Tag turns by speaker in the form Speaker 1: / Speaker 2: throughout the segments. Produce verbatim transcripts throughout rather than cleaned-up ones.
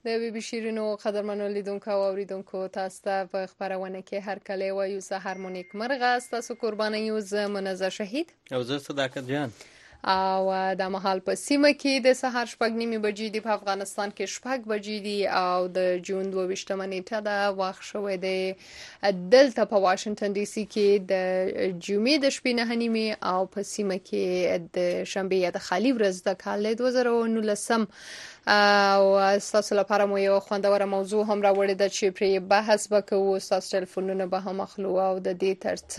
Speaker 1: د بي بي شیرینو قدرمنو لیدونکو او اوریدونکو تاسو ته په خبرونه کې هر کله وایو سحر مونیک مرغه تاسو قرباني یو ز منزه شهید
Speaker 2: او زه صداقت جان
Speaker 1: او د مهال په سیمه کې د سحر شپږ نیمه بجې دی په افغانستان کې شپږ بجې دی او د جون دوه ویشتمه نیټه ده وخت شوی دی دلته په واشنگټن ډي سي کې د جمعې د شپې نه نیمه او په سیمه کې د شنبه یا د خالی ورځ د کال دوه زره و نولسم او تاسو لپاره مو یو خوندوره موضوع هم راوړی ده چې پرې بحث وکړو تاسو ټلیفونونه به هم اخلو او د دې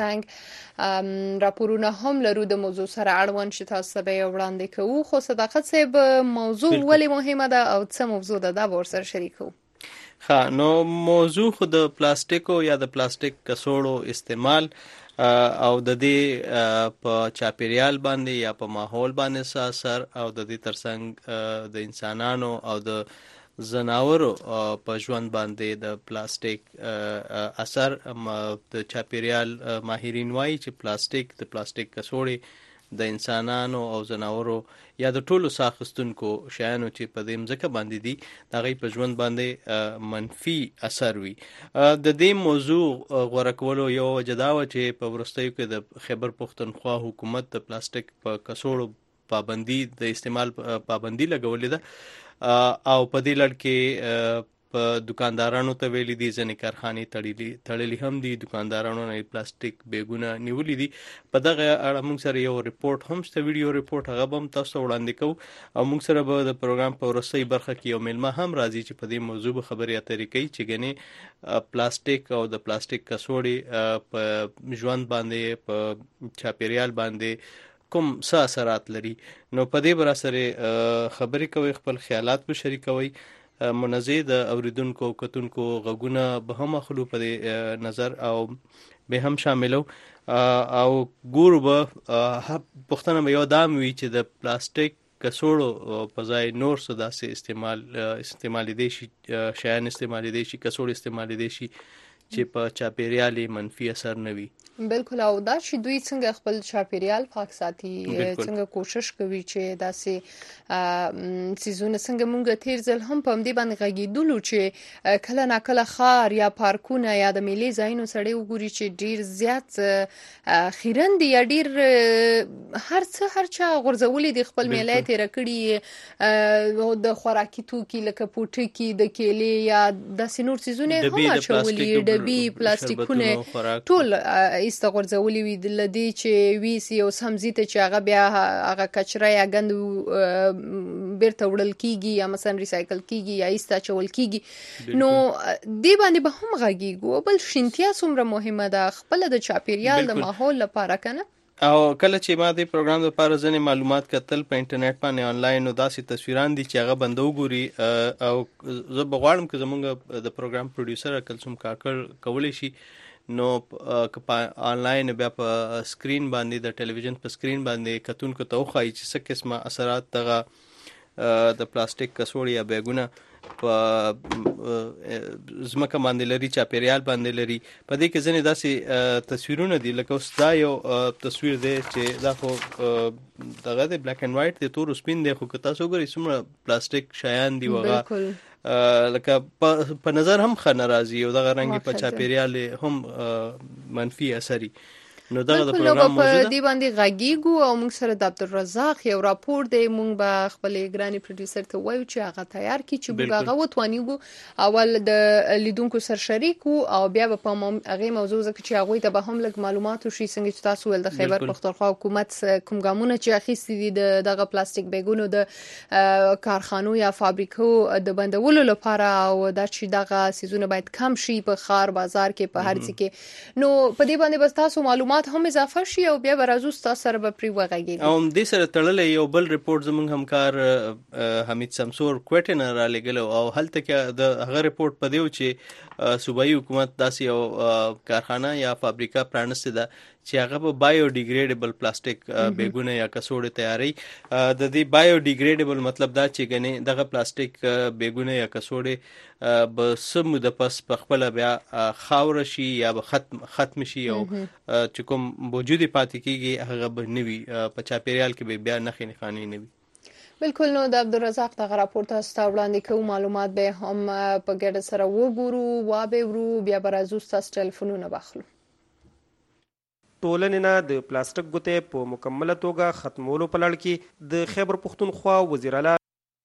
Speaker 1: ترڅنګ راپورونه هم لرو د موضوع سره اړوند چې تاسو به وړاندې کوو خو صداقت صاحب موضوع ولې مهمه ده او څه موضوع ده دا ورسره شریکو
Speaker 2: ها نو موضوع خو د پلاستیکو یا د پلاستیک کڅوړو استعمال او د دې په چاپیریال باندې یا په ماحول باندې اثر او د دې ترڅنګ د انسانانو او د زناورو په ژوند باندې د پلاستیک اثر د چاپیریال ماهرین وایي چې پلاستیک د پلاستیک کڅوړې د انسانانو او زناورو یا د ټولو ساختونکو شیانو چې په دې مځکه باندې دي د هغوی په ژوند باندې منفي اثر وي. د دې موضوع غوره کولو یو وجه دا وه چې په وروستیو کې د خیبر پښتونخوا حکومت د پلاستیک په کڅوړو پابندي د استعمال پابندي لګولې ده او په دې لړ کې په دکاندارانو ته ویلي دي ځینې کارخانې تړلي تړلي هم دي دکاندارانو نه پلاستیک بیګونه نیولي دي. په دغه اړه موږ سره یو ریپورت هم شته ویډیو ریپورت هغه به هم تاسو ته وړاندې کوو او موږ سره به د پروګرام په وروستۍ برخه کې یو میلمه هم راځي چې په دې موضوع به خبرې اترې کوي چې ګنې پلاستیک او د پلاستیک کڅوړې په ژوند باندې په چاپیریال باندې کوم څه اثرات لري. نو په دې بر سره خبرې کوي خپل خیالات به شریکوي منزه د اوریدونکو کتونکو غوونه به هم اخلو په نظر او به هم شاملو او ګورو به پښتنه به یو دام وی چې د پلاستیک کڅوړو په ځای نور څه داسې استعمال استعمال دي شي شیان استعمال دي شي کڅوړې استعمال دي شي چې په چاپیریال منفي اثر نه وي.
Speaker 1: بالکل او دا چې دوی څنګه خپل چاپیریال پاک ساتي څنګه کوشش کوي چې داسې سيزونه څنګه مونږ تیر ځل هم په دې باندې غږیدلو چې کله نا کله خار یا پارکونه یا د ملي ځایونو سړی وګوري چې ډیر زیات خیرند یا ډیر هر څه هر چا غرزولې د خپل ملي تیر کړي د خوراکي توکي لکه پوټکی د کېلې یا د سينور سيزونه هم اچولي ډبي پلاستیکونه ټول ایسته غورځولې وي د لدی چې وی سی او سمزي ته چې هغه بیا هغه کچره یا غند بیرته وړل کیږي یا مثلا ریسایکل کیږي یا ایسته چول کیږي. نو دی باندې به هم غږیږي بل شینتیا څومره مهمه ده خپل د چاپیریال د ماحول لپاره کنه.
Speaker 2: او کله چې ما د پروګرام لپاره ځنې معلومات کتل په انټرنیټ باندې آنلاین نو داسې تصویران دي چې هغه بندو ګوري او زه بغواړم چې زمونږ د پروګرام پروډوسر کلثوم کاکړ کولی شي نو په آنلاین بیا په سکرین باندې د ټلویزیون په سکرین باندې کتونکو ته وښایي چې څه قسمه اثرات دغه د پلاستیک کڅوړې یا بیګونه په ځمکه باندې لري چاپیریال باندې لري. په دې کې ځینې داسې تصویرونه دي لکه اوس دا یو تصویر دی چې دا خو دغه د بلیک اینډ وایټ دی تور سپین دی خو که تاسو وګورئ څومره پلاستیک شیان دي وغه لکه په نظر هم ښه نه راځي او دغه رنګ په چاپیریال هم منفي اثري. نو دغه د پروګرام موضوع
Speaker 1: ده دی باندې غږیږو او موږ سره د عبدالرزاق یو راپور دی موږ به خپل ګرانی پروډوسر ته وایو چې هغه تیار کی چې موږ هغه وتوانیږو اول د لیدونکو سر شریکو او بیا په هغه موضوع ځکه چې هغه ته به هم لږ معلومات وشي څنګه چې تاسو ول د خیبر پښتونخوا حکومت کوم ګامونه چې اخیستي دي د دغه پلاستیک بیګونو د کارخانو یا فابریکو د بندولو لپاره او دا چې دغه سيزونه باید کم شي په خار بازار کې په هر ځای کې. نو په دې باندې بس تاسو معلومات هم اضافه شي او بیا برازو تاسو سره به پری وغږیږي.
Speaker 2: او دې سره تړلې یو بل ریپورت زموږ همکار حمید سمسور کوټه نه را لګلو او هلته کې د هغه ریپورت پدیو چې صوبایي حکومت داسې یو کارخانه یا فابریکه پرانسته ده چې هغه په بایو ډیګریډیبل پلاستیک بیګونه یا کڅوړې تیاری. د دې بایو ډیګریډیبل مطلب دا چې غني دغه پلاستیک بیګونه یا کڅوړې به سم د پس په خپل بیا خاور شي یا به ختم ختم شي او چې کوم موجودي پاتې کیږي هغه به نوي په چاپیریال کې بیا نخې نخانی نوي.
Speaker 1: بالکل. نو د عبدالرزاق دغه راپور تاسو ته وړاندې کوم معلومات به هم په ګډه سره وګورو، وابه ورو بیا به راځو تاسو ټلیفونونه واخلو.
Speaker 3: ټولنې نه د پلاستیک ګوتې په مکمله توګه ختمولو په لړ کې د خیبر پښتونخوا وزیر اعلی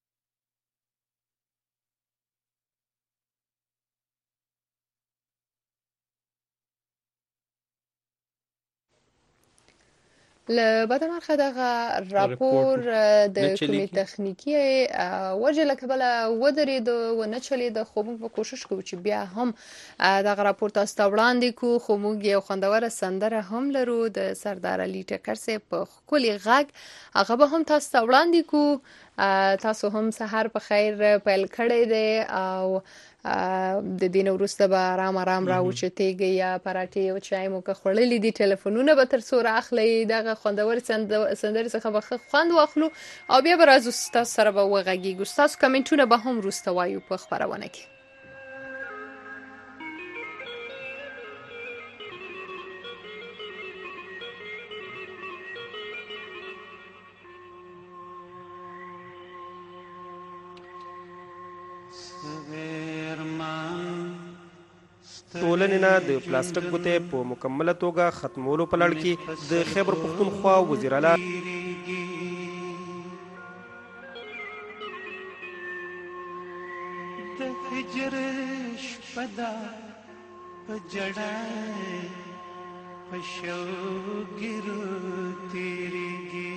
Speaker 1: له بدمرخه دغه راپور د کومې تخنیکی وجه له کبله ودرېد و نه چلېد، خو موږ به کوشش کوو چې بیا هم دغه راپور تاسو ته وړاندې کړو. خو موږ یو خوندوره سندره هم لرو د سردار علي ټکر صاحب په ښکلي غږ، هغه به هم تاسو ته وړاندې کړو. تاسو هم سحر په خیر پیل کړی دی او د دین وروسته به آرام آرام راوچتېږئ یا پراټې او چای مو که خوړلي دي، ټلیفونونه به تر څو راخلئ، دغه خوندور سندرې څخه به خوند واخلو او بیا به راځو ستاسو سره به وغږیږو. ستاسو کمنټونه به هم وروسته وایو په خپرونه کې.
Speaker 3: ټولنې نه د پلاستیک ګوتې په مکمله توګه ختمولو په لړ کې د خیبر پښتونخوا وزیر اعلی
Speaker 4: د هجر شپه ده په جړای په شوګیرو تیریږي.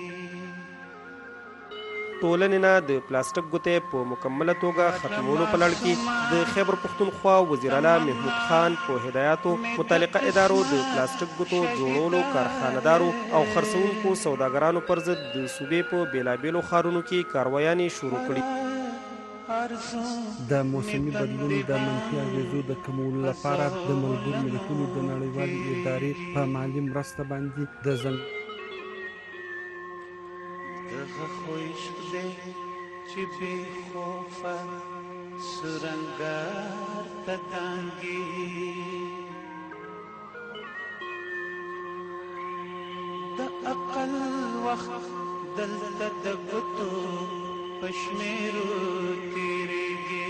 Speaker 3: ټولنې نه د پلاستیک ګوتې په مکمله توګه ختمولو په لړ کې د خیبر پښتونخوا وزیر اعلی محمود خان په هدایاتو متعلقه ادارو د پلاستیک ګوتو جوړولو کارخانه‌دارو او خرڅوونکو سوداګرانو پر ضد د صوبې په بیلابیلو ښارونو کې کاروایانې شروع کړي.
Speaker 5: د موسمي بدلون د منفي اغېزو د کمولو لپاره د ملګرو ملتونو د نړیوالې ادارې په مالي مرسته باندې د زنګ
Speaker 4: دغه خو عشق دی چې بې خوفه سرنګار ته دانګي. د عقل وخت دلته د ګوتو په شمېرو تېرېږي.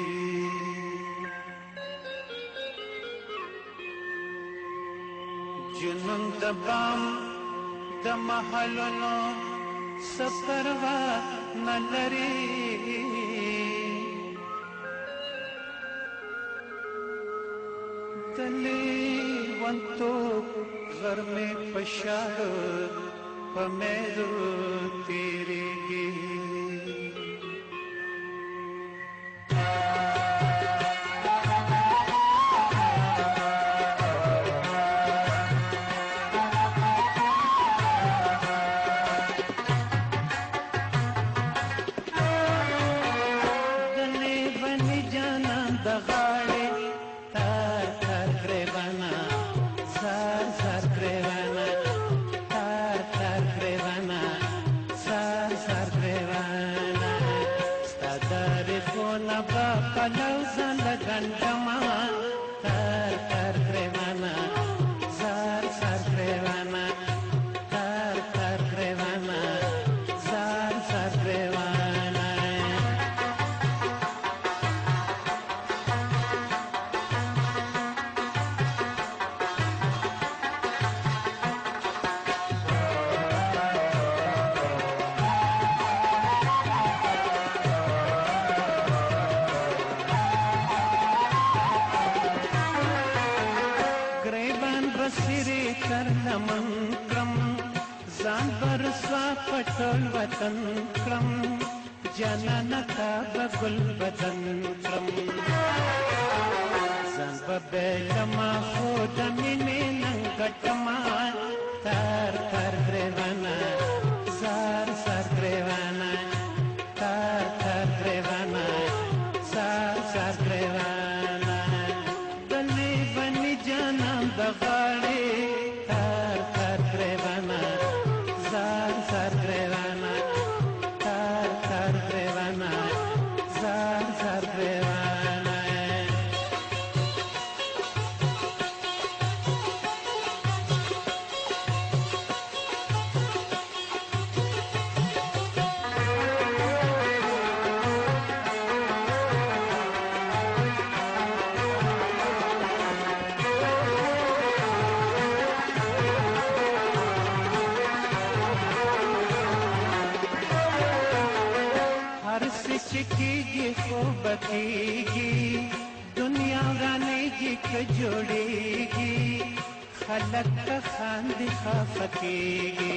Speaker 4: جنون د بام د محلونو سفروا نلري. دلی ونتو غرمه پشاړو په مېرو تیریږي. ټول وطن کړم جانانه تا به ګل بدن کړم. ځان به بیلما خو د مینې ننګ ګټما. تار تار ګریوانه زار زار ګریوانه تار تار ګریوانه زار زار ګریوانه. دلې بني جانان د غاړې تار تار ګریوانه زار زار ګریوانه تار تار ګریوانه زار زار ګریوانه. चिकीगी खूब कीगी दुनिया गानेगी क जोड़ेगी खलक का खांदी खाफकेगी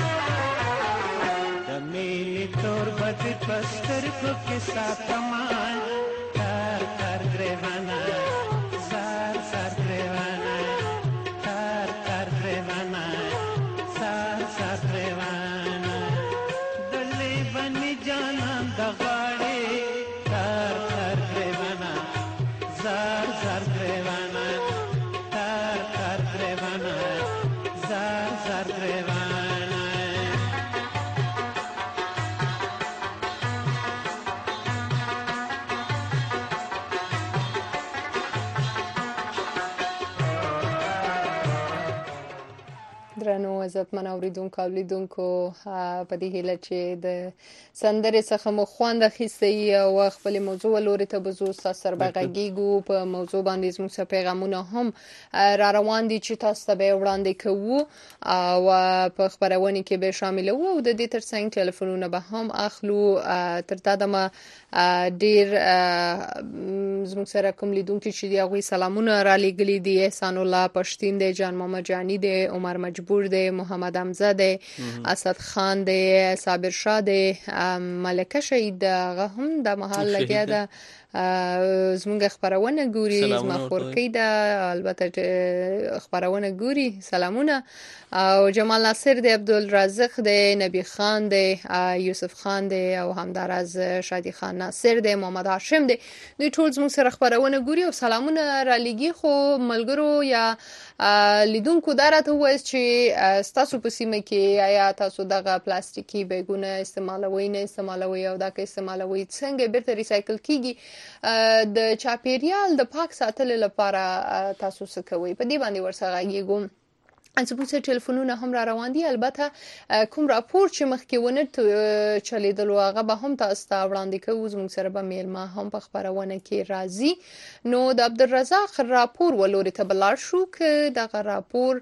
Speaker 4: दमेली तोर बद पस्तर को किसा कमान तार तार ग्रेवाना सार सार ग्रेवाना तार तार ग्रेवाना सार सार ग्रेवाना दले बनी जाना दगाड़े तार तार ग्रेवाना जार जार ग्रेवाना तार तार ग्रेवाना जार जार ग्रेवाना
Speaker 1: درنو عزتمن اوریدونکو اولیدونکو په دې هیله چې د سندرې څخه مو خوند اخیستی او خپل موضوع لوري ته بزو سر بغږیګو په موضوع باندې زموږ څخه پیغامونه هم را روان دي چې تاسو ته وړاندې کوو او په خبرونه کې به شامل وو او د دې ترڅنګ ټلیفونونه به هم اخلو تر دا دمه ډیر زموږ سره کوم لیدونکو چې دی هغه سلامونه را لګلي دي احسان الله پښتين دی جان محمد جانی دی عمر مجبور دی محمد حمزه دی اسد خان دی صابر شاه دی ملکه شهید هغه هم د محل لګیا ده زموږ خبرونه ګوري زما خورکی ده البته خبرونه ګوري سلامونه او جمال ناصر دی عبدالرزاق دی نبی خان دی یوسف خان دی او همدارز شادی خان ناصر دی محمد هاشم دی دوی ټول زموږ سره خبرونه ګوري او سلامونه را لګي خو ملګرو یا لیدونکو دراته وایي چې تاسو په سیمه کې آیا تاسو دغه پلاستیکي بیګونه استعمالوي نه استعمالوي او دا که استعمالوي څنګه بیرته ریسایکل کیږي د چاپیریال د پاک ساتلو لپاره تاسو څه کوئ په دې باندې ورسره غږیږم انسبوسه ټلیفونونه هم را روان دي البته کوم راپور چې مخکې ونه چلیدلو هغه به هم تاسو ته وړاندې کوو زموږ سره به میلمه هم په خبرونه کې راځي نو د عبدالرزاق راپور ولوري ته بلار شو که دغه راپور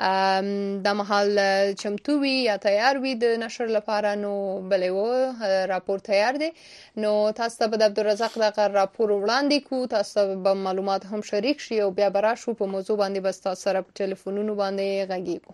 Speaker 1: د محل چمتو وي یا تیار وي د نشر لپاره نو بلې و راپور تیار دی نو تاسو ته به د عبدالرزاق دغه راپور وړاندې کو تاسو به معلومات هم شریک شي او بیا به راشو په موضوع باندې بس تاسو سره په ټلیفونونو باندې غږیږو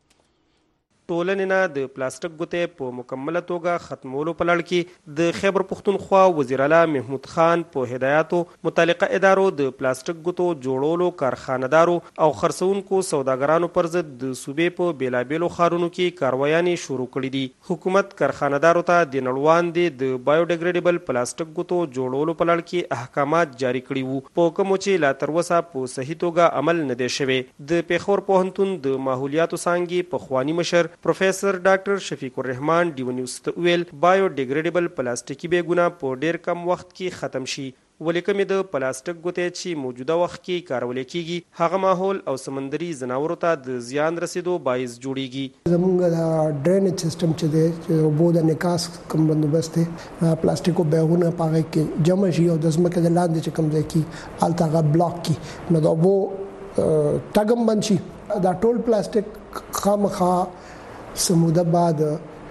Speaker 3: ټولنې نه د پلاستیک ګوتې په مکمله توګه ختمولو په لړ کې د خیبر پښتونخوا وزیر اعلی محمود خان په هدایاتو متعلقه ادارو د پلاستیک ګوتو جوړولو کارخانه‌دارو او خرڅونکو سوداګرانو پر ضد د صوبې په بیلابیلو ښارونو کې کاروایانې شروع کړې دي حکومت کارخانه‌دارو ته د نړوان دي د بایوډیګریډیبل پلاستیک ګوتو جوړولو په لړ کې احکامات جاری کړي وو په کوم چې لا تر اوسه په صحیح توګه عمل نه دی شوی د پیښور پوهنتون د ماحولیاتو څانګې په خوانی مشر پروفیسر ډاکټر شفیق الرحمن ډیو نیوز ته ویل بایو ډیګریډیبل پلاستیکي بیګونه په ډیر کم وخت کې ختم شي ولیکم د پلاستیک ګوتې چې موجوده وخت کې کارول کیږي هغه ماحول او سمندري ځناورو ته د زیان رسیدو باعث جوړیږي
Speaker 6: زمونږ د ډرینیج سیستم چې دی چې اوبو د نکاس کوم بندوبست دی پلاستیکو بیګونه په هغه کې جمع شي او د ځمکې د لاندې چې کوم ځای کې هلته هغه بلاک کړي نو د اوبو ټګم بند شي دا ټول پلاستیک خامخا سموده بعد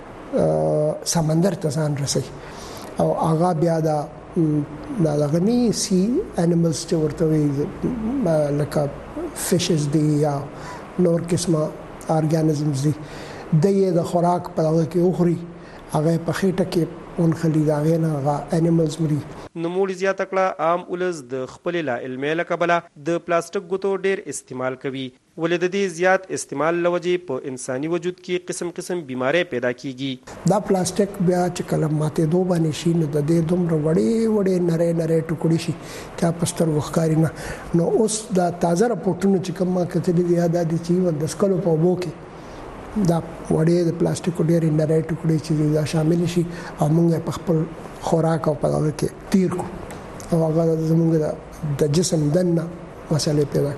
Speaker 6: سمندر ته ځان رسي او هغه بیا د د غني سی انیملز چې ورته وي لکه فشز دي یا نور قسمه ارګانیزمز دي د خوراک په هغه کې اخري هغه په خېټه کې اون خلی دا غینه هغه انیملز مري
Speaker 3: نموړي زیاته کړه عام ولز د خپل لا علمي لکبله د پلاستیک ګوتو ډیر استعمال کوي ولې د دې زیات استعمال لوجي په انساني وجود کې قسم قسم بیماری پیدا کیږي
Speaker 6: دا پلاستیک بیا چې کله ماته دوه باندې شي نو د دې دومره وړې وړې نری نری ټوکړي شي چې پستر وښکاري نه نو اوس دا تازه راپورټونه چې کوم کتلې دي دا د چې د سکلو په وبو کې دا وړې د پلاستیک ډېرې نری ټوکړي چې دا شامل شي او موږ په خپل خوراک او په هغه کې تیر کو او هغه زموږ د جسم دنه مسئله پیدا کوي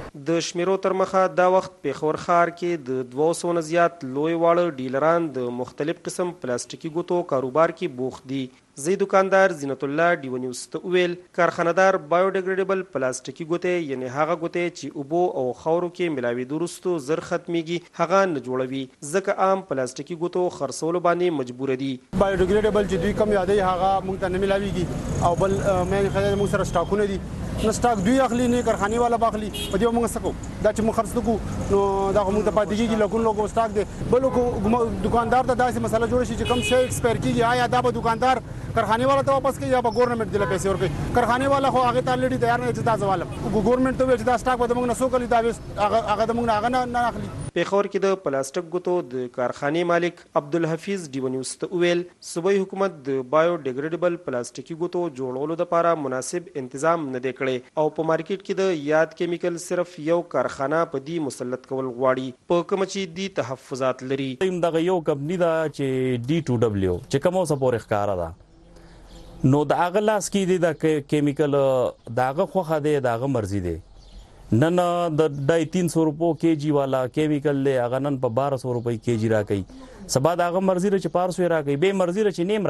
Speaker 3: د شمیرو تر مخه دا وخت پیښور ښار کې د دوه سوو نه زیات لوی واړه ډیلران د مختلف قسم پلاستیکي ګوتو کاروبار کې بوخت دي. زی دکاندار زینت الله ډیو نیوز ته وویل کارخانهدار بایوډیګریډیبل پلاستیکي ګوتې یعنی هغه ګوتې چې اوبو او خاورو کې ملاوېدو وروسته زر ختمیږي هغه نه جوړوي ځکه عام پلاستیکي ګوتو خرڅولو باندې مجبور دي.
Speaker 7: بایوډیګریډیبل چې دوی کم یادې هغه موږ ته نه ملاويږي او بل مې خدای موږ سره سټاکونه دي نو سټاک دوی اخلي نه کارخانه والا باخلي په دې موږ سکو دا چې موږ خرڅ کو نو دا موږ ته پاتې کیږي لکه لوګو سټاک دي بل کو دکاندار ته داسې مسله جوړ شي چې کم شي ایکسپایر کیږي آیا دا به دکاندار کارخانه والا ته واپس کوي یا به ګورنمنت دله پیسې ورکوي کارخانه والا خو هغه ته الریډي تیار نه چې دا زوالم ګورنمنت ته چې دا سټاک به موږ نه سو کلی دا هغه هغه موږ هغه نه اخلي.
Speaker 3: پیښور کې د پلاستیک ګوتو د کارخانې مالک عبدالحفیظ ډیو نیوز ته وویل صوبایي حکومت د بایوډیګریډیبل پلاستیکي ګوتو جوړولو لپاره مناسب تنظیم نه دی کړی او په مارکیټ کې د یاد کیمیکل صرف یو کارخانه په دې مسلط کول غواړي په کوم چې دی تحفظات لري.
Speaker 8: دغه یو کمپنی دا چې ډي ټو ډبلیو چې کومه سپور ښکارا ده نو د هغه لاس کې دی د کیمیکل داغه خوخه دی داغه مرزي دی نن د ډای تین سو روپو کېجی والا کیمیکل له هغه نن په بارہ سو روپۍ کېجی راکې سبا داغه مرزي رچ پار سو راکې به مرزي رچ نیم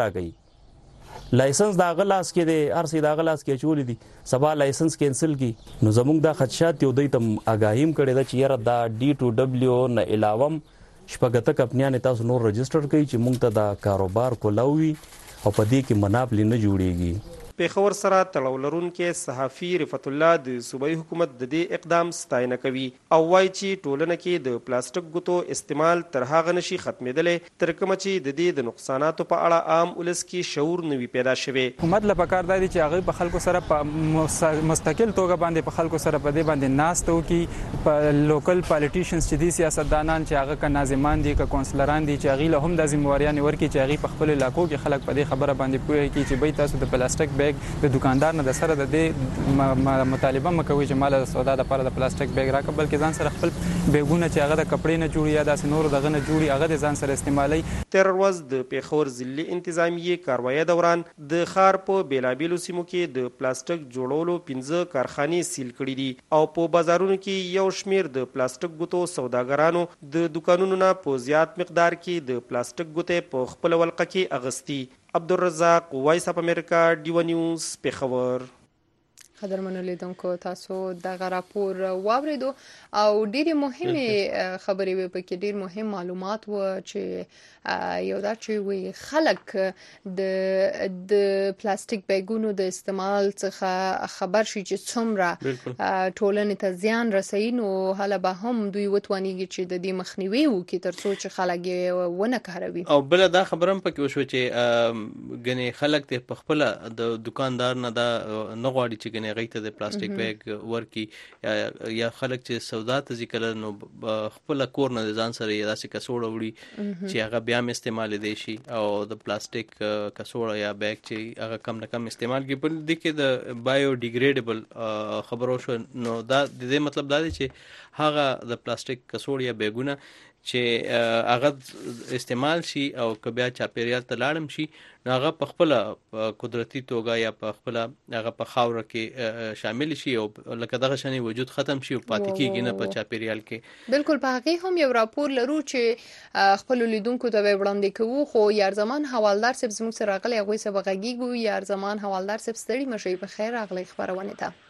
Speaker 8: راکې لایسنس داغه لاس کې دی ارسي داغه لاس کې چولې دي سبا لایسنس کینسل کی نو زموږ د خدشات یو دی تم اگاهیم کړي دا چې یاره دا ډي ټو ډبلیو نه علاوه شپږته کمپنیان تاسو نور رجستر کړئ چې موږ ته دا کاروبار کولاوي او په دې کې مناپلی نه جوړيږي.
Speaker 3: پیښور سره تړاو لرونکي صحافي رفعت الله د صوبایي حکومت د دې اقدام ستاینه کوي او وایي چې ټولنه کې د پلاستیک ګوتو استعمال تر هغه نشي ختمېدلی تر کومه چې د دې د نقصاناتو په اړه عام ولس کې شعور نه وي پیدا شوی.
Speaker 9: حکومت له پکار دی چې هغه په خلکو سره په مستقل توګه باندې په خلکو سره په دې باندې ناست وکي په لوکل پالیټیشنز چې دي سیاستدانان چې هغه ک ناظمان دي ک کونسلران دي چې هغه له هم د ذمہواریان ورکي چې هغه په خپل علاقو کې خلک په دې خبره باندې پوهیږي چې به تاسو د پلاستیک بیگ د دکاندار نه د سره د دې مطالبه مکوي چې مال سودا د لپاره د پلاستیک بیگ راکړه بلکې ځان سره خپل بیگونه چې هغه د کپړې نه جوړي یا د نور دغه نه جوړي هغه د ځان سره استعمالي.
Speaker 3: تر ورځ د پیښور ضلعي انتظامیه کاروایی دوران د ښار په بیلابیلو سیمو کې د پلاستیک جوړولو پنځه کارخانې سیل کړي دي او په بازارونو کې یو شمیر د پلاستیک ګوتو سوداګرانو د دکانونو نه په زیات مقدار کې د پلاستیک ګوتې په خپل ولقه کې اغستي. عبدالرزاق وایس اپ امریکا ډیو نیوز پیښور.
Speaker 1: قدرمنو لیدونکو تاسو دغه راپور واوریدو او ډېرې مهمه خبرې وې پکې ډېر مهم معلومات و چې یو دا چې وي خلک د د پلاستیک بیگونو د استعمال څخه خبر شي چې څومره ټولنې ته زیان رسوي نو هله به هم دوی وتوانیږي چې د دې مخنیوي وکړي تر څو چې خلک یې ونه کاروي.
Speaker 2: او بل دا خبره هم پکې وشو چې غني خلک ته په خپل د دکاندار نه دا نه غواړي چې غني غیته د پلاستیک بیگ ورکی یا خلک چې سودا ته ذکر نو خپل کور نه ځان سره یا داسې کڅوړه وړي چې هغه بیا هم استعمال دی شي او د پلاستیک کڅوړه یا بیگ چې هغه کم نه کم استعمال کی په دې کې د بایو ډیګریډیبل خبرو شو نو دا د دې مطلب دا دی چې هغه د پلاستیک کڅوړه یا بیگونه چې هغه استعمال شي او که بیا چاپیریال ته لاړم شي نو هغه په خپل قدرتي توګه یا په خپل هغه په خاور کې شامل شي او لکه دغه شنی وجود ختم شي او پاتې کیږي نه په چاپیریال کې.
Speaker 1: بالکل په هغه هم یو راپور لرو چې خپل لیدونکو ته وړاندې کوو خو یار زمان حوالدار صاحب زموږ سره راغلی هغه سبا غږیږي یار زمان حوالدار صاحب ستړي مشي په خیر راغلی خبرونه ته.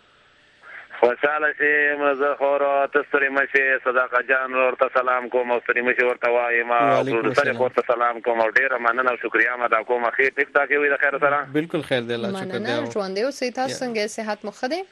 Speaker 10: خوشاله شي مزه خورا تستری مشي صدقه جان ورته سلام کوم او ستری مشي ورته وایم او سره ورته سلام کوم او ډیر مننه او شکریا مده کوم خیر ټیک ټاک وي د خیر سره.
Speaker 2: بالکل خیر دی الله شکر دی.
Speaker 1: مننه ژوند دی او سیتا څنګه صحت مخ دی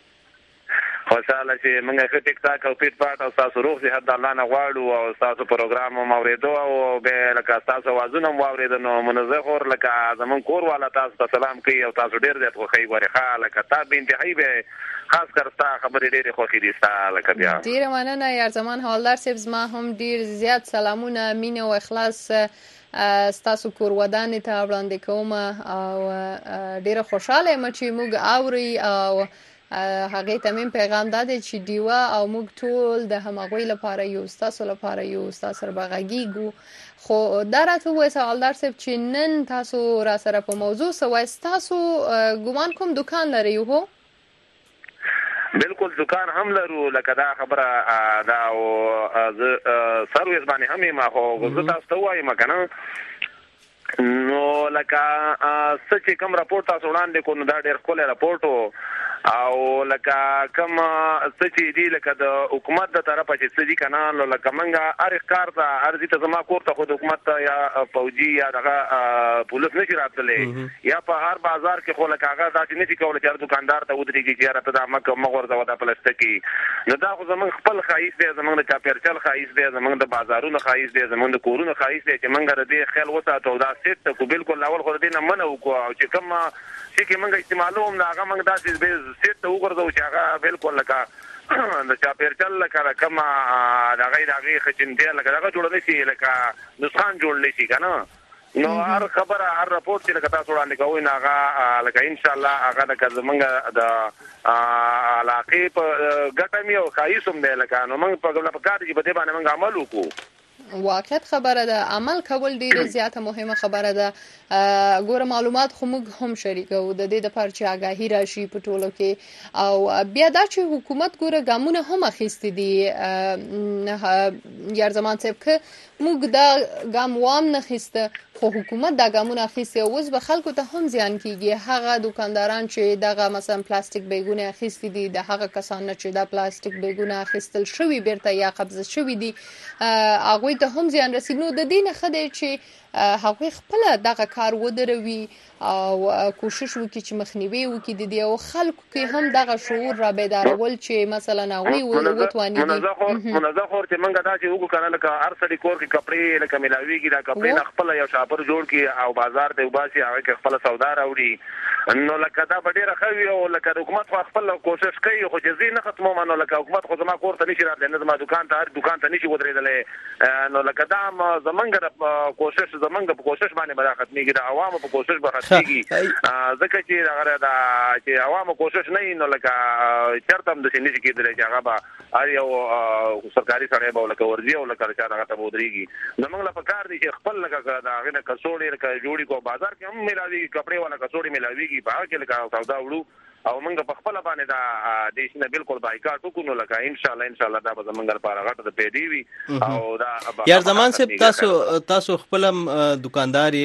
Speaker 10: خوشاله شي موږ خو ټیک ټاک او پیټ پات او تاسو روغ صحت د الله نه غواړو او تاسو پروګرام مو اوریدو او به لکه تاسو وازونه مو اوریدو نو منزه خور لکه زمون کور والا تاسو ته سلام کوي او تاسو ډیر زیات خوخی غوړي خاله کته به انتهایی به خاص کرتا خبرې ډېرې خوښې دي ستا لکه بیا
Speaker 1: ډېره مننه یار زمان حوالدار صاحب زما هم ډېر زیات سلامونه مینه او اخلاص ستاسو کور ودانې ته وړاندې کوم او ډېره خوشاله یم چې موږ اوري او هغه ته مې پیغام دادی چې دیوا او موږ ټول د همغوی لپاره یو تاسو لپاره یو تاسو سره بغږیږو خو دا راته وایي حوالدار صاحب چې نن تاسو را سره په موضوع سوای تاسو ګومان کوم دکان لري هو
Speaker 10: بالکل دکان هم لرو لکه دا خبره دا او سرویس باندې هم ما خو زه تاسو ته وایم کنه نو لکه څه چې کوم راپورټ تاسو وړاندې کو نو دا ډېر ښکلی راپورټ و او لکه کوم څه چې دي لکه د حکومت د طرفه چې څه دي که نه نو لکه موږ هر ښکار ته هر ځای ته زما کور ته خو د حکومت ته یا فوجي یا دغه پولیس نشي راتللی یا په هر بازار کې خو لکه هغه داسې نشي کولی چې هر دوکاندار ته ودرېږي چې یاره ته دا مه غورځوه دا پلسټکي نو دا خو زموږ خپل ښایست دی زموږ د چاپېرچل ښایست دی زموږ د بازارونو ښایست دی زموږ د کورونو ښایست دی چې موږ د دې خیال وساتو او دا سیټ ته کو بالکل اول خو د دې نه منع وکړو او چې کوم شي کې موږ استعمالوم نو هغه موږ داسې سیټ ته وګرځو چې هغه بالکل لکه د چاپېرچل لکه کوم د هغې د هغې خچنتیا لکه دغه جوړه نه شي لکه نسخان جوړ نه شي که نه نو هر خبره هر راپورټ چې لکه تاسو وړاندې کوئ نو هغه لکه انشاءالله هغه لکه زموږ د علاقې په ګټه مې او ښایست هم دی لکه نو موږ په کار دي چې په دې باندې موږ عمل وکړو
Speaker 1: واقعیت خبره ده عمل کول ډیره زیاته مهمه خبره ده ګوره معلومات خو موږ هم شریکو د دې لپاره چې آگاهی راشي په ټولو کې او بیا دا چې حکومت ګوره ګامونه هم اخیستي دي یار زمان صاحب که موږ دا ګام وام نه خسته خو حکومت دا ګامونه اخیستي او اوس به خلکو ته هم زیان کیږي هغه دکانداران چې دغه مثلا پلاستیک بیګونه اخیستي دي د هغه کسان چې دا پلاستیک بیګونه اخیستل شوي بیرته یا قبضه شوي دي هغوی ته هم زیان رسي نو د دې نه ښه دی چې هغوی خپله دغه کار ودروي او کوشش وکړي چې مخنیوي وکړي د دې او خلکو کې هم دغه شعور را بیدارول چې مثلا هغوی وتوانېږي
Speaker 10: منظم خور چې موږ دا چې وکړو که نه لکه هر سړي کور کې کپړې لکه میلاویږي دا کپړې نه خپله یو شاپر جوړ کړي او بازار ته وباسي هغې کې خپله سودا راوړي نو لکه دا به ډېره ښه وي او لکه د حکومت خو خپل کوشش کوي خو چې زه نه ختموم نو لکه حکومت خو زما کور ته نشي راتلی نه زما دوکان ته هر دوکان ته نشي ودرېدلی نو لکه دا زموږ کوشش زمونږ په کوشش باندې به دا ختمېږي د عوامو په کوشش به ختمېږي ځکه چې دغه دا چې عوامو کوشش نه وي نو لکه چېرته هم داسې نشي کېدلی چې هغه به هر یو سرکاري سړی به لکه ورځي او لکه چا دغه ته به ودرېږي زموږ له پکار دي چې خپل لکه د هغې نه کڅوړې لکه جوړي کړو بازار کې هم میلاوېږي کپړې والا کڅوړې میلاوېږي په هغه کې لکه سودا وړو او موږ په خپله باندې دا دې شي نه بالکل بایکاټ وکړو نو لکه انشاءالله انشاءالله دا به زموږ لپاره غټه د پیدې وي او دا
Speaker 2: یار زمان صاحب تاسو تاسو خپل هم دکاندار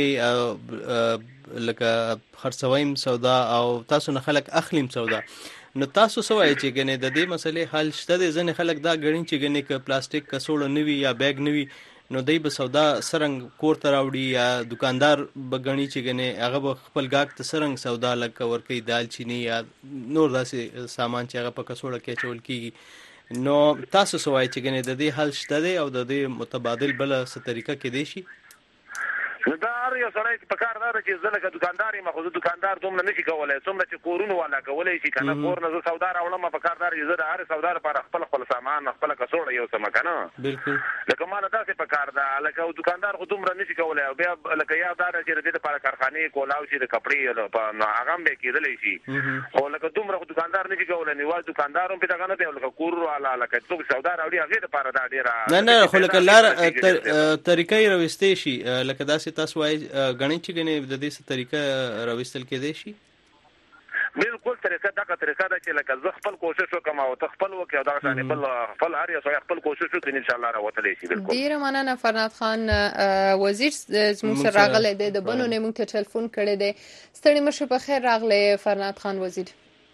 Speaker 2: یې لکه خرڅویم سودا او تاسو نه خلک اخلیم سودا نو تاسو څه وایئ چې ګنې د دې مسلې حل شته دی ځینې خلک دا ګڼي چې ګنې که پلاستیک کڅوړه نه وي یا بیګ نه وي نو دی به سودا سرنګ کور ته راوړي یا دکاندار به ګڼي چې ګنې هغه به خپل ګاګ ته سرنګ سودا لکه ورکوي دال چینی یا نور داسې سامان چې هغه په کڅوړه کې اچول کېږي نو تاسو څه وایئ چې ګنې د دې حل شته دی او د دې متبادل بله څه طریقه کېدی شي
Speaker 10: دا هر یو سړی په کار دا ده چې زه لکه دوکاندار یم خو زه دوکاندار دومره نشي کولی څومره چې کورونو والا کولی شي که نه کور نه زه سودا راوړم په کار دا چې زه د هرې سودا لپاره خپل خپل سامان خپله کڅوړه یوسمه که نه
Speaker 2: بلکل
Speaker 10: لکه ما له داسې په کار ده لکه دوکاندار خو دومره نشي کولی او بیا لکه یا دا ده چې د دې لپاره کارخانې کولاو شي د کپړې نو هغه هم بیا کېدلی شي خو لکه دومره خو دوکاندار نشي کولی نو یوازې دوکاندار هم پې دغه نه دی او لکه کور والا لکه څوک سودا راوړي هغې لپاره دا ډېره
Speaker 2: نه نه خو لکه لار طریقه یې راویستی شي لکه داسې تاسو وایئ غنی چې ګنې د دې څه طریقه راوستل کېدی شي
Speaker 10: بالکل طریقه دغه طریقه ده چې لکه زه خپل کوشش وکړم او ته خپل وکړې او دغه شانې بل خپل هر یو سړی خپل کوشش وکړي انشاءالله راوتلی شي بالکل
Speaker 1: ډېره مننه فرناد خان وزیر زموږ سره راغلی دی د بنو نه موږ ته ټلیفون کړی دی ستړي مه شئ په خیر راغلی فرناد خان وزیر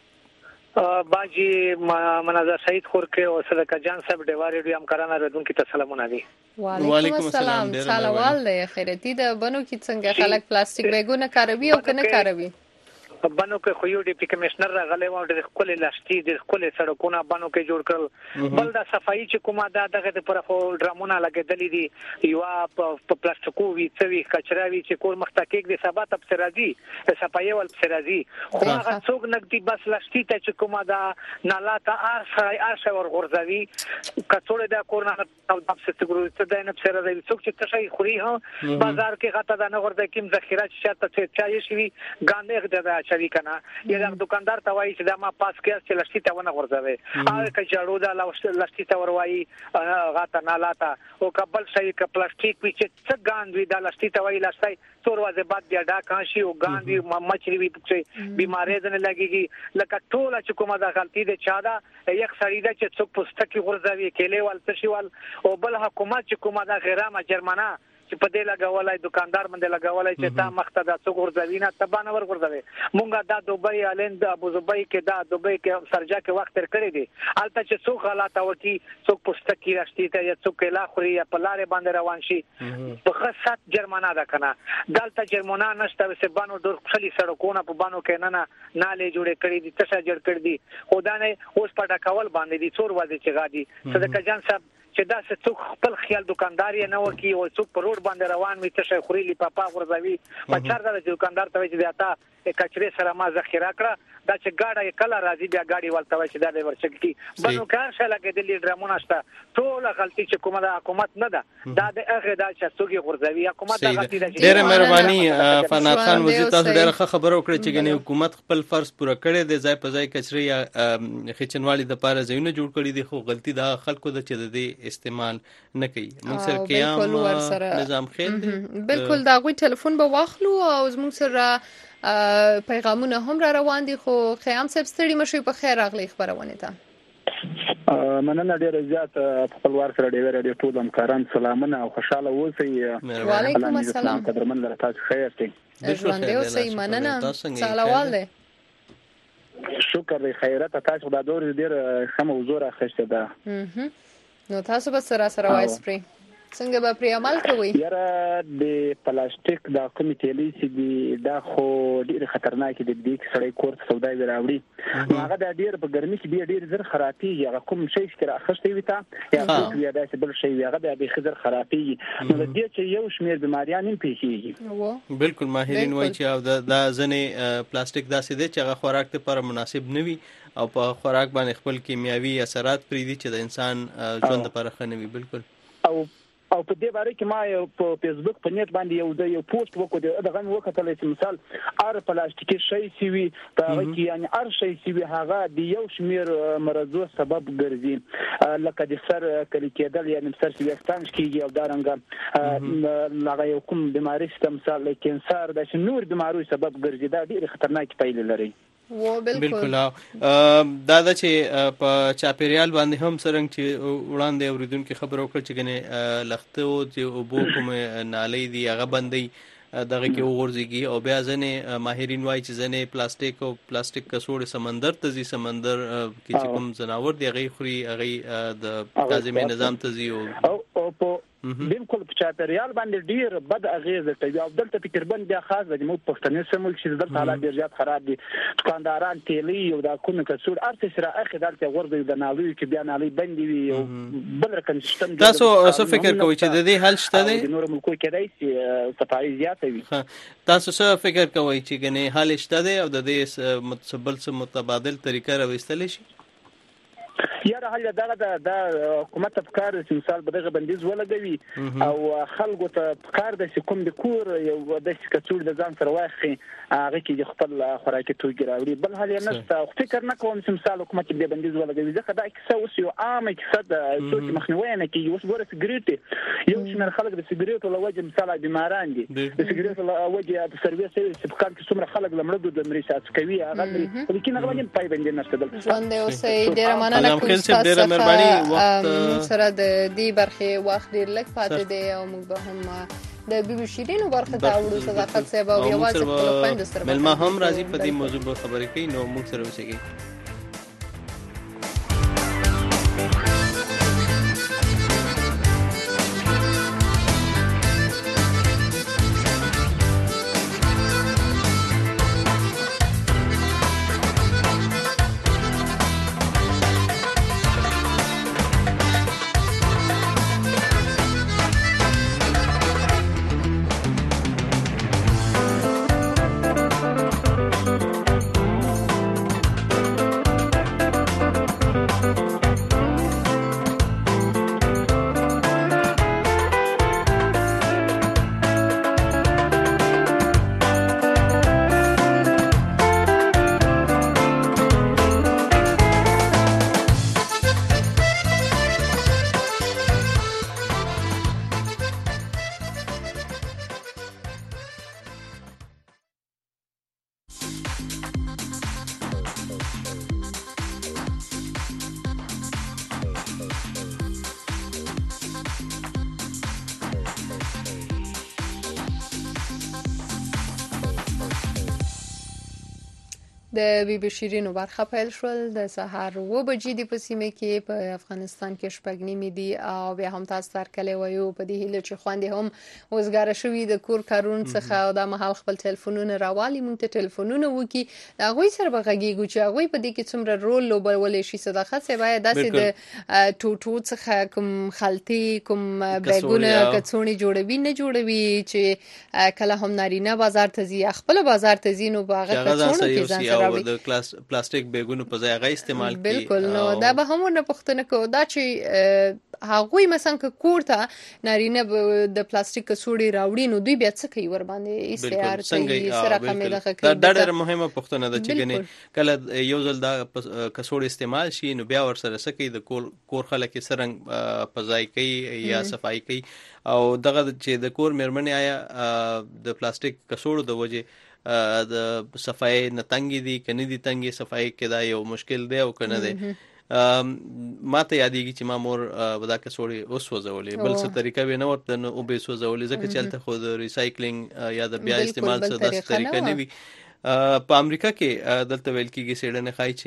Speaker 11: باجی مناظر شهید خور کې او صدقه جان صاحب ډیوار ریډیو همکاران اوریدونکو ته سلامونه دي
Speaker 1: وعلیکم السلام سلام دی خیرتی د بنو کې څنګه خلک پلاستیک بیګونه کاروي او کنه کاروي
Speaker 11: بنو کې خو یو ډیپټي کمشنر راغلی و د خپل لاشتي د خپل سړکونو بنو کې جوړ کړل بل دا صفایي چې کومه دا دغه پر خو ډرامونه لګېدلې دي یو په پلاستیکو وی څوي کچرا وی چې کور مختکیک د سبا تب سرازي صفایي ول سرازي خو هغه څوک نګدي بس لاشتي ته چې کومه دا نالا ته ارشای ارشای ور غورځوي کڅوړه دا کور نه او د ستګرو ته د نه سرازي څوک چې تشي خوري ها بازار کې غته دا نه ورته کیم ذخیره چې شاته چې چای شي ګانې غته شوی کنه یا دکاندار ته وایي چې دا ما پاس کې چې لشتي ته ونه ورځوي هغه که جوړو دا لشتي ته وروایي غاته نه لاته او کبل شي ک پلاستیک وی چې څه ګاندوي دا لشتي ته وایي لشتي څور وځي بعد بیا دا کانشي او ګاندوي مچري وي چې بیماری نه لګيږي لکه ټول چې کومه دا غلطي ده چا دا یک سړی دا چې څوک پستکی ورځوي کېلې ول تشوال او بل حکومت چې کومه دا غیرامه جرمانه چې په دې لګولای دکاندار باندې لګولای چې تا مخته د څوک ورځوینه تبانه ور ورځوي مونږه دا دوبۍ الند ابو ظبي کې دا دوبۍ کې سرجا کې وخت تر کړی دی البته چې څوک حالات ورتي څوک پستکی راشتي ته یا څوک لا خوري یا په لارې باندې روان شي په خاصه جرمانه ده کنه دلته جرمانه نشته چې بانو ډور خلی سړکونه په بانو کې نه نه نالې جوړې کړې دي تشه جوړ کړې دي خدانه اوس په ډاکول باندې دي څور وځي چې غادي صدقه جان صاحب چې دا څه څوک خپل خیال دکاندار یې نه ورکی او څوک په روډ باندې روان وي تشه خوري لپاپا ورځوي په چار دا دکاندار ته چې دا کچري سره ما ذخیره کړه دا چې گاډه کله راځي بیا گاډي ولته وي چې دا د ورشکتي بنو کار شاله کې د لیډرمونه شته ټول غلطي چې کومه د حکومت نه ده دا د هغه دا چې څوک ورځوي حکومت دا غلطي ده
Speaker 2: ډېر مهرباني فنات خان وزیر تاسو ډېر ښه خبرو کړې چې ګنې حکومت خپل فرض پوره کړی دی ځای په ځای کچري یا خچنوالي د پاره ځایونه جوړ کړی دي خو غلطي د خلکو د چې د استعمال نه کوي موږ سره قیام نظام خیل دی
Speaker 1: بالکل دا غوي ټلیفون به واخلو او موږ سره پیغامونه هم را روان دي خو خیام صاحب ستړي مشوي په خیر راغلی خبرونه ته
Speaker 12: مننه ډیره زیات خپلوار سره ډیره ډیره ټول همکاران سلامونه او خوشاله اوسئ
Speaker 1: وعلیکم السلام
Speaker 12: قدرمن لره تاسو خیر یې
Speaker 1: ژوند دی اوسئ مننه سلام دی
Speaker 12: شکر دی خیرت تاسو دا دور ډیر ښه موضوع راخښته ده
Speaker 1: نو تاسو به سره سره وایس پری څنګه به پری عمل کوي
Speaker 12: یاره د پلاستیک د کومې تیلي چې دی دا خو ډیر خطرناک دي د دې سړی کور ته سودا وی راوړي هغه د ډیر په ګرمي کې بیا ډیر زر خرابېږي هغه کوم شی چې راخښتي وي تا یا بیا داسې بل شی هغه بیا به خزر خرابېږي نو د دې چې یو شمیر بیماریان هم پیښیږي
Speaker 2: بالکل ماهرین وایي چې دا ځنې پلاستیک داسې دی چې هغه خوراک لپاره مناسب نه وي او په خوراک باندې خپل کیمیاوي اثرات پرې دي چې د انسان ژوند لپاره ښه نه وي بالکل
Speaker 12: او او په دې باره کې ما یو په فیسبوک په نیټ باندې یو د یو پوسټ وکړ دغه وکړل چې مثال ار پلاستیکي شی سی وی په هغه کې یعنی ار شی سی وی هغه د یو شمیر مرزو سبب ګرځي لکه د سر کلی کېدل یعنی سر سی وختان کېږي او دارنګ هغه یو کوم بیماری ست مثال کینسر د نور بیمارو سبب ګرځي دا ډېر خطرناک پایلې لري
Speaker 1: و
Speaker 2: بالکل دا د چې په چاپیریال باندې هم څنګه چې وړاندې اوریدونکو خبرو کړ چې کنه لخته او چې وبو کوم نالې دی هغه باندې دغه کې وګورځيږي او بیا ځنه ماهرین وایي چې ځنه پلاستیک او پلاستیک کڅوړې سمندر ته ځي سمندر کې چې کوم ځناور دی هغه خوري هغه د لازمي نظام ته ځي
Speaker 12: او په بالکل په چاپیریال باندې ډیر بد اغیزه کوي او دلته تقریبا بیا خاص د مو پښتنې سمول چې دلته حالات ډیر زیات خراب دي دکانداران تیلی او دا کوم کڅوړ ارته سره اخی دلته ورځي د نالوي کې بیا نالي بندي وي او بل رقم سیستم
Speaker 2: تاسو څه فکر کوئ چې د دې حل شته دی
Speaker 12: د نور ملکو کې راځي صفائی زیاته وي
Speaker 2: تاسو څه فکر کوئ چې غني حل شته دی او د دې متبادل څه متبادل طریقه راوستل شي
Speaker 12: یا د حل دغه د حکومت افکار چې مثال به دغه بندیز ولګوي او خلکو ته افکار د کوم د کور یو د کڅوړ د ځان سره واخی هغه کې خپل خوراکي توګه راوړي بل حل نه ست فکر نه کوم چې مثال حکومت د بندیز ولګوي ځکه دا کیسه اوس یو عامه کیسه د څوک مخنیوي نه کوي اوس ګوره سیګریټ یو شمېر خلک د سیګریټو له وجې مثال بیماران دي د سیګریټو له وجې د سرویس چې په کار کې څومره خلک لمړو د مریضات کوي هغه لري لیکن هغه باندې پای باندې نشته دلته
Speaker 1: ژوند اوسې ډیر مننه کوم ډیره مهرباني وخت سره د دې برخه وخت ډیر لږ پاتې دی او موږ به هم د بي بي شیرینو برخه ته وړو صداقت صاحب او یوازې خپل خويند سره
Speaker 2: ملما هم راځي په دې موضوع خبرې کوي نو موږ سره اوسېږي
Speaker 1: د بي بي شیرینو برخه پیل شول د سهار و بجې د په سیمه کې په افغانستان کې شپږ نیمې دي او بیا هم تاسو ترکلې وایو په دې هیله چې خوندې هم وزګاره شوي د کور کارون څخه او د مهال خپل ټلیفونونه راوالي مونږ ته ټلیفونونه وکي د هغوی سره به غږیږو چې هغوی په دې کې څومره رول لوبولی شي. صداقت صاحب باید داسې د ټوټو څخه کوم خلطې کوم بیګونه کڅوړې جوړوي نه جوړوي چې کله هم نارینه بازار ته ځي خپل بازار ته ځي نو په هغه کڅوړو کې ځان سره راوړي
Speaker 2: د پلاستیک بیګونو په ځای هغه استعمال کوي.
Speaker 1: بالکل نو دا به هم ورنه پوښتنه کوو دا چې هغوی مثلا که کور ته نارینه د پلاستیک کڅوړې راوړي نو دوی بیا څه کوي ور باندې استعار کوي سره کمې دغه کوي.
Speaker 2: دا ډېره مهمه پوښتنه ده چې ګنې کله یو ځل دا کڅوړې استعمال شي نو بیا ور سره څه کوي د کور کور خلک سرنګ په ځای کوي یا صفائی کوي او دغه چې د کور مېرمنې آیا د پلاستیک کڅوړو د وجې د صفائی نه تنګې دي که نه دي تنګې صفائی کې دا یو مشکل دی او که نه دی. ما ته یادېږي چې ما مور به دا کڅوړې وسوځولې بل څه طریقه به نه ورته نو به یې سوځولې ځکه چې هلته خو د ریسایکلینګ یا د بیا استعمال څه داسې طریقه نه وي. په امریکا کې دلته ویل کېږي څېړنې ښایي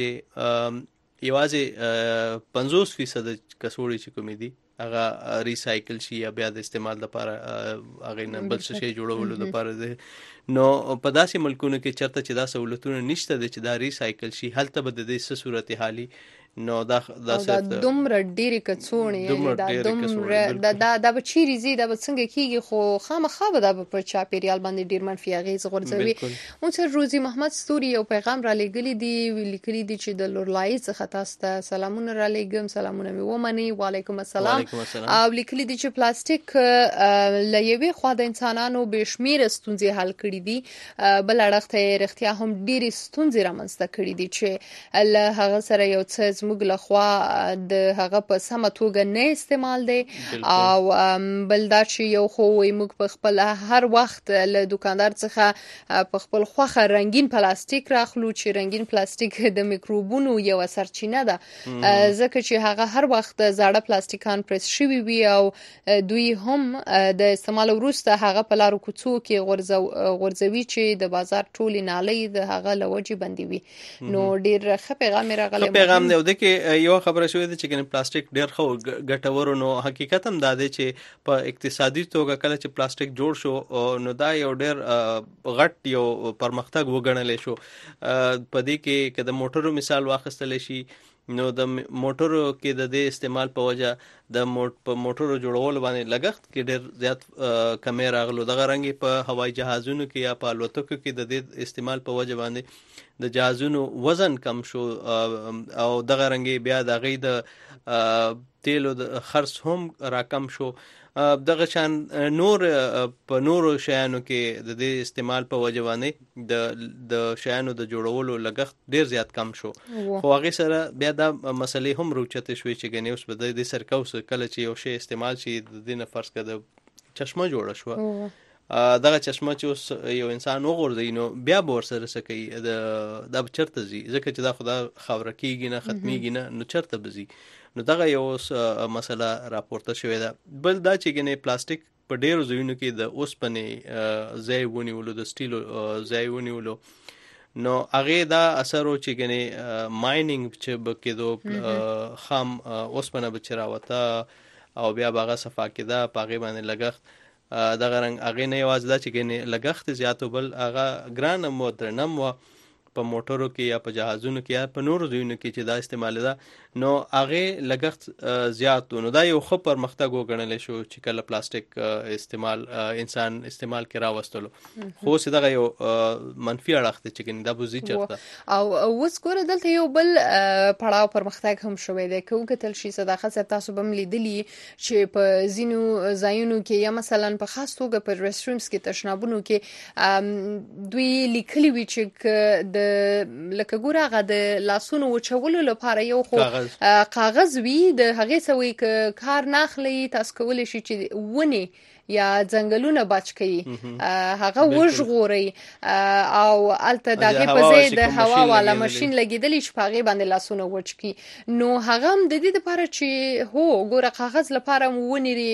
Speaker 2: چې یوازې پنځوس فیصد کڅوړې چې کومې دي هغه ریسایکل شي یا بیا د استعمال لپاره هغې نه بل څه شی جوړولو لپاره دی. نو په داسې ملکونو کې چېرته چې دا سهولتونه نشته دی چې دا ریسایکل شي هلته به د دې څه صورتحالي نو دا دا
Speaker 1: دومره ډېرې کڅوړې دا دومره دا دا به چیرې ځي دا به څنګه کېږي خو خامخا به دا به په چاپېریال باندې ډېر منفي اغېز غورځوي. اون سره روزي محمد ستوري یو پیغام را لیږلی دی لیکلي دي چې د لورلایي څخه تاسو ته سلامونه را لیږم سلامونه مې ومنئ وعلیکم السلام او لیکلي دي چې پلاستیک له یوې خوا د انسانانو بې شمېره ستونزې حل کړي دي بل اړخ ته یې رښتیا هم ډېرې ستونزې رامنځته کړي دي چې له هغه سره یو څه زموږ لخوا د هغه په سمه توګه نه استعمال دی او بل دا چې یو خو وایي موږ په خپل هر وخت له دوکاندار څخه په خپل خوښه رنګین پلاستیک راخلو چې رنګین پلاستیک د میکروبونو یو سرچینه ده ځکه چې هغه هر وخت زاړه پلاستیکان پرس شوي وي او دوی هم د استعمال وروسته هغه په لارو کوڅو کې غورځوي چې د بازار ټولې نالۍ د هغه له وجې بندې وي. نو ډېر ښه پیغام یې راغلی
Speaker 2: پیغام دی او د کې یو خبره شوې ده چې ګنې پلاستیک ډېر ښه ګټور نو حقیقت هم دا دی چې په اقتصادي توګه کله چې پلاستیک جوړ شو نو دا یو ډېر غټ یو پرمختګ وګڼلی شو. په دې کې که د موټرو مثال واخیستلی شي نو د موټرو کې د دې استعمال په وجه د په موټرو جوړولو باندې لګښت کې ډېر زیات کمې راغلو. دغه رنګې په هوایي جهازونو کې یا په الوتکو کې د دې استعمال په وجه باندې د جهازونو وزن کم شو او دغه رنګې بیا د هغې د تیلو د خرڅ هم راکم شو. دغه شان نور په نورو شیانو کې د دې استعمال په وجه باندې د د شیانو د جوړولو لګښت ډېر زیات کم شو خو هغې سره بیا دا مسلې هم راوچتې شوې چې ګنې اوس به د دې سرکه اوس کله چې یو شی استعمال شي د دې نه فرض کړه د چشمه جوړه شوه دغه چشمه چې اوس یو انسان وغورځوي نو بیا به ورسره څه کوي دا به چېرته ځي ځکه چې دا خو دا خاوره کېږي نه ختمېږي نه نو چېرته به ځي نو دغه یو مسله راپورته شوې ده. بل دا چې ګنې پلاستیک په ډېرو ځایونو کې د اوسپنې ځای ونیولو د سټیلو ځای ونیولو نو هغې دا اثر و چې ګنې مایننګ چې به کېدو خام اوسپنه به چې راوته او بیا به هغه صفا کېده په هغې باندې لګښت دغه رنګ هغې نه یوازې دا چې ګنې لګښت زیات و بل هغه ګران هم و درنه هم وه په موټرو کې یا په جهازونو کې یا په نورو ځایونو کې چې دا استعمال ده نو هغې لګښت زیات و نو دا یو ښه پرمختګ وګڼلی شو چې کله پلاستیک استعمال انسان استعمال کې راوستلو خو اوس دغه یو منفي اړخ دی چې ګنې دا به ځي چېرته
Speaker 1: او اوس ګوره دلته یو بل پړاو پرمختګ هم شوی دی که وکتل شي صداقت صاحب تاسو به هم لیدلي چې په ځینو ځایونو کې یا مثلا په خاص توګه په ریسټورنټس کې تشنابونو کې دوی لیکلي وي چې د لکه ګوره هغه د لاسونو وچولو لپاره یو خو کاغذ وي د هغې څه وایي که کار نه اخلئ تاسو کولی شئ چې ونې یا ځنګلونه بچ کړي هغه وژغوري او الته دغه په ځای د هوا والا ماشين لګیدلی چې پاغي باندې لاسونه وچ کی نو هغه هم د دې لپاره چې هو ګوره کاغذ لپاره ونیری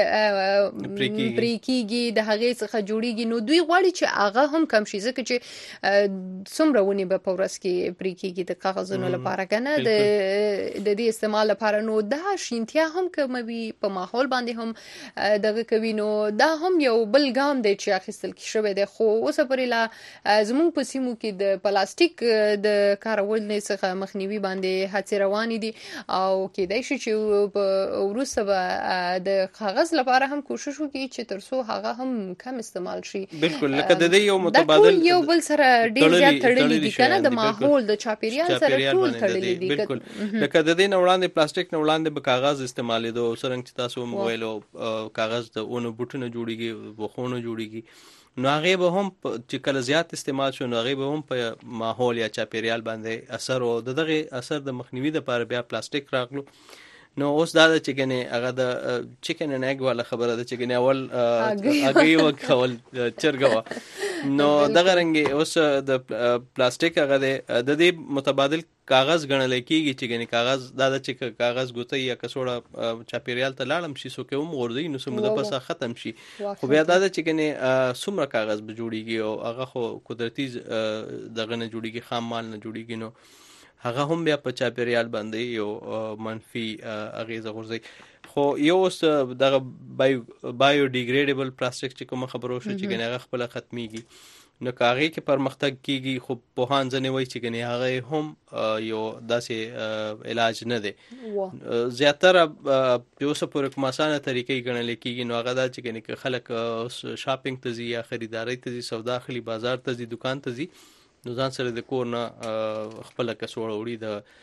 Speaker 1: پریکيږي د هغه څخه جوړیږي نو دوی غواړي چې هغه هم کم شي ځکه چې څومره ونی به پورس کې پریکيږي د کاغذونو لپاره کنه د د دې استعمال لپاره نو دا شینتیا هم کوموي په ماحول باندې هم دغه کوي نو دا هم یو بل ګام دی چې اخیستل کی شوی دی خو اوس پرې لا زموږ په سیمو کې د پلاستیک د کارول نه څخه مخنیوي باندې هڅې روانې دي او کېدای شي چې په وروسته به د کاغذ لپاره هم کوشش وکړي چې ترڅو هغه هم کم استعمال شي
Speaker 2: بالکل لکه د دې یو متبادل
Speaker 1: یو بل سره ډیر زیات تړلې دي کنه د ماحول د چاپیریال سره ټول تړلې دي
Speaker 2: بالکل لکه د دې نوړاندې پلاستیک نوړاندې به کاغذ استعمالې دو سرنګ چې تاسو موبایل کاغذ د اونو بوټونه جوړیږي بخونه جوړیږي نو هغه به هم چې کله زیات استعمال شو نو هغه به هم په ماحول یا چاپیریال باندې اثر او دغه اثر د مخنیوي لپاره بیا پلاستیک راغلو نو اوس دا چې کنه هغه د چیکن ان ایګ والا خبره ده چې کنه اول هغه وکول چرګوا نو دغه رنګ اوس د پلاستیک هغه د دې متبادل کاغذ غنل کیږي چې کنه کاغذ دا چې کاغذ ګوتې یا کڅوړه چاپیریال ته لاړم شي سو کوم غورځي نو سمده پسه ختم شي خو بیا دا چې کنه څومره کاغذ به جوړیږي او هغه خو قدرتي دغه نه جوړیږي خام مال نه جوړیږي نو هغه هم بیا په چاپیریال باندې یو منفي اغیزه غورځي خو یو اوس دغه بایو بایو ډیګریډیبل پلاستیک چې کوم خبرو شو چې هغه خپل ختميږي نو کاغی کې پرمختګ کیږي خو په هان ځنه وای چې کني هغه هم یو داسې علاج نه دی زیاتره په اوسه پورې کومه اسانه طریقې غنل کیږي نو هغه دا چې کني خلک شاپینګ ته ځي یا خریداري ته ځي سودا خلی بازار ته ځي دکان ته ځي نو ځان سره د کور نه خپل کڅوړه وړي د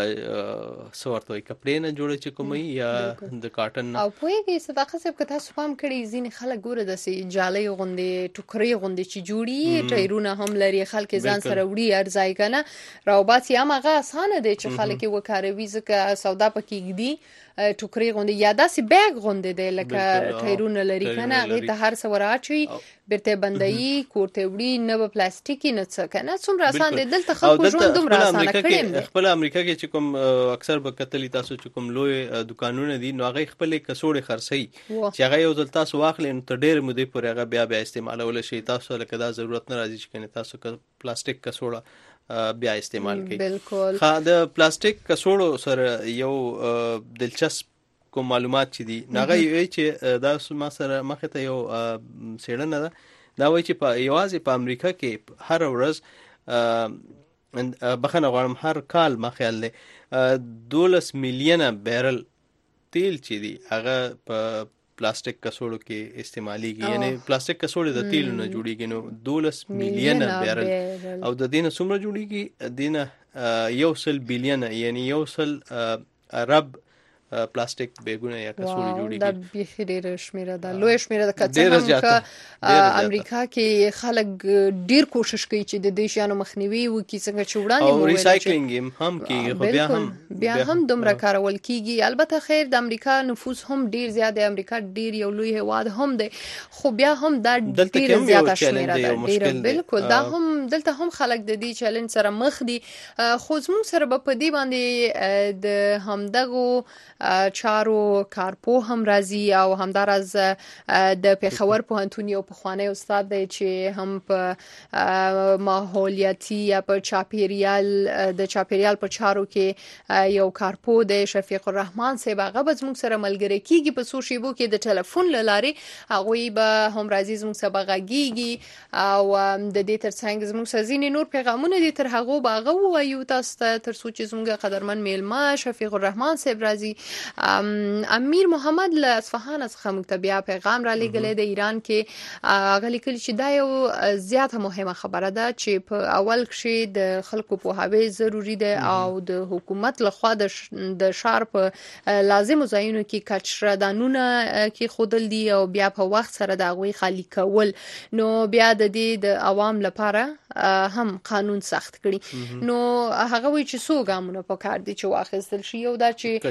Speaker 2: سورتوي کپڑے نه جوړ چې کومي یا د کاټن
Speaker 1: او پوهیږي صداقت صاحب کته سپام کړي ځین خلک ګوره د سي جالي غوندي ټوکري غوندي چې جوړي ټایرونه هم لري خلک ځان سره وړي ارزای کنه راوبات یا مغه اسانه دي چې خلک وکاروي ځکه سودا پکې دي ټوکري غوندي یا داسې بیگ غوندي دی لکه ټایرونه لري کنه هغه ته هر څه وراچي برته بندي کوړته وړي نه په پلاستیکي نه څه کنه څومره آسان دي دلته خلکو ژوند دومره آسان کړي
Speaker 2: خپل امریکا کې چې کوم اکثر به کتلی تاسو چې کوم لوی دکانونه دي نو هغه خپل کڅوړې خرڅي چې هغه یو ځل تاسو واخلئ نو تر ډېر مودې پورې هغه بیا بیا استعمالول شي تاسو لکه دا ضرورت نه راځي چې کنه تاسو پلاستیک کڅوړه بیا استعمال کړئ
Speaker 1: بالکل
Speaker 2: خا د پلاستیک کڅوړو سره یو دلچسپ کوم معلومات چې دي ناغه یو چې دا ما سره مخه ته یو سیړنه ده دا وایي چې په یوازې په امریکا کې هر ورځ بخنه غواړم هر کال ما خیال دی دولس میلیونه بیرل تیل چې دي هغه په پلاستیک کڅوړو کې استعماليږي یعنی پلاستیک کڅوړې د تیل نه جوړیږي نو دولس میلیونه بیرل او د دینه څومره جوړیږي دینه یو سل بلیونه یعنی یو سل ارب پلاستیک بیگونه یا کڅوړې جوړیږي
Speaker 1: دا به ډېر شمیره ده لوی شمیره ده کڅوړه هم امریکا کې خلک ډیر کوشش کوي چې د دې شانو مخنیوي وکړي څنګه چې وړاندې
Speaker 2: مو ریسایکلینګ هم کیږي خو بیا هم
Speaker 1: بیا هم دومره کارول کیږي البته خیر د امریکا نفوس هم ډیر زیات دی امریکا ډیر یو لوی هواد هم دی خو بیا هم دا ډیر زیات شمیره ده ډیر بالکل دا هم دلته هم خلک د دې چیلنج سره مخ دي خو زموږ سره په دې باندې د همدغه چارو کارپو هم راځي او همدارز د پیښور پوهنتون یو پخوانی استاد دی چې هم په ماحولیاتي یا په چاپیریال د چاپیریال په چارو کې یو کارپو دی شفیق الرحمن صاحب هغه به زموږ سره ملګری کیږي په سوشیبو کې د ټلیفون لارې هغه به هم راځي زموږ سره غږیږي او د دې ترڅنګ زموږ سره ځینې نور پیغامونه دي تر هغه به هغه وایو تاسو ته تر څو چې زموږ قدرمن میلمه شفیق الرحمن صاحب راځي امیر محمد له اصفهان څخه موږ ته بیا پیغام را لېږلی د ایران کې هغه لیکلي چې دا یو زیاته مهمه خبره ده چې په اول کې د خلکو پوهاوی ضروری ده او د حکومت لخوا د شار په لازم ځایونو کې کچرادانونه کې خودل دي او بیا په وخت سره د غوي خالی کول نو بیا د دې د عوام لپاره هم قانون سخت کړي نو هغه وی چې څو ګامونه په کار دي چې واخیستل شي یو دا چې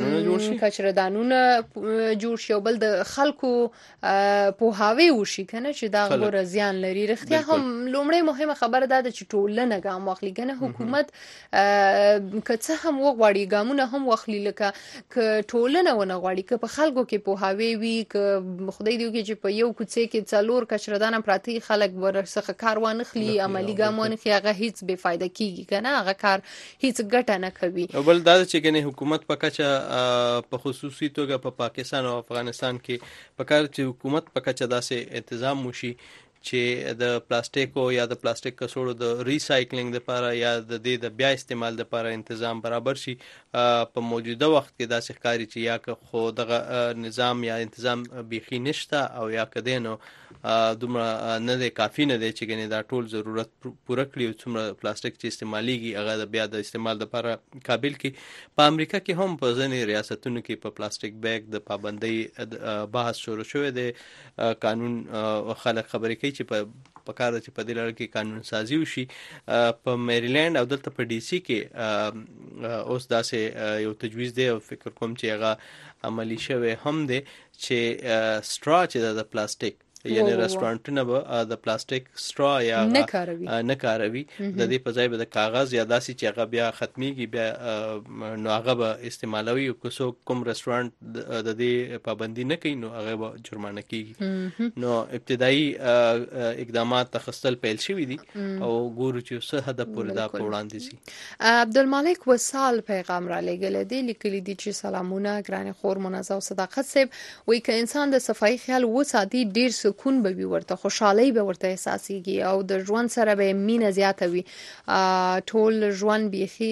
Speaker 2: کچرهدانونه جوړ شي
Speaker 1: کچرهدانونه جوړ شي او بل د خلکو پوهاوی وشي کنه چې دا غوړه زیان لري. رښتیا هم لومړی مهمه خبره ده چې ټولنه ګام واخلي کنه حکومت که څه هم وغواړي ګامونه هم واخلي لکه ک ټولنه ونه غواړي که په خلکو کې پوهاوی وي که خدای دې وکړي چې په یو کوڅه کې څلور کچرهدان پراتی خلک ورڅخه کار وانخلي عملی ګام وانخلي هغه هیڅ بے فایده کیږي کنه هغه کار هیڅ ګټه نه کوي.
Speaker 2: او بل دا چې کنه حکومت په کچه په خصوصي توګه په پاکستان او افغانستان کې په کار چې حکومت په کچه داسې تنظیم وشي چې د پلاستیکو یا د پلاستیک کڅوړو د ریسایکلینګ لپاره یا د دې د بیا استعمال لپاره تنظیم برابر شي. په موجوده وخت کې داسې ښکاري چې یا که خو دغه نظام یا تنظیم بیخي نشته او یا که دی نو دومره نه دی کافي نه دی چې ګنې دا ټول ضرورت پوره کړي او څومره پلاستیک چې استعمالیږي هغه د بیا د استعمال لپاره قابل کړي. په امریکا کې هم په ځینې ریاستونو کې په پلاستیک بیگ د پابندۍ بحث شروع شوی دی. قانون خلک خبرې کوي چې په پکار چې په دې لړ کې قانون سازي وشي. په میریلند او دلته په ډي سي کې اوس داسې یو تجویز دی او فکر کوم چې هغه عملی شوی هم دی چې سټرا چې د پلاستیک یعنی رستورانټونه به د پلاستیک سټرا یا
Speaker 1: نه کاروي
Speaker 2: نه کاروي د دې په ځای به د کاغذ یا داسې چې هغه بیا ختميږي بیا نو هغه به استعمالوي او که څوک کوم رستورانټ د دې پابندي نه کوي نو هغه به جرمانه کیږي. نو ابتدایي اقدامات تخصل پیل شوي دي او ګورو چې څه هدف پورې دا په وړاندې شي.
Speaker 1: عبدالمالک وصال پیغام را لګل دی لیکلي دي چې سلامونه ګران خور منازه او صداقت صاحب وایي که انسان د صفائی خیال وساتي ډیر سکون به وي ورته خوشحالي به ورته احساسيږي او د ژوند سره به مینه زیاته وي. ټول ژوند بيخي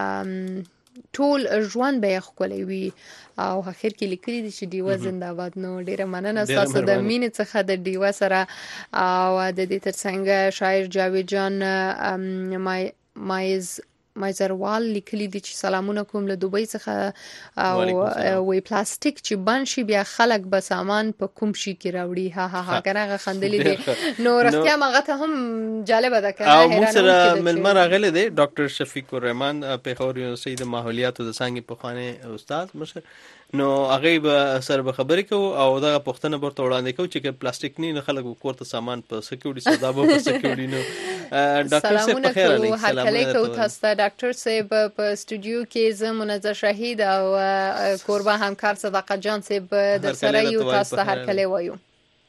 Speaker 1: ټول ژوند به ښکلی وي او اخر کې لیکلي دي چې دیوه زنده‌باد. نو ډیره مننه تاسو د مینې څخه د دیوه سره او د دې ترڅنګ شاعر جاوید جان مای مایز مایزروال لیکلي دي چې سلامونه کوم له دوبۍ څخه او وی پلاستیک چې بند شي بیا خلک به سامان په کوم شي کې راوړي. ها ها ها کنه خندلې دي نو رښتیا ماغه ته هم جالب ده کنه.
Speaker 2: او موږ سره ملمر راغلی دی ډاکټر شفیق الرحمن پیښور یونیورسيټي د ماحولیاتو د څانګې پخوانی استاد مشر نو هغه به سره به خبرې کوو او دغه پوښتنه ورته وړاندې کوو چې پلاستیک نه خلک کوړه سامان په سکیورټي صدا به په سکیورټي نو ډاکټر صاحب په خیر علیکم
Speaker 1: سلام علیکم تاسو ډاکټر صاحب په استودیو کې زه منزه شهید او قربان همکار صداقت جان صاحب در سره یو تاسو هر کله وایو.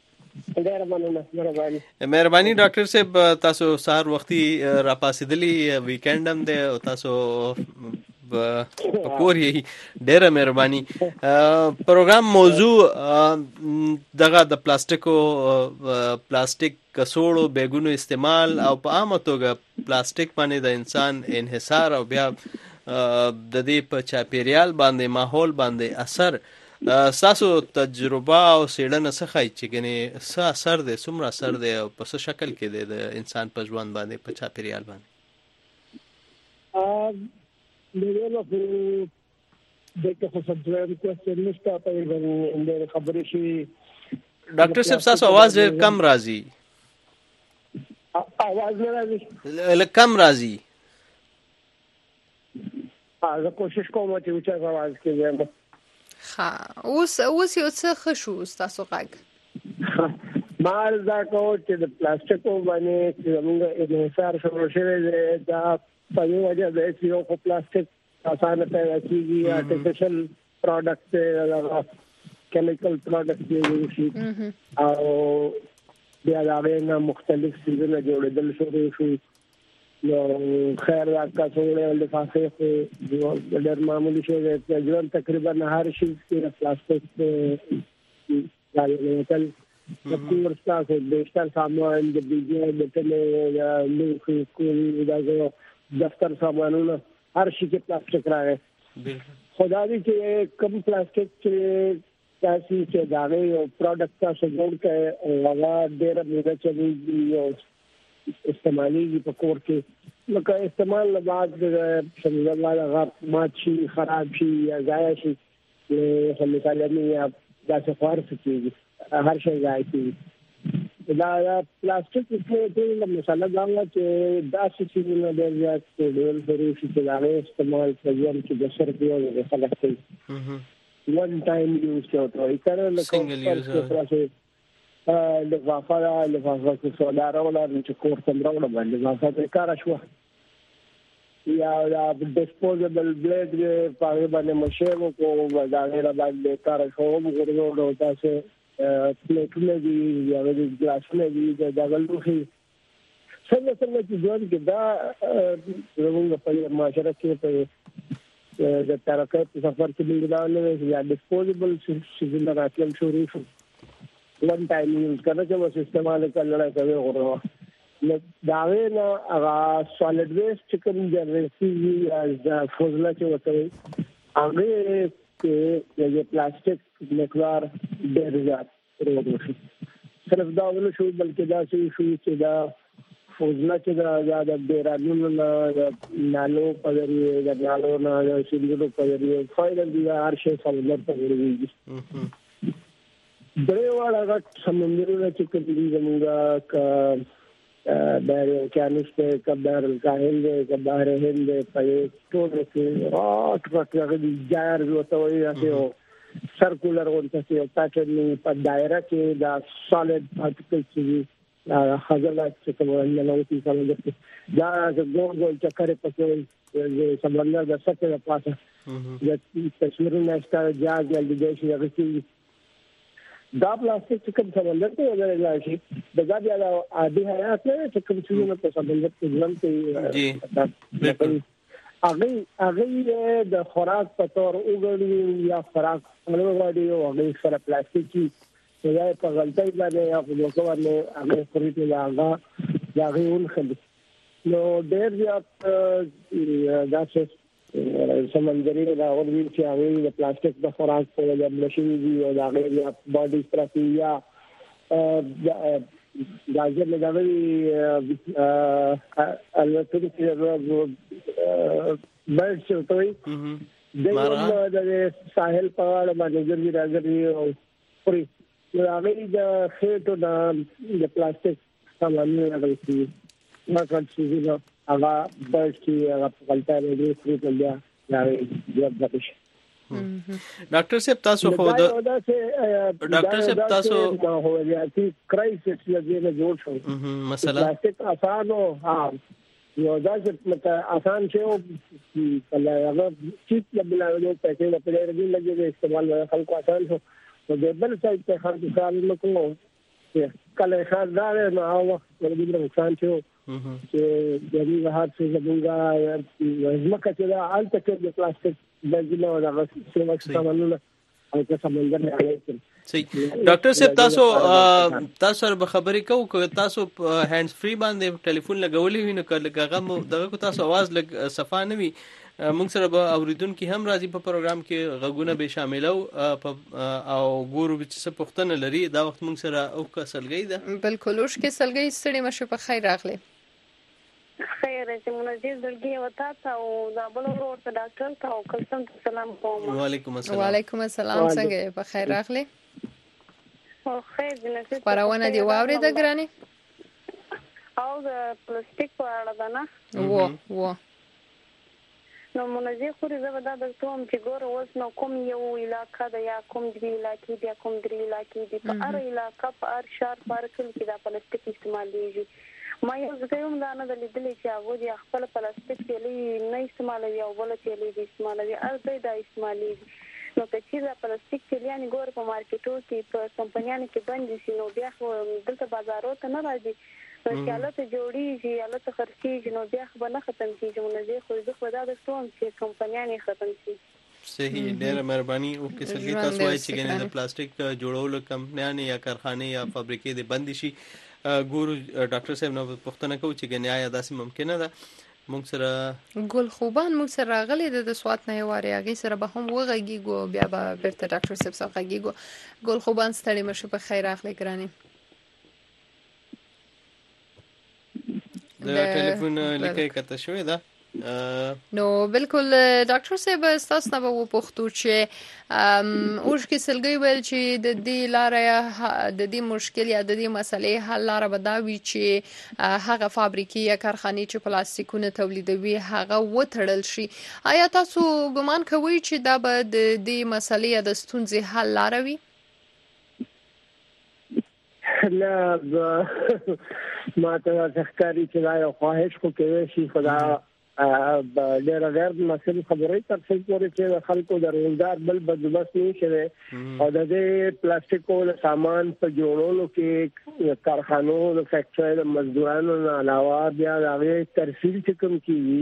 Speaker 2: مهرباني ډاکټر صاحب تاسو سهار وختي را پاسېدلی ویکند هم دی او تاسو پکور یې ډېره مهرباني. پروګرام موضوع دغه د پلاستیکو پلاستیک کڅوړو بیګونو استعمال او په عامه توګه پلاستیک باندې د انسان انحصار او بیا د دې په چاپیریال باندې ماحول باندې اثر ساسو تجربه او سیړنه څه ښایي چې ګنې څه اثر دی څومره اثر دی او په څه شکل کې دی د انسان په ژوند باندې په چاپیریال باندې.
Speaker 13: Livello per دغه څه څه کوېسچن نشته په دې خبرې شي.
Speaker 2: ډاکټر صاحب تاسو आवाज کم راځي.
Speaker 13: आवाज نه راځي
Speaker 2: لکه کم راځي.
Speaker 13: ها زه کوشش کوم چې اوچا आवाज کړم.
Speaker 1: ها اوس اوس یو څه خشو تاسو غږ
Speaker 13: مال دا کوم چې د پلاستیکو باندې چې موږ انحصار شروع شوی دی دا په یو وجه د یو خو پلاستیک اسانه پیدا کیږي آرټیفیشل پروډکټ کیمیکل پروډکټ دی شي او بیا دا غوښنه مختلف سیزونه جوړېدل شروع شي. نو خیر راکا څنګه ول فاسه خو د ډېر معمولی شی دی ژوند تقریبا هر شي کې پلاستیک راځي. د کور ستاسو د اشتر سامان د بيجو د تله نو خو دا دفتر سامانونه هر شي کې پلاستیک راغی. خدا دې چې کم پلاستیک چې تاسو چې دا یو پروډکټ تاسو جوړ کړئ هغه ډېر موږ چې یو استعمالي په کور کې لکه استعمال نه بعد څنګه الله هغه مات شي خراب شي یا ضایع شي نو مثلا یا دا څه فارس کېږي هر شي ضایع کېږي. دا پلاستیک په ټول مسله دا چې دا چې نه د زیات ډول فروش چې دا استعمال کوي چې د سر په یو خلک کوي one time use ته وایي کله
Speaker 2: single use
Speaker 13: لفافه لفافه کې سودا راوړل چې کور څنګه راوړل باندې لفافه کار شو یا دا ډیسپوزیبل بلیډ په باندې مشه کو دا غیر باندې کار شو وګورئ تاسو پلیټونه دي یا د ګلاسونه دي دا غلوخي څنګه څنګه چې ځوان کې دا زموږ په معاشره کې په د ترکه په سفر کې موږ دا یا ډیسپوزیبل څه راتلل شروع شو one time use کله چې استعمال کړل کوي غوړو دا وینا هغه سالډ ویسټ کوم جنریټي از فوزلا چې وته هغه کې د پلاستیک مقدار ډېر زیات پروت شو صرف دا ونه شو بلکې دا شو چې دا فوزلا چې دا د بیرانونو نه نالو پدري د نالو نه د سیندونو پدري فایل دی هر شي سمندر ته ورېږي درېواړه غټ سمندرونه چې کوم دي زموږه ک بحر اوکیانوس ته کبار الکاهل ده کبار هند ده په ټول کې راټ راټ راغلي جار وته وي هغه سرکولر ورته چې پاترن په دایره کې دا سالډ پارټیکل چې خزانه چې کومه نه نوتي سمندر کې دا د ګول ګول چکر په کې د سمندر د سطح په پاسه د تصویرونه ستاره جاز د دې شي هغه چې دا پلاستیک چې کوم سمندر ته ورغلی شي دا بیا د عادي حیات نه چې کوم څه په سمندر کې ژوند کوي
Speaker 2: جی بالکل
Speaker 13: هغه هغه د خوراک په تور وګړي یا خوراک ولوړي او هغه سره پلاستیک چې یا په غلطۍ باندې یا په دوکه باندې هغه پرې ته هغه هغه ونخلي نو ډېر زیات دا څه سمندري راغلي چې هغه د پلاستیک د خوراک په وجه مشي دي او دا غیر باډي استراتیجیا دا چې لګوي البته چې برډ چوي دغه د ساحل په اړه باندې ګرځي راځي او پوری هغه د خېټو د پلاستیک سامانونه راغلي ما کړی چې هغه برډ چې هغه په غلطه لري چې بیا دا د بش
Speaker 2: ډاکټر صاحب تاسو خو د ډاکټر صاحب تاسو
Speaker 13: هو یاتي کرایسس لږه جوړ شو
Speaker 2: مثلا
Speaker 13: پلاستیک آسانو ها یو دا چې مته آسان شو کله هغه چې بلایو پیسې په لري لګي لګي استعمال خلکو آسان شو نو د بل ځای ته خلک خیال نکوي کله خاص دا نه هغه ورته نقصان شو چې د دې هر څه زموږه زمکه چې دا الته کې د پلاستیک د ګلو د سیمه سامانونه او د سمندر نه راځي
Speaker 2: صحیح ډاکټر صاحب تاسو تاسو سره خبرې کوو که تاسو هاند فري باندې ټلیفون لګولې وي نو کله دغه تاسو आवाज لګ صفه نه وي موږ سره به اوریدونکو هم راځي په پروګرام کې غوونه به شاملو او ګورو چې څه پوښتنه لري دا وخت موږ سره او کسلګي ده
Speaker 1: بالکل اوس کې سلګي ستړي مشه په خیر راغله
Speaker 14: خیر چې منځ درګي وتا تا او دا بل ورور ته ډاکټر ته او کلسم سلام کوم
Speaker 2: وعلیکم السلام
Speaker 1: وعلیکم السلام څنګه په خیر راغله
Speaker 14: او خیر دې
Speaker 1: پرونه دی واورې د ګرانی
Speaker 14: او د پلاستیک په اړه ده نه
Speaker 1: و و
Speaker 14: نو منځي خوري زه دا د کوم چې ګور اوس نو کوم یو علاقې د یا کوم دی علاقې د کوم دی علاقې د په اړه علاقې په اړ شهر پارکل کې د پلاستیک استعمال دیږي ما یو ځکه هم دا نه د لیدلې چې هغه د خپل پلاستیک تیلې نه استعمالوي او بل تیلې د استعمالوي ار دې د استعمالي نو چې دا پلاستیک تیلې یعنی ګور په مارکیټو کې په کمپنیانو کې باندې شي نو بیا خو دلته بازارو ته نه راځي چې حالت جوړیږي حالت خرڅیږي نو بیا خو نه ختم کیږي نو زه خو زه خو دا د ټول چې کمپنیانو ختم شي
Speaker 2: صحیح ډېر مهرباني او کې سړي تاسو وایي چې ګنې د پلاستیک جوړولو کمپنیانو یا کارخانه یا فابریکې د بند شي ګورو ډاکټر صاحب نو پوښتنه کوي چې ګنې آیا داسې ممکنه ده موږ سره
Speaker 1: ګل خوبان موږ سره راغلي د سوات نه واره هغه سره به هم وغږیږو بیا به بیرته ډاکټر صاحب سره غږیږو ګل خوبان ستړي مشه په خیر راغلی ګرانی
Speaker 2: د ټلیفون لیکه کته شوې ده
Speaker 1: نو بالکل ډاکټر صاحب تاسو نه به وپوښتو چې اوس کې سلګي ویل چې د دې لارې د دې مشکل یا د دې مسلې حل لاره به دا وي چې هغه فابریکې یا کارخانې چې پلاستیکونه تولیدوي هغه وتړل شي. آیا تاسو ګمان کوئ چې دا به د دې مسلې یا د ستونزې حل لاره وي؟
Speaker 13: نه ما ته ځکاري چې دا یو خواهش خو کوي شي خدا ډېر غیر مسلې خبرې تر څو پورې چې خلکو د روزګار بل بندوبست نه شوي او د دې پلاستیکو سامان په جوړولو کې کارخانو د فیکټري د مزدورانو نه علاوه بیا د هغه ترسیل چې کوم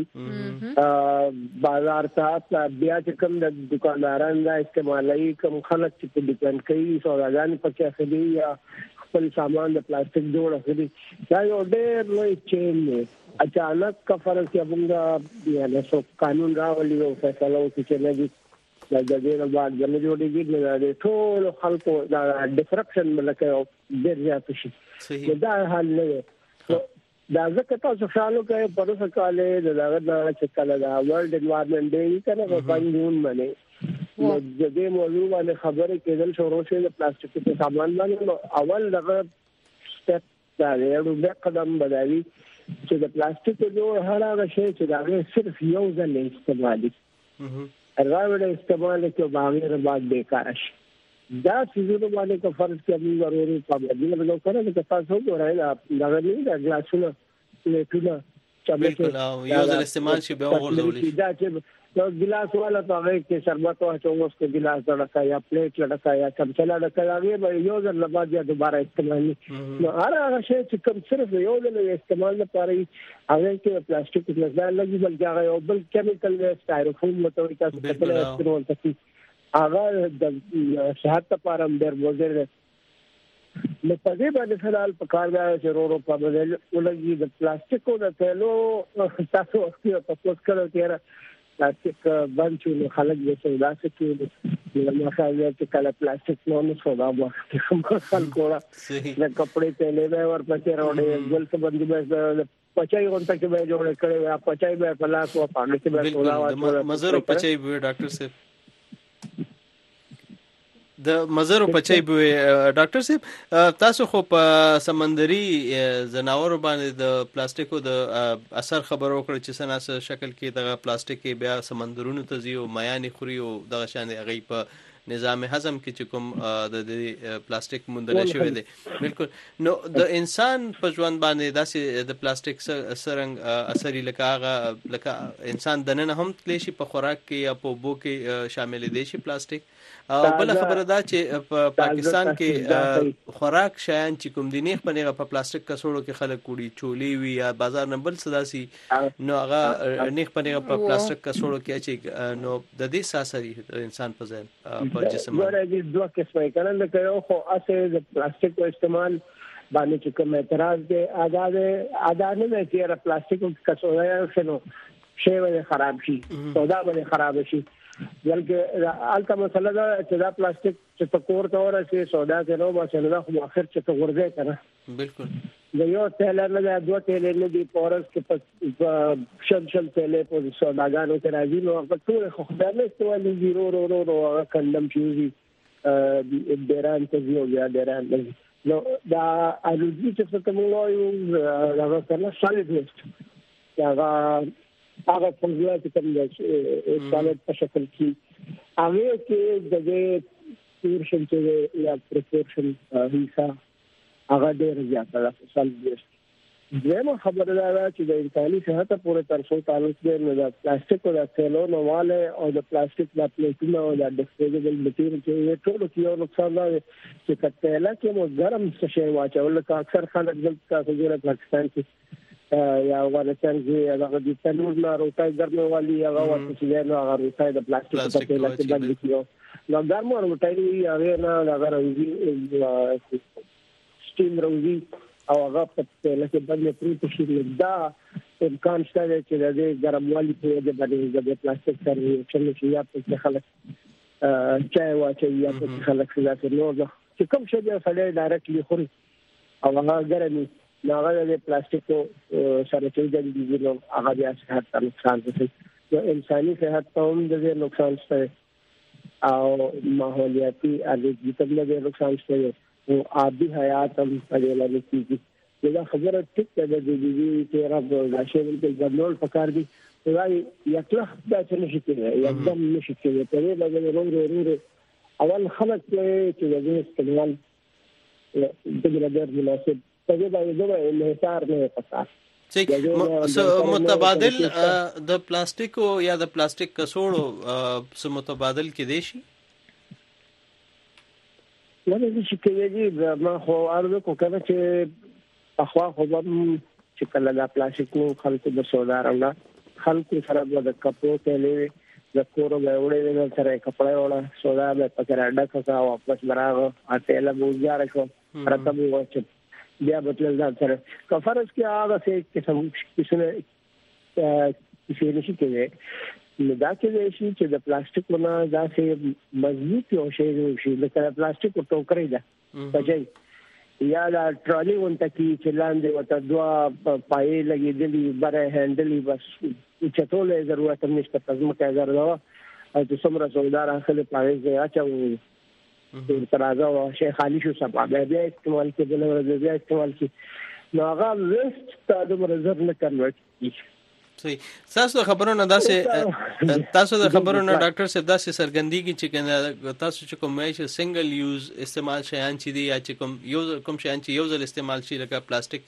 Speaker 13: کیږي بازار ته بیا چې کوم د دکاندارانو د استعمالي کوم خلک چې په دکان کوي سوداګان پکې اخلي یا خپل سامان د پلاستیک جوړ اخلي دا یو ډېر لوی چین دی. اچانک کا فرض کې موږ یعنی څو قانون راولي او فیصله وکړي چې نه دي د دې نه بعد د جوړېږي د ټول خلکو دا ډیسرپشن ملکه ډېر زیات شي دا حل نه دی. دا ځکه تاسو خیال وکړئ په اوسه کاله د هغه د چې کله د ورلد انوایرنمنت ډے کنه په پنځون باندې نو د دې موضوع باندې خبرې کېدل شروع شوې د پلاستیک په سامان باندې اول دغه سټپ دا یو بیا قدم بدایي چې د پلاستیک جوړ هغه شی چې دا صرف یو ځل استعمالي راوړل استعمال کې باغیر بعد بیکار شي. دا سيزونه باندې کو فرض کې موږ ضروري پابندي له کړو چې تاسو وګورئ دا غوړي دا ګلاسونه لیټونه
Speaker 2: چې یو ځل استعمال شي به وغورځول شي.
Speaker 13: دا چې یو ګلاس والا په هغه کې شربت او چوغوس کې ګلاس ډکا یا پلیټ ډکا یا چمچا ډکا هغه به یو ځل بعد یا دوباره استعمالي. نو هغه شی چې کوم صرف یو ځل استعمال لپاره هغه کې پلاستیک کې ځای لګي بلکې هغه یو بل کیمیکل سټایروفون متوي تاسو په خپل استعمال کوي هغه د صحت لپاره ډېر مضر دی. نو په دې باندې فعال په کار دی چې ورو په بدل ولګي د پلاستیکو د تلو تاسو وختي تاسو کړو چې پلاستیک باندې چې خلک یې سودا کوي نو ما خیال چې کله پلاستیک نو سودا وخت کوم خلکو را د کپڑے ته له ور پچې راوړې ګل څه باندې به پچای غونټه کې به جوړ کړي یا پچای به پلاس او پاګه کې به سودا واچو
Speaker 2: مزر پچای به ډاکټر صاحب د مزرو پچای به ډاکټر صاحب تاسو خو په سمندري زناور باندې د پلاستیکو د اثر خبرو کړ چې سناسه شکل کې د پلاستیک بیا سمندرونو ته ځي او میاني خوري او دغه شان هغه په نظام هضم کې چې کوم د پلاستیک مندل شوی دی. بالکل نو د انسان په ژوند باندې داسې د پلاستیک سرنګ اثر لکه هغه لکه انسان دننه هم تلی شي په خوراک کې یا په بو کې شامل دي شي پلاستیک او بل خبره دا چې په پاکستان کې خوراک شایان چې کوم دي نه په په پلاستیک کڅوړو کې خلک کوړي چولي وي یا بازار نه بل صداسي نو هغه نه په په پلاستیک کڅوړو کې چې نو د دې ساسري انسان په ځای په جسم
Speaker 13: باندې دوه قسمه کړه لکه یو خو اسه د پلاستیک استعمال باندې چې کوم اعتراض دی آزاد آزاد نه چې را پلاستیک کڅوړه شنو شی به خراب شي سودا به خراب شي بلکې الته مسله دا چې دا پلاستیک چې تکور ته ورسي سودا کړو ما چې دا خو اخر چې ته ورځي کنه
Speaker 2: بالکل
Speaker 13: د یو تل نه دوه تل نه دی پورس کې په شل شل تل په سوداګانو کې راځي نو په ټول خو خدای نه استوالي زیرو رو رو رو کندم چوزي ډیران ته یو یا ډیران نو دا الوزي چې څه کوم یو هغه سره سالید ویسټ هغه هغه څنګه چې کوم د سالید په شکل کې هغه کې د دې پورشن چې یا پروپورشن حصہ هغه ډېر زیات ده سالید ویسټ. دغه خبره ده چې د انساني صحت پورې تر څو تعلق دی نو د پلاستیک او د ثیلو نواله او د پلاستیک د پلیټونو او د ډسپوزیبل میټیریل چې ټول کې یو نقصان دی چې کتهلا کې مو ګرم څه شی واچول که اکثر خلک دلته څنګه پاکستان کې یا افغانستان کې هغه د تنور نه روټای ګرمه والی هغه ورته چې نو هغه روټای د پلاستیک په لکه باندې کیو نو ګرمه روټای هغه نه هغه راځي سټیم راځي او هغه په لکه باندې پروت شي دا امکان شته چې د دې ګرموالي په دې باندې د پلاستیک سره چې یا په خلک چای واچي یا په خلک څه نو چې کوم شی به سړی ډایرکټلی خوري او هغه ګرمي هغه د پلاستیکو سره چې د دې نو هغه بیا صحت ته نقصان رسوي نو انساني صحت ته هم د نقصان شته او ماحولیاتي اړیکې ته هم د نقصان شته او آبی حیات هم په دې لاره کې دا خبره ټیک ده د دې چې راځي د شیل په ځنول پکار دي راي یکله دا چې نشي کېږي یکدم نشي کېږي په دې لږه ورو ورو اول خلک چې د دې استعمال د ډېر مناسب په دې باندې د انحصار نه پکار
Speaker 2: چې متبادل د پلاستیکو یا د پلاستیک کڅوړو سم متبادل کې دي شي
Speaker 13: نه دې چې کېږي ما خو ارزو کو کنه چې اخوا خو چې کله د پلاستیک نو خلکو د سودارانه خلکو سره د کپو تلې د کورو به وړې د سره کپڑے وړه سودا به پکړه ډکه کا واپس براغه اته له بوزار شو راتب وچ بیا بتل ځان سره کفرس کې هغه څه قسم کیسه کیسه نشي کېږي نو دا چې شي چې د پلاستیک نه دا چې مضبوط یو شی شي لکه پلاستیک ټوکرې ده پځای یا دا ټرالي ونته کې چې لاندې وته دوا پای لګېدلې بره هندلې بس چې ټول ضرورت نشته پزما کې زردا او چې څومره سودار اخلي پای ځای اچو تر راځه او شي خالی شو سبا بیا استعمال کې بل ورځ بیا استعمال کې نو هغه وست ته د مرزر نه کنورټ کیږي
Speaker 2: صحیح تاسو خبرونه داسې تاسو د خبرونه ډاکټر صاحب داسې سرګندګي چې تاسو چې کوم چې سنگل یوز استعمال شیان چې دي یا چې کوم یو کوم شیان چې یو ځل استعمال شي لکه پلاستیک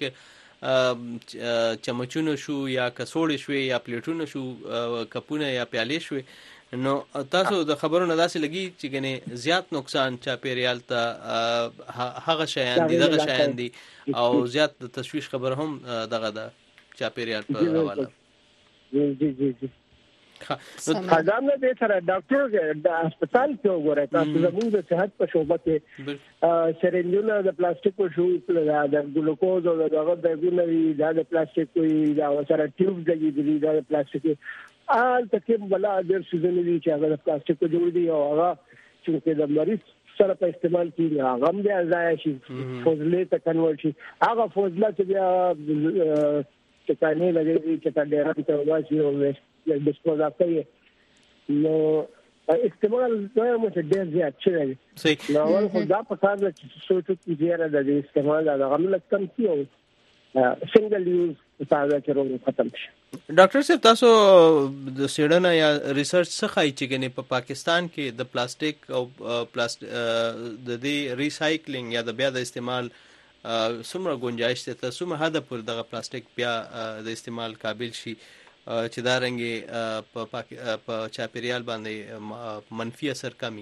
Speaker 2: چمچونه شو یا کڅوړې شو یا پلیټونه شو کپونه یا پیالې شو نو تاسو د خبرونو داسې لګي چې ګنې زیات نقصان چا پیریال ته هغه شیان دي دغه شیان دي او زیات د تشویش خبر هم دغه د چا پیریال په حواله
Speaker 13: جی جی جی خدام نه دې سره ډاکټر د هسپتال کې وګورئ تاسو زموږ د صحت په شعبه کې سرنجونه د پلاستیک شو د ګلوکوز او دغه د ګونوي د پلاستیک وي دا سره ټیوب دي د پلاستیک آل تکیم بلا ډېر سيزونه دي چې هغه د پلاستیک جوړ دي او هغه چې د مریض سره په استعمال کیږي هغه هم بیا ځای شي فوزله ته کنورټ شي هغه فوزله چې بیا چې کانه لګي چې تا ډېر ته واشي او ډسپوز کوي نو استعمال دوی مو ته ډېر زیات شي
Speaker 2: صحیح
Speaker 13: نو اول خو دا په کار چې سوچو کې زیاده د استعمال هغه هم لکم کیو سنگل یوز تازه چرونه ختم شي
Speaker 2: ډاکټر صاحب تاسو د سیډنا یا ریسرچ څخه چې ګنې په پاکستان کې د پلاستیک او پلاستیک د دې ریسایکلینګ یا د بیا د استعمال څومره گنجائش ته څومره حد پر دغه پلاستیک بیا د استعمال قابل شي چې دا رنګ په چاپیریال باندې منفي اثر کمی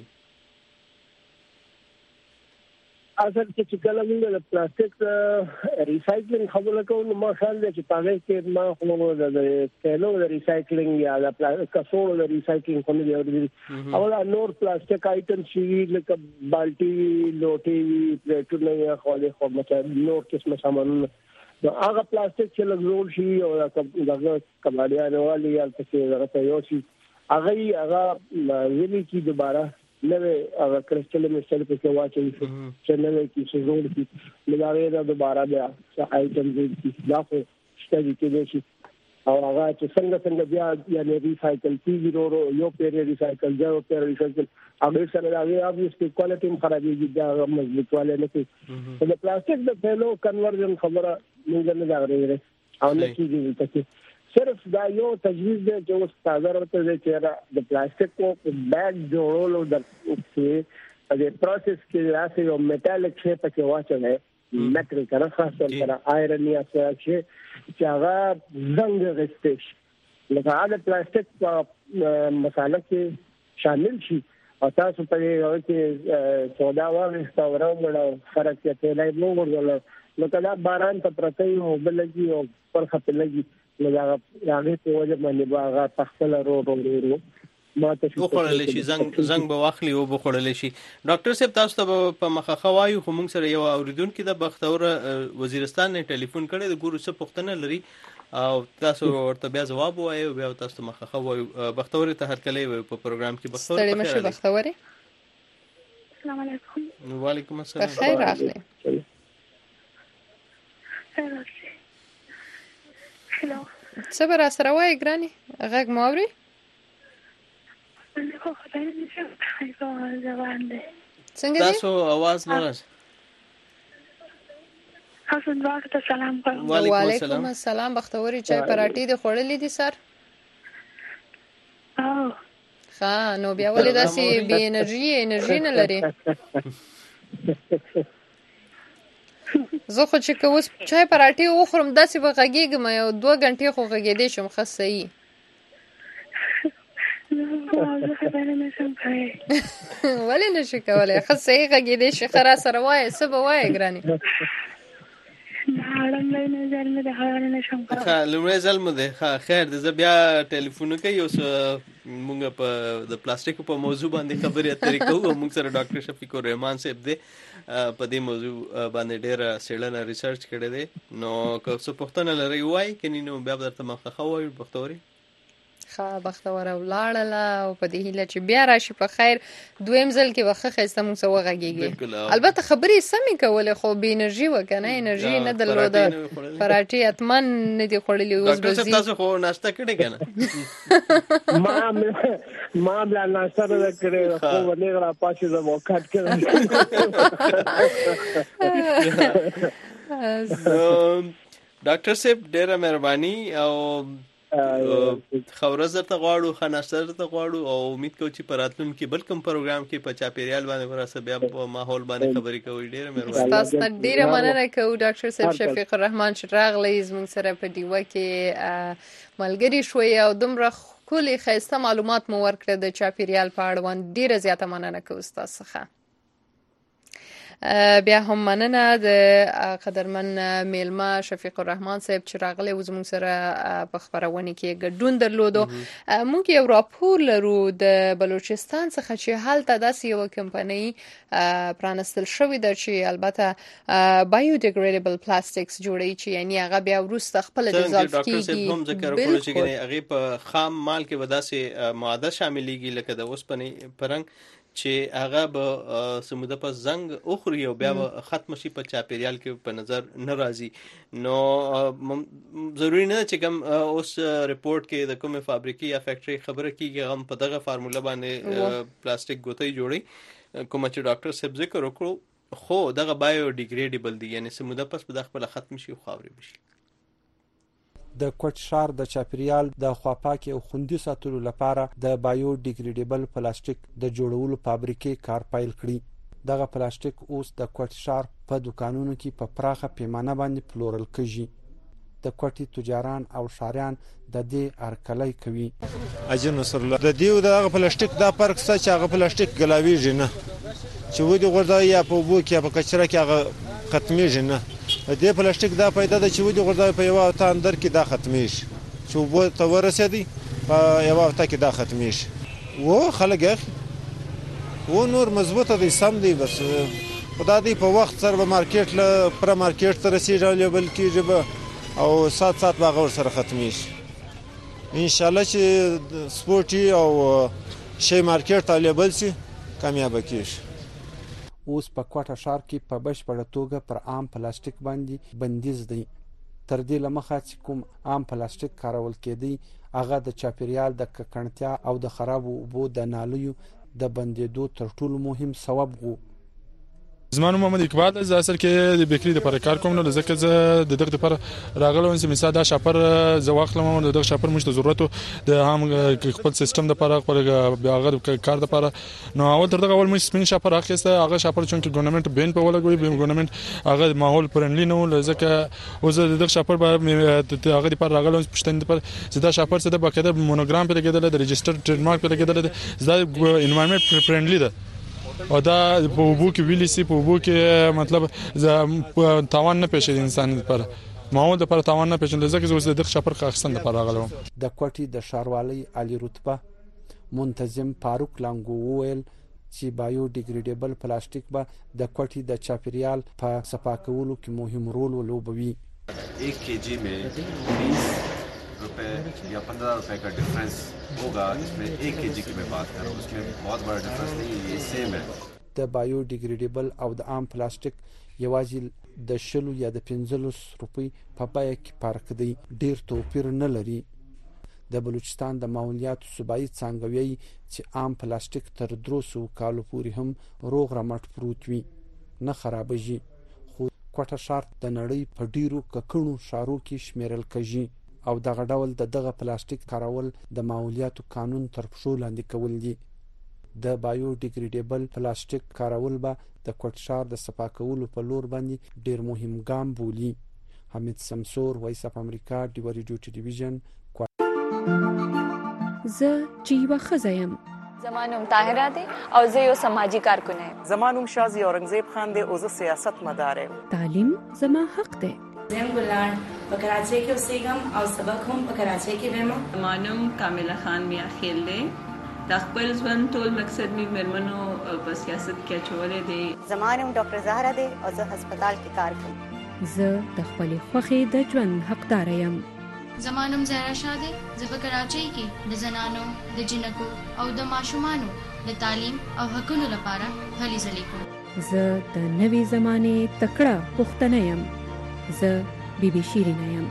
Speaker 13: اصل چې کله موږ د پلاستیک ریسایکلینګ خبره کوو نو ماشاء الله چې پاره کې ما خو د کلو د ریسایکلینګ یا د کڅوړو د ریسایکلینګ کوم دی او دا نور پلاستیک آیټم چې لکه بالټي لوټي پلیټونه یا خو له خو مثلا نور قسم سامانونه نو هغه پلاستیک چې لګول شي او دغه کمالیانو والی یا څه درته یو شي هغه هغه ویلي چې دوباره نوې هغه کرسټل مشتل په کې واچوي چې نوې کې څه جوړ کی لږه دا دوباره بیا چې آیټم دې دا خو شته کې شي او هغه چې څنګه څنګه بیا یعنی ریسایکل کیږي ورو یو پیر ریسایکل ځو پیر ریسایکل هغه سره دا وی اوبویسلی کوالټي هم خرابېږي دا مضبوطواله نه کوي د پلاستیک د پهلو کنورژن خبره موږ نه دا غوړي او نه کیږي چې صرف دا یو تجویز دی چې اوس تازه راته دی چې د پلاستیک کو بیگ جوړولو د دې پروسس کې راځي یو میټالیک شی پکې واچوي میټل کنه خاصه سره آیرن یا څه چې هغه زنګ غستش لکه هغه پلاستیک په مساله کې شامل شي او تاسو په دې کې سودا واغسته ورو فرق کې ته لای مو ورغله نو کله باران ته پرته یو بلګي او پر خپل لګي نو دا هغه په وجه باندې باغ تخصل ورو ورو ما ته شو
Speaker 2: بخړل شي زنګ زنګ به واخلي او بخړل شي ډاکټر صاحب تاسو ته په مخه خوایو خو موږ سره یو اوریدونکو د بختور وزیرستان نه ټلیفون کړی د ګورو څه پوښتنه لري او تاسو ورته بیا جواب وایو بیا تاسو ته مخه خوایو بختور ته هرکلی وي په پروګرام کې بختور
Speaker 1: ستړي مشه بختور
Speaker 14: السلام علیکم
Speaker 2: وعلیکم السلام
Speaker 1: خیر راغلی
Speaker 14: هلو
Speaker 1: صبر سره وای ګرانی غږ ماوري
Speaker 14: خو خدای دې څنګه ځوان دي
Speaker 1: څنګه دي
Speaker 2: تاسو आवाज نه راځي
Speaker 14: تاسو دواړه ته سلام کوم
Speaker 1: وعلیکم السلام بختوري چای پراټې د خوړلې دي سر
Speaker 14: او
Speaker 1: ها نو بیا ولې داسې بی انرژي انرژي نه لري زه خو چې کوس چای پراټې وخورم داسې به غږیږم یو دوه غنټې خو غږېدې شم ښه صحیح ولې نشي کولای ښه صحیح غږېدې شي ښه را سره وایه څه به وایه ګرانې
Speaker 2: ښه لومړی ځل مو دی ښه خیر دی زه بیا ټلیفون کوي اوس مونږ په د پلاستیکو په موضوع باندې خبرې اترې کوو مونږ سره ډاکټر شفیق الرحمان صاحب دی په دې موضوع باندې ډېره څېړنه ریسرچ کړې دی نو که څه پوښتنه لرئ وایي کني نو بیا به درته مخه وایو بختوري
Speaker 1: ښه بختوره ولاړله او په دې هیله چې بیا راشي په خیر دویم ځل کې به ښه ښایسته موږ څه وغږېږي البته خبرې سمې کولې خو بې انرژي وه که نه انرژي یې نه درلوده پراټې حتما نه دي خوړلي اوس به ځي
Speaker 2: تاسو خو ناشته کړې که نه
Speaker 13: ما ما بیا ناشته نه ده کړې خو به نیغ را پاڅېدم او کټ کړم
Speaker 2: ډاکټر صاحب ډېره مهرباني او خبره درته غواړو ښه ناشته درته غواړو او امید کوو چې په راتلونکي بل کوم پروګرام کې په چاپېریال باندې به راسه بیا په ماحول باندې خبرې کوئ ډېره مهرباني
Speaker 1: ستاسو نه ډېره مننه کوو ډاکټر صاحب شفیق الرحمان چې راغلی زموږ سره په ډیوه کې ملګري شوی او دومره ښکلي ښایسته معلومات مو ورکړه د چاپېریال په اړوند ډېره زیاته مننه کوو ستاسو څخه بیا هم مننه د قدرمن میلمه شفیق الرحمان صاحب چې راغلی و زموږ سره په خپرونې کې ګډون درلودو موږ یو راپور لرو د بلوچستان څخه چې هلته داسې یوه کمپنۍ پرانستل شوې ده چې البته بایوډیګریډیبل پلاستیکس جوړوي چې یعنی هغه بیا وروسته خپله ډیزالف کېږي
Speaker 2: بالکل هغې په خام مال کې به داسې ماده شاملېږي لکه د اوسپنې په رنګ چې هغه به سموده په زنګ اخري او بیا به ختم شي په چاپېریال کې په نظر نه راځي نو ضروري نه چې کوم اوس ریپورت کې د کومې فابریکې یا فیکټرۍ خبره کېږي هم په دغه فارموله باندې پلاستیک ګوتۍ جوړي کومه چې ډاکټر صاحب ذکر وکړو خو دغه بایو ډیګریډیبل دي یعنی سموده پس په دغه خپل ختم شي او خاورې بشي
Speaker 5: د کوټ ښار د چاپیریال د خواپاکي او خوندي ساتلو لپاره د بایو ډیګریډیبل پلاستیک د جوړولو فابریکې کار پیل کړي دغه پلاستیک اوس د کوټ ښار په دکانونو کې په پراخه پیمانه باندې پلورل کېږي د کوټي تجاران او ښاریان د دې هرکلی کوي
Speaker 15: اجن نصر الله د دې د پلاستیک د فرق څه چې هغه پلاستیک ګلاویږي نه چې ودی غوړدای یا په بو کې په کچره کې هغه ختمېږي نه دې پلاستیک دا پیدا ده چې ودی غوړدای په یو تا اندر کې دا ختمېږي چې وو ته ورسېدي په یو تا کې دا ختمېږي وو خلک و نور مضبوطه دي سم دي بس خدای دې په وخت سره به مارکیټ له پر مارکیټ تر رسیدلی بل کېږي به او سات سات باغ ور سره ختمېږي ان شاء الله چې سپورټي او شی مارکیټ طالبل سي کامیاب کیږي
Speaker 5: اوس په کوټه ښار کې په بشپړه توګه پر عام پلاستیک باندې بندیز دی تر دې لمخه چې کوم عام پلاستیک کارول کېدی هغه د چاپیریال د ککړتیا او د خراب اوبو د نالیو د بندیدو تر ټولو مهم سبب وو
Speaker 16: زمانو محمد اقبال ز اصل کې د بیکری د پر کار کوم نو ځکه ز د دغه لپاره راغلم چې مثال دا شاپر ز واخلم نو دغه شاپر مشته ضرورت د هم خپل سیستم د لپاره خپل هغه کار د لپاره نو اول تر دغه اول مش سپین شاپر اخیسته هغه شاپر چې ګورنمنت بین په ولګوي ګورنمنت هغه ماحول فرندلی نه ځکه اوس دغه شاپر به هغه لپاره راغلم پښتن لپاره چې دا شاپر څه د باقاعده مونوګرام په لګیدل د ريجستر ټریډ مارک په لګیدل دا انوایرنمنت فرندلی ده او دا په وبو کې ویلی سي په وبو کې مطلب تاوان نه پېښې انسان لپاره ماحول لپاره تاوان نه پېښې ځکه اوس د شاپر خاصن لپاره راغلم
Speaker 5: د کوټي د شاروالۍ علي رتبه منتظم فاروق لانګو ویل چې بایو ډیګریډیبل پلاستیک به د کوټي د چاپیریال په صفا کولو کې مهم رول ولوبوي
Speaker 17: एक केजी में बीस रुपए या पंद्रह रुपए का डिफरेंस होगा इसमें एक केजी की मैं बात कर रहा हूँ उसमें बहुत बड़ा डिफरेंस नहीं है ये सेम है
Speaker 5: د بایو ډیګریډیبل او د عام پلاستیک یوازې د شلو یا د پنځلس روپۍ په بیه کې فرق دی، ډیر توپیر نه لري. د بلوچستان د ماحولیاتو صوبایي څانګه وایي چې عام پلاستیک تر درې سوه کالو پورې هم روغ رمټ پروت وي، نه خرابېږي. خو کوټه ښار د نړۍ په ډیرو ککړو ښارو کې شمیرل کېږي او دغه ډول د دغه پلاستیک کارول د ماحولیاتو قانون تر پښو لاندې کول دي. د بایو ډیګریډیبل پلاستیک کارول به د کوټه ښار د صفا کولو په لور باندې ډیر مهم ګام بولي. حمید سمسور، وایس اف امریکا، ډیو ریډیو ټلویزیون.
Speaker 18: زه چې یوه ښځه یم.
Speaker 19: زما نوم طاهره دی او زه یو سماجي کارکونه یم.
Speaker 20: زما نوم شازي اورنګزیب خان دی او زه سیاست مدار یم.
Speaker 18: تعلیم زما حق دی.
Speaker 21: زه ګلان په کراچۍ کې اوسېږم او سبق هم په کراچۍ کې وایم.
Speaker 22: زما نوم کامله خان میا خیل دی. د خپل ژوند ټول مقصد مې مېرمنو په سیاست کې اچولی دی.
Speaker 23: زما نوم ډاکټر زهره دی او زه هسپتال کې کار کوم.
Speaker 18: زه د خپلې خوښې د ژوند حقدار یم.
Speaker 24: زما نوم زهرا شاه دی. زه په کراچۍ کې د زنانو، د جنکو او د ماشومانو د تعلیم او حقونو لپاره هلې ځلې کوم.
Speaker 18: زه د نوې زمانې تکړه پښتنه یم. زه بی بی شیرینه یم.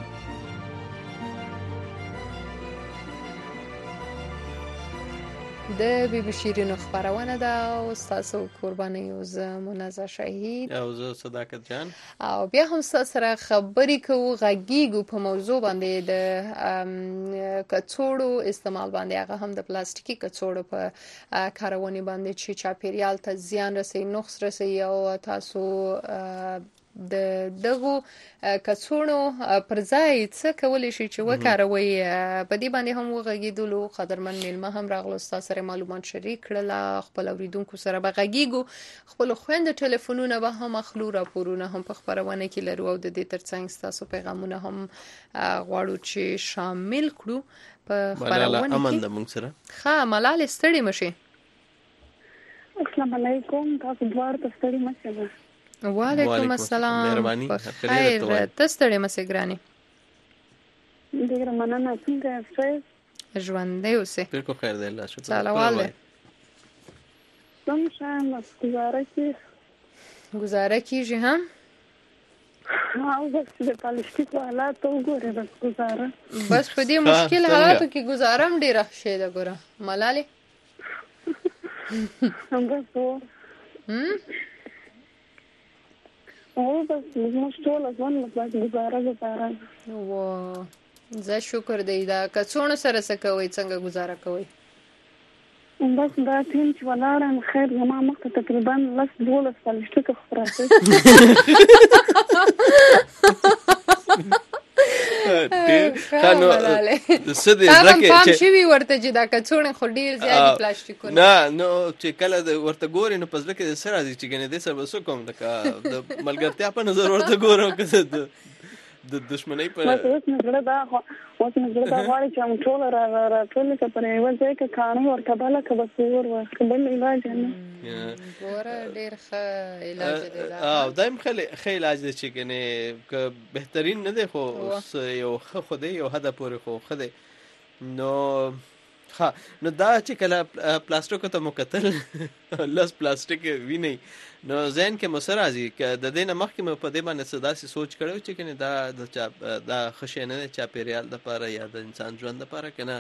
Speaker 1: د بی بی شیرینو خبرونه ده او تاسو قرباني او زه منزه شهید
Speaker 2: او زه صداقت جان
Speaker 1: او بیا هم سره خبرې کوو غږیږو په موضوع باندې د کڅوړو استعمال باندې. هغه هم د پلاستیکي کڅوړو په کارونې باندې چې چاپیریال ته زیان رسوي، نقص رسوي او تاسو د دغه کڅوړو پر ځای څه کولای شي چې وکاروي. په دې باندې هم وغږیدلو قدرمن میلمه هم راغلو، تاسو سره معلومات شریک کړل. خپل اوریدونکو سره به غږیږو، خپل خويند ټلیفونونه به هم اخلو، راپورونه هم په خبرونه کې لرو او د دې ترڅنګ تاسو پیغامونه هم غواړو چې شامل کړو په خبرونه کې.
Speaker 2: امن د موږ سره
Speaker 1: ښه ملال ستړي مشي.
Speaker 25: السلام علیکم، تاسو دوار ته ستړي مشه.
Speaker 1: وعلیکم السلام،
Speaker 2: مهرباني
Speaker 1: خیر ته ستړي مشه ګراني.
Speaker 25: ډیره مننه، څنګه یاست؟
Speaker 1: ژوندی اوسئ.
Speaker 2: بالکل خیر دی، الله شکر.
Speaker 1: سلام علیکم.
Speaker 25: سم شام گزاره کی
Speaker 1: گزاره کیږي هم
Speaker 25: او بس د پالیسټیک حالات وګوره، بس گزاره
Speaker 1: بس په دې مشکل حالاتو کې گزاره هم ډیره ښه ده. ګوره ملالي
Speaker 25: هم بس وو او بس موږ ټول ځوان بس گزاره گزاره
Speaker 1: و زه شکر دی دا کڅوڼو سره څه کوي، څنګه گزاره کوي؟
Speaker 25: بس دا ټیم چې ولاړم خیر زما مخته تقریبا لس دولس پالیسټیک خبرته
Speaker 2: خانو سدي
Speaker 1: زکه چې شي ورته چې دا کڅوڼه خو ډیر زیات پلاستیکونه
Speaker 2: نه نو چې کله ورته ګوري نو پس لکه سره دي چې ګنې د سر وسو کوم لکه د ملګرتیا په نظر ورته ګورم که د د دښمنۍ په
Speaker 25: اوس نظر دا اوس نظر دا غواړي چې موږ ټول را را ټول څه پرې یو ځای کې کانه ورته بل کبه سور ورته بل علاج نه
Speaker 1: ګوره ډیر ښه علاج دی دا.
Speaker 2: او دایم خل خې علاج دی چې کنه که بهترین نه دی خو یو ښه خو دی یو حد پورې خو ښه دی. نو ها نو دا چې کله پلاستیکو ته مقتل لس پلاستیک ویني نو ځین کې مسرازي ک د دې نه مخکې مې په دې باندې صدا سي سوچ کړو چې کنه دا د دا خشنه نه چاپیریال د لپاره یا د انسان ژوند لپاره کنه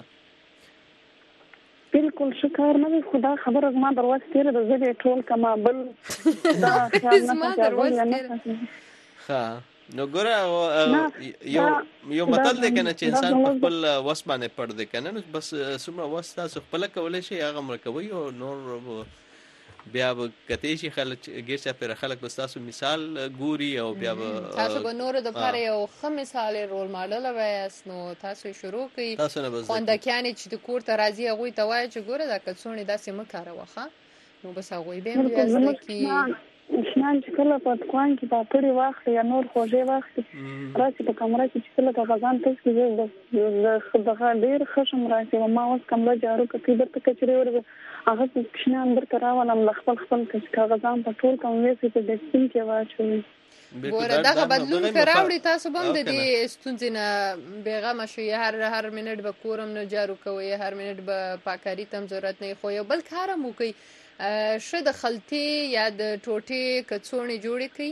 Speaker 25: بالکل شکر نه خدا خبر از ما دروازه تیر د زړه ټول کما بل دا خیال نه کوي.
Speaker 2: ها نو ګوره یو یو متل دی کنه چې انسان په خپل وس باندې پړ دی کنه، نو بس څومره وس تاسو خپل کولای شي هغه مرکوي او نور بیا به کته شي خلک ګیر چا پر خلک بس تاسو مثال ګوري او بیا
Speaker 1: تاسو به نور د پاره یو ښه مثال رول ماډل وایاست. نو تاسو شروع کړئ خوندکیان چې د کور ته راځي هغه ته وایي چې ګوره دا کڅوڼه داسې مکاره وخه نو بس هغه به بیا ځکه
Speaker 25: شنان چې کله په دکان کې پاپړې واخلي یا نور خوږې واخلي راسي په کمره کې چې کله په غزان تس کې د دغه ډېر خشم راسي او ما اوس کمره جارو کړي درته کچري ورغه هغه شنان درته راولم خپل خپل کاغذان په ټول کوم ویسي په ډسټین کې واچوي.
Speaker 1: ګوره دغه بدلون راوړي تاسو به د دې ستونزې نه بیغمه شئ. هر هر منټ به کورم نه جارو کوئ، هر منټ به پاکاري تم ضرورت نه خو یو بل کارم وکئ شه د خلطې یا د ټوټې کڅوړې جوړې کړئ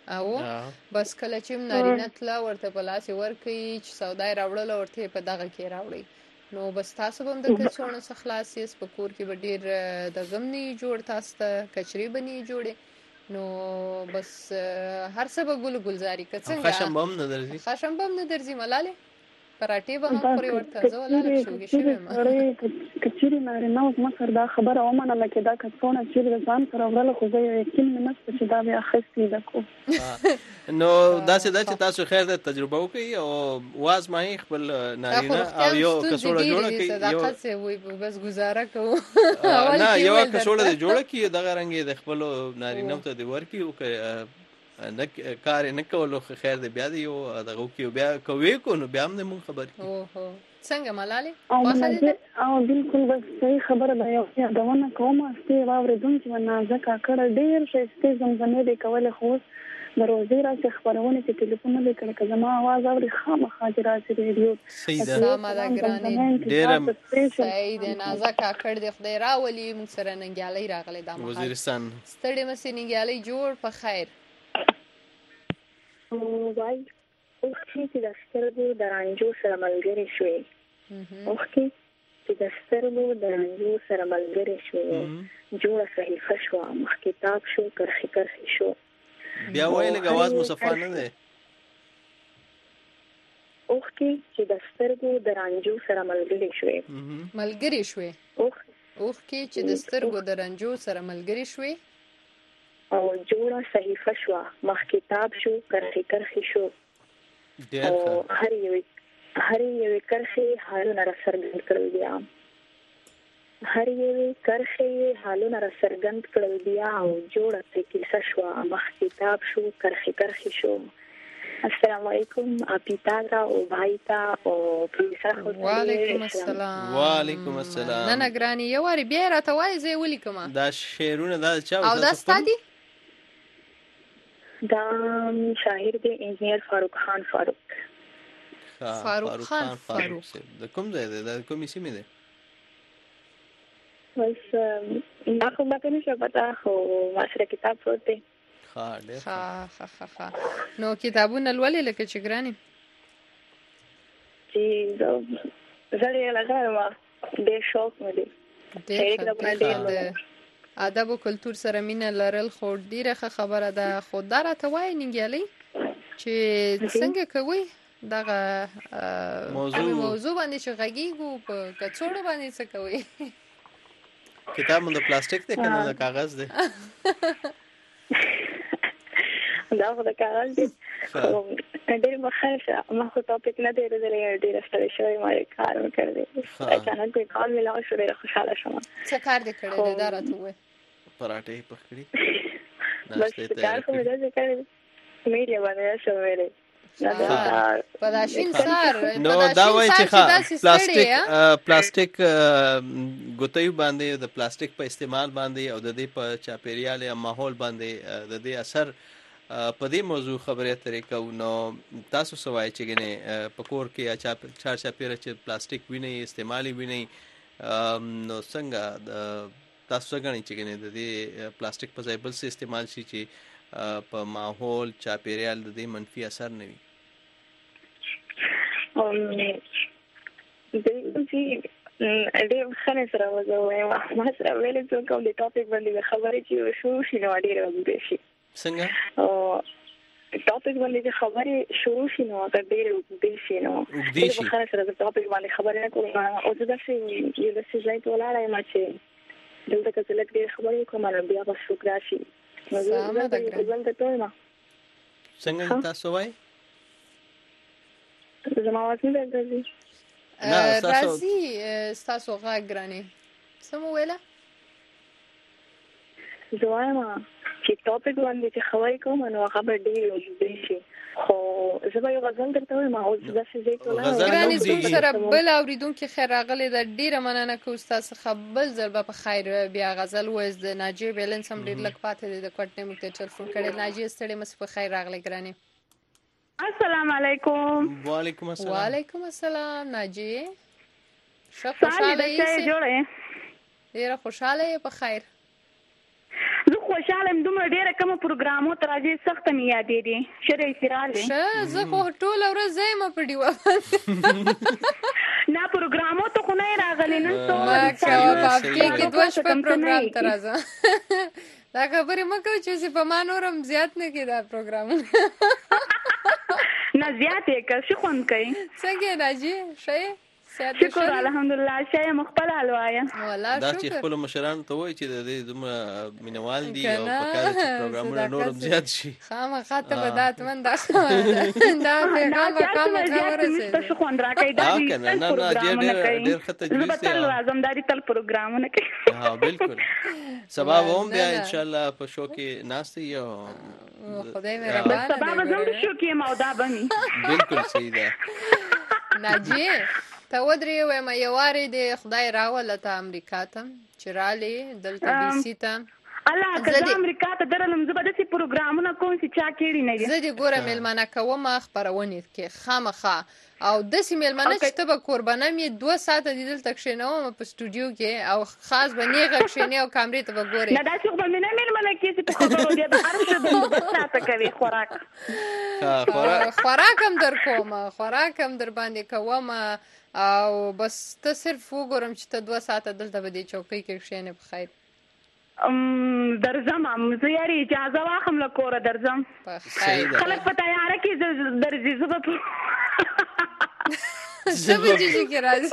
Speaker 1: او بس کله چې نارینه تلا ورته په لاس ورکي چې سودای راوړل ورته په دغه کې راوړي نو بس تاسو هم د کڅوڼو څخه خلاصیس په کور کې به ډیر د غمنی جوړ تاسو ته کچري بنی جوړي نو بس هر څه به ګل گلزاري کڅنګ
Speaker 2: خشم بم نه درځي
Speaker 1: خشم بم نه درځي ملاله پراټي به هم پورې ورته زه ولاله شوګې شوم
Speaker 25: کچري نارینه اوس مخر دا خبره ومنه لکه دا کڅوڼه چې د ځان سره ورله خو زه یقین نه نشته چې دا بیا خستې ده کو
Speaker 2: نو دا څه دا چې تاسو خیر د تجربه وکړي او واز ما خپل نارینه او یو کڅوړه جوړه کړي
Speaker 1: صداقت سه وي بس گزاره کوو
Speaker 2: نه یو کڅوړه جوړه کړي دغه رنګ د خپل نارینه ته دی ورکی او نه کار نه کولو خیر دی بیا دی یو دغه کیو بیا کوي کو نو بیا هم نه مون خبري
Speaker 1: اوه څنګه ملاله
Speaker 25: او او بالکل بس صحیح خبره ده یو یادونه کوم چې واوریدم چې نازکه کړه ډیر شته زمزمه دی کول خو د روزي راځي خبرونه چې ټلیفون نه کړه که زما आवाज اوري خامخا راځي ریډیو
Speaker 1: سلام علیکم ډیر سعید نازکه کړه د خدای راولي موږ سره ننګیالي راغلي د
Speaker 2: وزیرستان
Speaker 1: ستړي مسې ننګیالي جوړ په خیر
Speaker 4: وای اوخې چې د سترګو د رانجو سره ملګری شوې اوخې چې د سترګو د رانجو سره ملګری شوې جوړه صحیفه شو مخ کتاب شو کرخي کرخي شو
Speaker 2: بیا وایي لږ आवाज مصفا نه ده
Speaker 4: اوخې چې د سترګو د رانجو سره ملګری شوې
Speaker 1: ملګری شوې اوخ اوخې چې د سترګو د رانجو سره ملګری شوې
Speaker 4: او جوړه صحیفه شو مخ کتاب شو کرخي کرخي شو او هر یو هر یو کرخي حالونه را سرګند کړل بیا هر یو کرخي حالونه را سرګند کړل بیا او جوړه کیسه شو مخ کتاب شو کرخي کرخي شو السلام علیکم اپیتا را او بایتا او پیسا خو
Speaker 1: وعلیکم السلام
Speaker 2: وعلیکم السلام
Speaker 1: نه نگرانی یو وری بیا راته وای زه ولیکم
Speaker 2: دا شعرونه دا چا
Speaker 1: او دا ستادي
Speaker 4: دا شاعر دی انجینیر فاروق خان فاروق
Speaker 1: فاروق خان فاروق
Speaker 2: د کوم ځای دی د کومې سیمې دی
Speaker 4: بس ما خو ما کنه څه پتا خو ما سره کتاب پروت دی
Speaker 2: ها ډېر
Speaker 1: ها ها ها نو کتابونه لولې لکه چې ګرانی
Speaker 4: چې زړې لګاوه ډېر شوق مې دی
Speaker 1: ډېر کتابونه ادب او کلچر سره مینه لرل خو ډیره خبره ده خو دا راته وای ننګیالي چې څنګه کوي دغه موضوع موضوع باندې چې غږیږو په کڅوړو باندې څه کوي
Speaker 2: کتاب مو د پلاستیک دی کنه د کاغذ دی
Speaker 4: دا خو د کاغذ دی ډېر مخالفه ما خو ټاپک نه دی درې ډېر ستړي شوی ما کار وکړ اچانک په کال ملاو شو ډېر خوشاله شوم
Speaker 1: څه کار دې کړی دا راته وای
Speaker 2: پراټې پخړې
Speaker 4: بس کار کوم دا چې کړی میډیا باندې شو ویلې
Speaker 1: پداشین سار
Speaker 2: نو دا وای چې پلاستیک پلاستیک ګوتې باندې د پلاستیک په استعمال باندې او د دې په چاپیریال یا ماحول باندې د دې اثر په دې موضوع خبرې اترې کوو نو تاسو سوای چې ګنې په کور کې یا چار چاپیره چې پلاستیک ویني استعمالي ویني نو څنګه تاسو څنګه چې ګنې د دې پلاستیک په ځای بل څه استعمال شي چې په ماحول چاپیریال د دې منفي اثر نه وي
Speaker 4: ام د دې ډېر خنه سره وځوي ما سره ویل څه کوم د ټاپک باندې خبرې چې شو شي نو ډېر وګورئ شي
Speaker 2: څنګه
Speaker 4: او ټاپک باندې خبرې شروع شي نو دا ډېر وګورئ شي نو د خنه سره د ټاپک باندې خبرې نه کوم او دا چې یو د څه ځای ته ولاړای ما چې دلته کې لږ ډېر خبرې کوم نو بیا به شو راشي نو زه د دې ته
Speaker 2: څنګه تاسو وای
Speaker 4: زما واس نه درځي
Speaker 1: راځي تاسو غاګرانی سمو ویلا
Speaker 4: زوايما چې ټاپک باندې چې خبرې کوم نو هغه به ډېر وځي شي خو زه به یو غزل درته وایم او زه څه زه ټوله
Speaker 1: غزل زموږ سره بل اوریدونکو خیر راغلی د ډیره مننه کوم تاسو خپل ضربه په خیر بیا غزل وز د ناجی بیلنس هم ډیر لک پاتې د کوټنه مو ته ټلیفون کړي ناجی ستړي مس په خیر راغلی ګرانی
Speaker 6: السلام علیکم
Speaker 2: وعلیکم السلام
Speaker 1: وعلیکم السلام ناجی
Speaker 6: خوشاله یې جوړه
Speaker 1: ډیره خوشاله یې په خیر
Speaker 6: زه خوشاله ام دومره ډیره کوم پروګرامو ته راځي سخت مې یادې دي شرعي سراله
Speaker 1: شه زه خو ټول ورځ زېم په دیوه
Speaker 6: نه پروګرامو ته خو نه راغلی نن څو
Speaker 1: په کې دوه شپه پروګرام ته راځه دا خبرې مکو چې په ما نورم زیات نه کې دا پروګرام
Speaker 6: نه زیات یې که شي خوند کوي
Speaker 1: څنګه راځي شي
Speaker 6: شکر الحمدلله شای مخبل الوایا
Speaker 1: والله
Speaker 2: دا چې خپل مشران ته وایي چې د دې دومره مینوال دي او په کار چې پروګرامونه نورم زیات شي
Speaker 1: خامخا ته به دات من دا دا پیغام وکړم
Speaker 6: ورسې ته خوند راکې دا
Speaker 2: نه نه نه ډېر ډېر خطه دي
Speaker 6: زه تل راځم دا تل پروګرامونه کوي
Speaker 2: ها بالکل سبا هم بیا ان شاء الله په شو کې ناشته یو
Speaker 1: خدای مې ربانه
Speaker 6: سبا به زم شو کې مودا بني
Speaker 2: بالکل صحیح ده
Speaker 1: ناجی ته ودرې وایم یو وارې د خدای راوله ته امریکا ته چې رالې دلته ډي سي ته
Speaker 6: الله که امریکا ته درلم زه به داسې پروګرامونه کوم چې چا کړي نه دي
Speaker 1: زه دې ګوره میلمانه کوم خپرونې کې خامخا او داسې میلمانه چې ته به قربانه مې دوه ساعته دې دلته کښېنوم په سټوډیو کې او خاص به نیغه کښېنې او کامرې ته به ګورې
Speaker 6: نه داسې خو به مې نه میلمانه کېږي په خبرو دی به هر څه بندوبست کوي خوراک
Speaker 1: خوراک هم در کوم خوراک هم در باندې کوم او بس ته صرف وګورم چې ته دوه ساعته دلته به دې چوکۍ کې کښېنې په خیر
Speaker 6: درځم زه یاري اجازه واخم له کوره درځم خلک په تیاره کې درځي زه به
Speaker 1: څه بجې چې راځي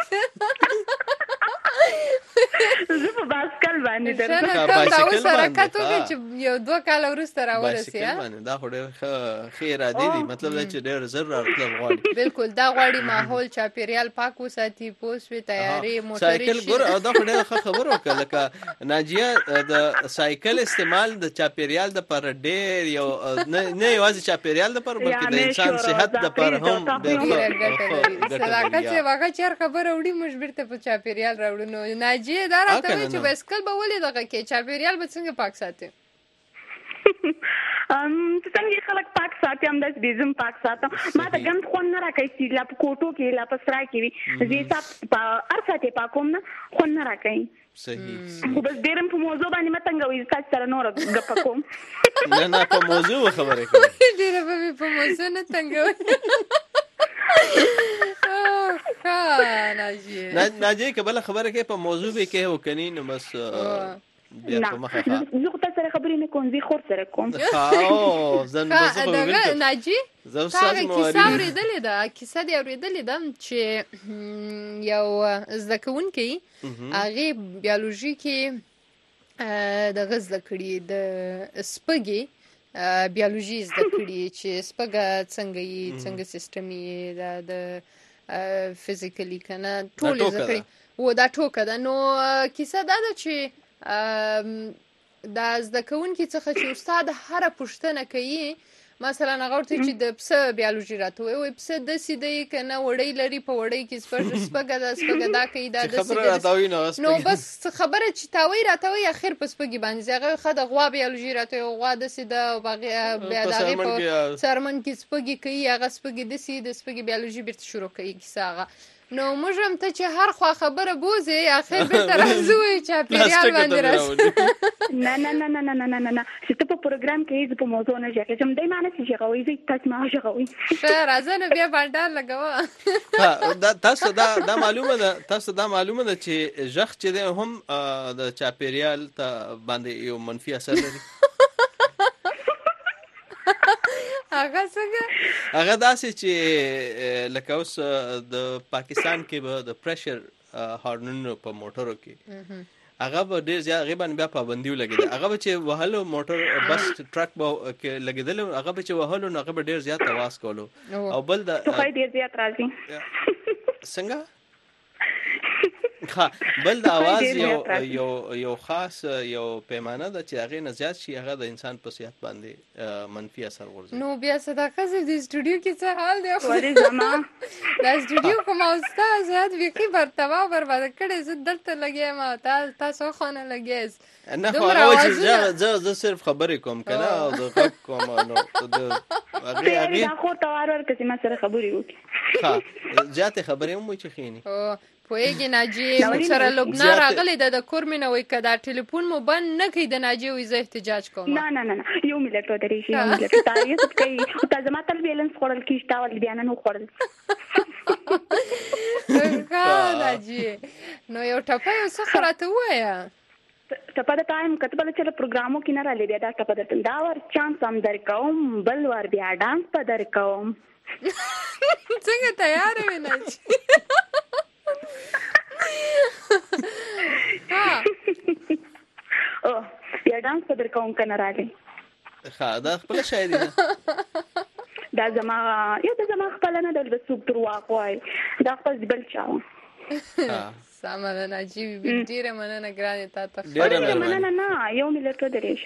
Speaker 6: زه په باسکل باندې
Speaker 1: درځم ته دا اوس حرکت وکړې چې یو دوه کاله وروسته راورسې
Speaker 2: دا خو ډېر ښه ارادې دي مطلب دا چې ډېر زر راتلل غواړي
Speaker 1: بالکل دا غواړي ماحول چاپېریال پاک وساتي پوه شوې تیارې موټرې
Speaker 2: سایکل ګوره او دا خو ډېره ښه خبره وکړه لکه ناجیه د سایکل استعمال د چاپېریال دپاره ډېر یو نه یوازې چاپېریال دپاره بلکې د انسان صحت دپاره هم ډېر ښه
Speaker 1: صداقت چې هغه چې هر خبره وړي موږ بېرته په چاپېریال راوړو نو ناجیه دا راته وایي چې بایسکل به ولې دغه کې چاپېریال به څنګه پاک ساتي
Speaker 6: څنګه خلک پاک ساتي همداسې دې زه هم پاک ساتم ما ته ګند خوند نه راکوي چې لا په کوټو کې لا په سرای کې وي زه حساب هر ساعت یې پاکوم نه خوند نه راکوي
Speaker 2: صحیح
Speaker 6: خو بس ډېر په موضوع باندې مه تنګوئ تاسو سره نوره ګپه کوم
Speaker 2: نه نه په موضوع خبرې کوم
Speaker 1: ډېره به مې په موضوع نه تنګوئ
Speaker 2: ناجیه که بله خبره کې په موضوع به کې وکنی نو بس بیا په مخه ښه
Speaker 6: زه خو تاسو سره خبرې نه کوم زه خور سره کوم
Speaker 2: او زه نو زه
Speaker 1: دغه ناجي تا کیسه اورېدلې ده کیسه دې اورېدلې ده چې یو زده کوونکی هغې بیالوژي کې دغه زده کړي د سپږې بیالوژي زده کړي چې سپږه څنګه یي څنګه سیسټم یې دا د فزیکلی کنه ټول زده کړي و دا ټوکه ده نو کیسه دا ده چې دا زده کوونکي څخه چې استاد هره پوښتنه کوي مثلا هغه ورته چې د پسه بیالوژي راته وایي وایي پسه داسې دی که نه وړی لري په وړی کې سپږه ده سپږه دا کوي دا داسې نو بس خبره چې تا وایي راته وایي اخر په سپږې باندې هغه ښه د غوا بیالوژي راته وایي غوا داسې ده بیا د هغې په څرمن کې سپږې کوي هغه سپږې داسې د سپږې بیالوژي بېرته شروع کوي کیسه هغه نو موږ هم ته چې هر خوا خبره بوزې اخر بېرته راځو وایي چاپېریال باندې راسو
Speaker 6: نه نه نه نه نه نه نه نه چې ته په پروګرام کې زه په موضوع نه غږېږم دی ما نه چې غږوئ زه تاسو ما غږوئ
Speaker 1: ښه راځه نو بیا بانډار لګوه
Speaker 2: تاسو دا دا معلومه ده تاسو دا معلومه ده چې غږ چې دی هم د چاپېریال ته باندې یو منفي اثر لري
Speaker 1: هغه څنګه
Speaker 2: هغه داسې چې لکه اوس د پاکستان کې به د پریشر هارنونو په موټرو کې هغه به ډېر زیات هغې باندې بیا پابندي ولګېده هغه به چې وهلو موټر بس ټرک به لګېدلی هغه به چې وهلو نو هغه به ډېر زیات اواز کولو او بل د
Speaker 6: ډېر زیات راځي
Speaker 2: څنګه ها بل د اواز یو یو یو خاص یو پیمانه ده چې هغې نه زیات شي هغه د انسان په صحت باندې منفي اثر غورځوي
Speaker 1: نو بیا صداقت صاحب د سټوډیو کې څه حال دی دا سټوډیو کوم ستا صحت بیخي برتبه او برباده کړی زه دلته لګیم تاسو خو نه لګیاست
Speaker 2: نه خو هغه وایي چې زه صرف خبرې کوم که نه او د غږ کوم نو
Speaker 6: دا خور ته وار ورکړه چې ما سره خبرې وکړي
Speaker 2: ښه زیاتې خبرې هم وایي چې ښې نه
Speaker 1: پوهیږي ناجیه موږ سره لبنان راغلی د کورمینه وای کدا ټلیفون مو بند نه کړي د ناجیه وای زه احتجاج کوم
Speaker 6: نه نه نه یو ملت ودرې شي یو ملت تاسو کوي تاسو زما تل بیلنس خورل کیږي تاول بیان نه خورل
Speaker 1: ښه ناجیه نو یو ټپه یو څه خراته وایا
Speaker 6: ټپه د ټایم کتبه چې پروګرامو کې نه را لې بیا دا ټپه د دا ور چانس هم درکوم بل ور بیا ډانس په درکوم
Speaker 1: څنګه تیار وې ناجیه
Speaker 6: او بیا ډانس په درکوم کنه راځي
Speaker 2: ښه دا خپل شاعري
Speaker 6: دا زما یو د زما خپل نه د سوق تر واقعي دا خپل بل چاو
Speaker 1: سامان ناجیب ډیره مننه ګرانه تا ته
Speaker 6: ډیره مننه نه یو ملت درېش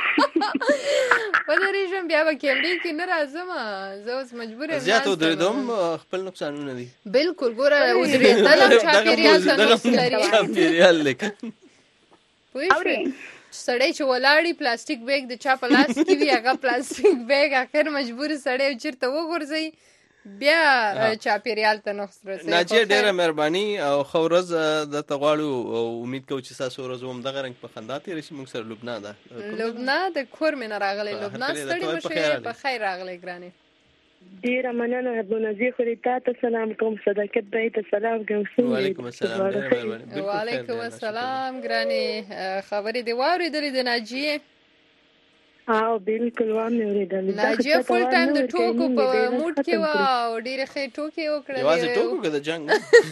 Speaker 1: په درېشم بیا به کېمډي کې نه راځم زه اوس مجبور یم
Speaker 2: زیات درېدم خپل نقصانونه دي
Speaker 1: بالکل ګوره درېدل چاپیریال ته نقصان لري
Speaker 2: چاپیریال لیکن
Speaker 1: اوري سړی چې ولاړی پلاستیک بیگ د چا په لاس کې وي هغه پلاستیک بیگ اخر مجبور سړی چیرته وګرځي بیا چاپیریال ته نقص رسوي
Speaker 2: ناجیه ډیره مهرباني او خو ورځ د تغواړو امید کوم چې تاسو ورځ هم دغه رنګ په خندا تیرې شي موږ سره لبنان ده
Speaker 1: لبنان د کور مې نه راغلی لبنان ستړي مشه په خیر راغلی ګرانې
Speaker 25: ډیره مننه ابو نظیر خو ته سلام کوم صداقت به ته سلام کوم
Speaker 2: وعلیکم السلام
Speaker 1: وعلیکم السلام ګرانې خبرې دی واورېدلې د ناجیه
Speaker 25: او بالکل وامه اوریدل
Speaker 1: ناجیه فول ټایم د ټوکو په موډ کې و او ډېر ښه ټوکې وکړې
Speaker 2: یوازې ټوکو کې د جنگ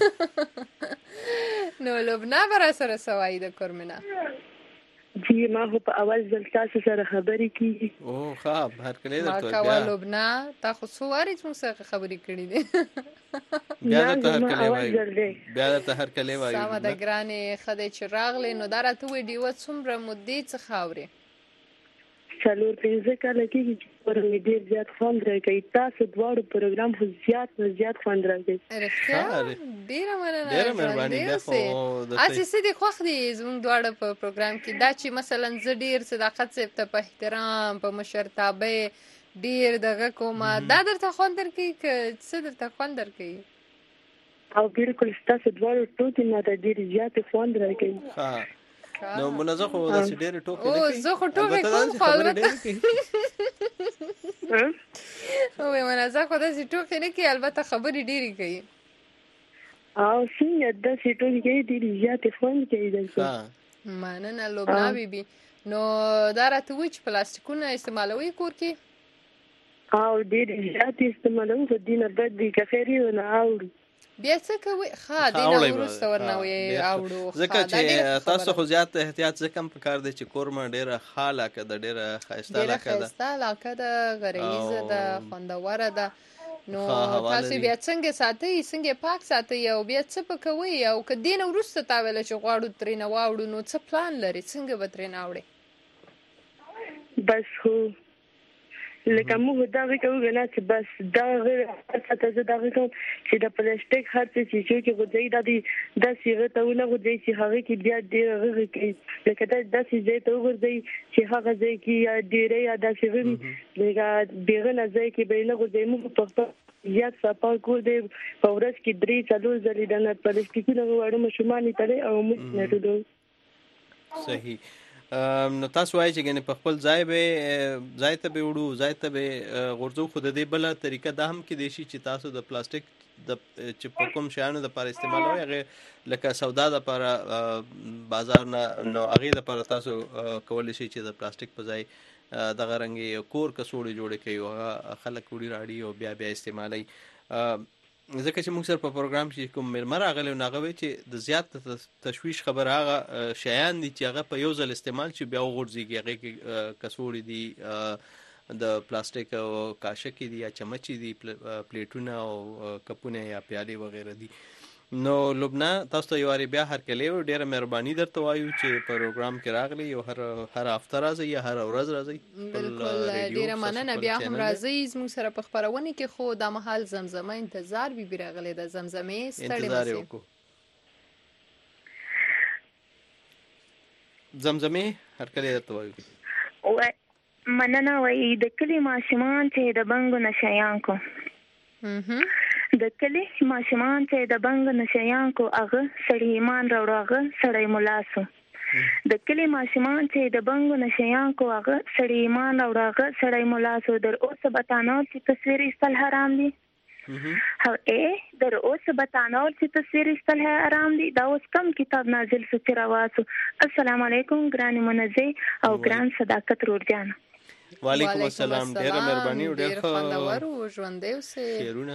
Speaker 1: نو لبنان برا سره سوای د کورمنه
Speaker 25: جی ما هو په اول ځل تاسو سره خبرې کیږي
Speaker 2: او خاب هر کله درته
Speaker 1: بیا ما کوا لبنان تاسو سواري څو سره خبرې کړې دي
Speaker 2: بیا ته هر کله وایي بیا ته هر کله وایي
Speaker 1: سم د ګرانې خدای چې راغلې نو دا راته وې دیو څومره مودې څخه اوري
Speaker 25: څلور پنځه کاله کېږي چې پرمې ډېر زیات خوند راکوي تاسو دواړو پروګرام خو زیات نه زیات خوند راکوي
Speaker 1: رښتیا ډېره مننه
Speaker 2: ډېره مهرباني ده خو
Speaker 1: هسې څه دي خوښ دي زموږ دواړه په پروګرام کې دا چې مثلا زه ډېر صداقت صاحب ته په احترام په مشرتابه ډېر دغه کومه دا درته خوند درکوي که څه درته خوند درکوي
Speaker 25: او بالکل ستاسو دواړو ټوکې ماته ډېرې زیاتې خوند راکوي
Speaker 2: نو منځه خو د ډېر ټوکې
Speaker 1: او زه خو ټوکې کوم خو البته او منځه خو د ټوکې نه کوي البته خبرې ډېرې کوي
Speaker 25: او څنګه د ټوکې کوي ډېرې زیاتې خوند کوي دلته
Speaker 1: مننه لبنا بیبي نو دا راته وایي چې پلاستیکونه استعمالوي کور کې
Speaker 25: او ډېرې زیاتې استعمالوي خو دې نه بد دي که خیر یې ونه اورو
Speaker 1: بیا څه کوي ښه دی نه وروسته ورنه اوړو
Speaker 2: ځکه چې تاسو خو زیات احتیاط ځکه هم پکار دی چې کورمه ډېره ښه علاقه ده ډېره ښایسته علاقه ده
Speaker 1: ډېره ښایسته علاقه ده غریزه ده خوندوره ده نو تاسو بیا څنګه ساتئ څنګه پاک ساتئ او بیا څه پکوئ او که دې نه وروسته تا ویله چې غواړو ترېنه واوړو نو څه پلان لري څنګه به ترېنه اوړئ
Speaker 25: بس خو لکه موږ دا وکړو نه چې بس دا غیر څه ته دا وکړو چې د پلاستیک هر څه چې چې غوځي د دې د سیغه ته ونه غوځي چې هغه کې بیا ډېر غږ کوي لکه دا د سیغه ته وګورئ چې هغه ځای کې ډېر یا د سیغه لکه بیغه نه ځای کې به نه غوځي موږ په خپل زیات صفا کول دی په ورځ کې درې څلور ځلې د پلاستیکونو وړو مشمانې تلې او موږ نه ټولو
Speaker 2: صحیح نو تاسو وایي چې ګنې په خپل ځای به ځای ته به وړو ځای ته به غورځو خو د دې بله طریقه دا هم کیدای شي چې تاسو د پلاستیک د چې په کوم شیانو دپاره استعمالوئ هغې لکه سودا دپاره بازار نه نو هغې دپاره تاسو کولی شئ چې د پلاستیک په ځای دغه رنګې کور کڅوړې جوړې کوي او هغه خلک وړي راړي او بیا بیا استعمالوي ځکه چې موږ سره په پروګرام کې کوم مېلمه راغلی نو هغه وایي چې د زیات تشویش خبره هغه شیان دي چې هغه په یو ځل استعمال چې بیا وغورځېږي هغې کې کڅوړې دي د پلاستیک او کاشکې دي یا چمچې دي پلیټونه او کپونه یا پیالې وغیره دي نو لبنا تاسو ته یو وارې بیا هرکلی ډېره مهرباني درته وایو چې پروګرام کې راغلی یو هر هر هفته راځئ یا هر ورځ راځئ
Speaker 1: بالکل ډېره مننه بیا هم راځئ زموږ سره په خپرونې کې خو دا مهال زمزمه انتظار بیبي راغلی ده زمزمې ستړې
Speaker 2: انتظار یې وکړو زمزمې هرکلی درته وایو
Speaker 25: مننه وایي د کلي ماشومان چې د بنګو نشیان کو
Speaker 6: د کلی ماشومان چې د بنګ نشيان کو هغه سړی ایمان راوړغه سړی ملاسو د کلی ماشومان چې د بنګ نشيان کو هغه سړی ایمان راوړغه سړی ملاسو در اوسه بتانو چې تصویر استل حرام دي هو ا در اوسه بتانو چې تصویر استل حرام دي دا اوس کم کتاب نازل سچ راواسو. السلام علیکم ګران منزه او ګران صداقت روړجان.
Speaker 2: وعلیکم السلام ډیر مهرباني او ډیر
Speaker 1: خوندور او ژوندې اوسه
Speaker 2: شیرونه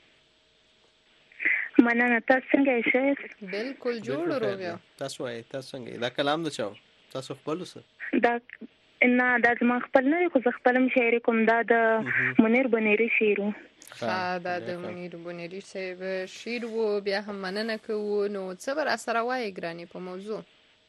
Speaker 6: مننه. تاسو څنګه یې؟
Speaker 1: بالکل جوړ روغیا.
Speaker 2: تاسو یې تاسو څنګه دا کلام د چاو تاسو خپل وسه
Speaker 6: دا نه دا ما خپل نه خو خپلم شاعر کوم دا د منیر بنيري شیرو
Speaker 1: ها دا د منیر بنيري صاحب شیر وو بیا هم مننه کوو. نو څه بر اثر وای ګرانی په موضوع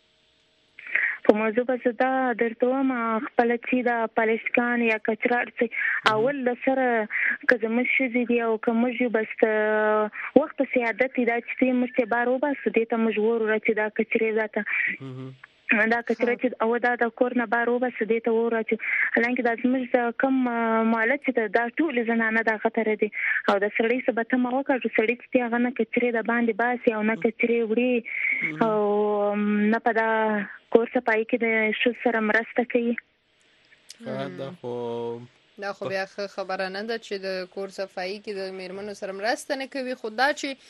Speaker 6: په موضوع په دا درته ما خپل چې دا پالیسکان یا کچرار چې اول سره کزم شې دی او کوم چې بس وخت سیادت دا چې مشته بارو بس دې ته مجبور راځي دا کچري ذاته دا کچره چې او دا د کور نه بارو بس دې ته وره چې لکه دا زموږ کم مالک چې دا ټول زنانه دا خطر دي او د سړی څخه به تم وکړو سړی چې هغه نه کچره د باندې باسي او نه کچره وړي او نه پدا کور صفای کې د شو سره مرسته کوي.
Speaker 2: دا خو
Speaker 1: دا خو بیا خبره نه ده چې د کور صفای کې د میرمنو سره مرسته نه کوي. خو دا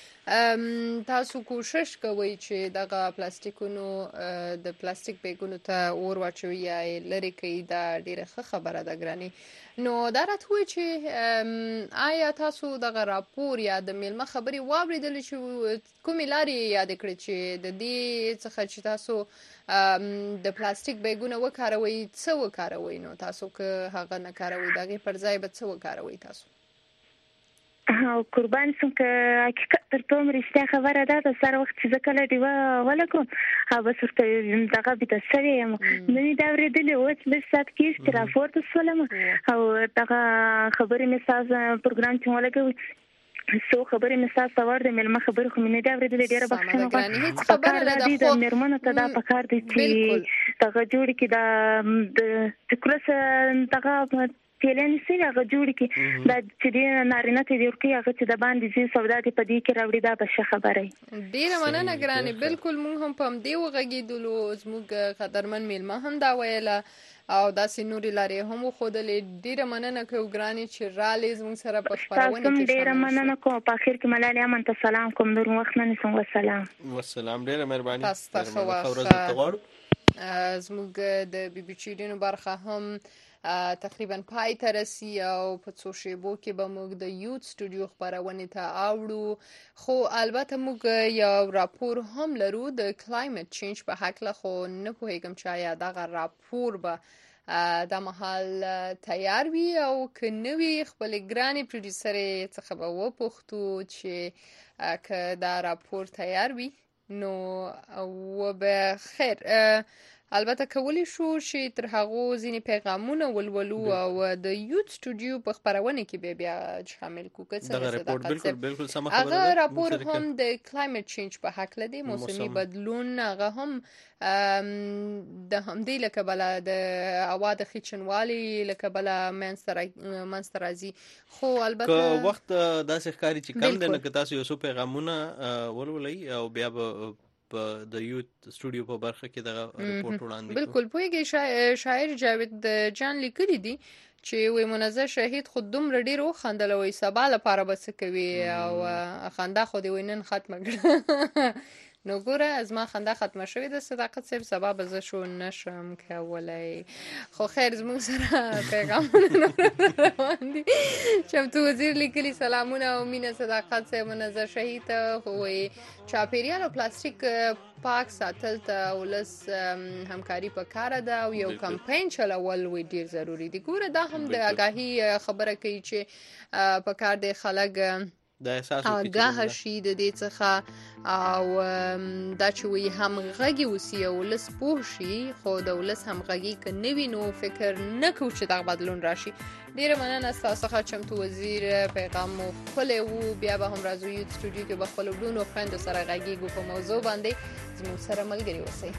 Speaker 1: چې تاسو کوشش کوئ چې دغه پلاستیکونو د پلاستیک بیګونو ته اور واچوي یا لري کوي دا ډیره ښه خبره ده ګرانی. نو دا راته چې آیا تاسو دغه راپور یا د میلمه خبري واوریدل چې کومې لارې یاد کړې چې د دې څخه چې تاسو د پلاستیک بیګونه وکاروي څه وکاروي نو تاسو که هغه نه کاروي دغه پر ځای به څه وکاروي تاسو؟
Speaker 6: او قربان سم که حقیقت تر ته رښتیا خبره ده د سره وخت چې کله دی ولکم او بس ورته دغه به تاسو یم نو دا ورېدلې و چې لسات کې چې راپورته سولم او دغه خبرې میساج پروګرام چې ولګوي سو خبرې میساج څور د ملما خبرې خو مې دا ورېدلې ډیره بخښنه کوم خبره ده خو د مرمنه ته دا پکار دي چې دغه جوړ کې دا د کلس دغه تلین سي هغه جوړ کی دا چې نارینه ته ډیر کی هغه چې د باندې زی سودا دی په دې کې راوړي دا به خبره
Speaker 1: ډیره مننه ګرانی. بالکل مونږ هم پم دی وغږیدلو زموږ قدرمن میلمه هم دا ویله او داسې نوري لارې هم خودلې. ډیره مننه کوم ګرانی چې رالې زموږ سره په خبرونه کې
Speaker 6: ډیره مننه کوم. په اخر کې ملالي امن ته سلام کوم نور وخت نه نسم والسلام
Speaker 2: والسلام. ډیره مهرباني
Speaker 1: تاسو زموږ د بي بي چیرینو برخه هم تقریبا پای ته رسی او په څو شیبو کې به موږ د یوت سټوډیو خبرونه ته اوړو. خو البته موږ یو راپور هم لرو د کلایمټ چینج په حق له خو نه پوهیږم چې آیا دغه راپور به د محل تیار وي او که نه وي خپل ګرانی پروډوسر څخه به وپوښتو چې که دا راپور تیار وي نو و به خیر. البته کولی شو چې تر هغه ځینې پیغامونه ولولو او د یوت سټوډیو په خبرونه کې به بیا شامل کو کڅه
Speaker 2: دا راپور بالکل بالکل سم خبره ده.
Speaker 1: هغه راپور هم د کلایمټ چینج په حق لدی موسمي بدلون هغه هم د همدې لکه بل د هوا د خچنوالي لکه بل منسترازي. خو البته
Speaker 2: وخت داسې ښکاری چې کم دی نه که تاسو یو څو پیغامونه ولولئ او بیا به په د یوت سټوډیو په برخه کې دغه ریپورت وړاندې کوي.
Speaker 1: بالکل پوهیږي شاعر جاوید جان لیکلی دی چې وی منزه شهید خود دومره ډیر وخندل وي سبا لپاره بس کوي او خندا خو دی وینن ختمه کړه. نو ګوره از ما خنده ختمه شوې د صداقت صاحب سبب ز شو نشم کولای. خو خیر زموږ سره پیغامونه روان دي. چمتو وزیر لیکلی سلامونه او مینه صداقت صاحب منزه شهید خو وی چاپیریال او پلاستیک پاک ساتل ته ولس همکاري پکاره ده او یو کمپاین چلول وی ډیر ضروری دي. ګوره دا هم د آگاهی خبره کوي چې پکار دی خلک
Speaker 2: د احساس
Speaker 1: آگاه شي د دې څخه او دا چې وي همغږي وسی او ولس پوه شي. خو د ولس همغږي ک نوی نو فکر نه کوي چې دا بدلون راشي. ډیره مننه تاسو څخه چمتو وزیر پیغام مو خپل وو بیا به هم راځو یوت سټوډیو کې بخپل ډونو فرند سره غږیږو په موضوع باندې زموږ سره ملګری اوسئ.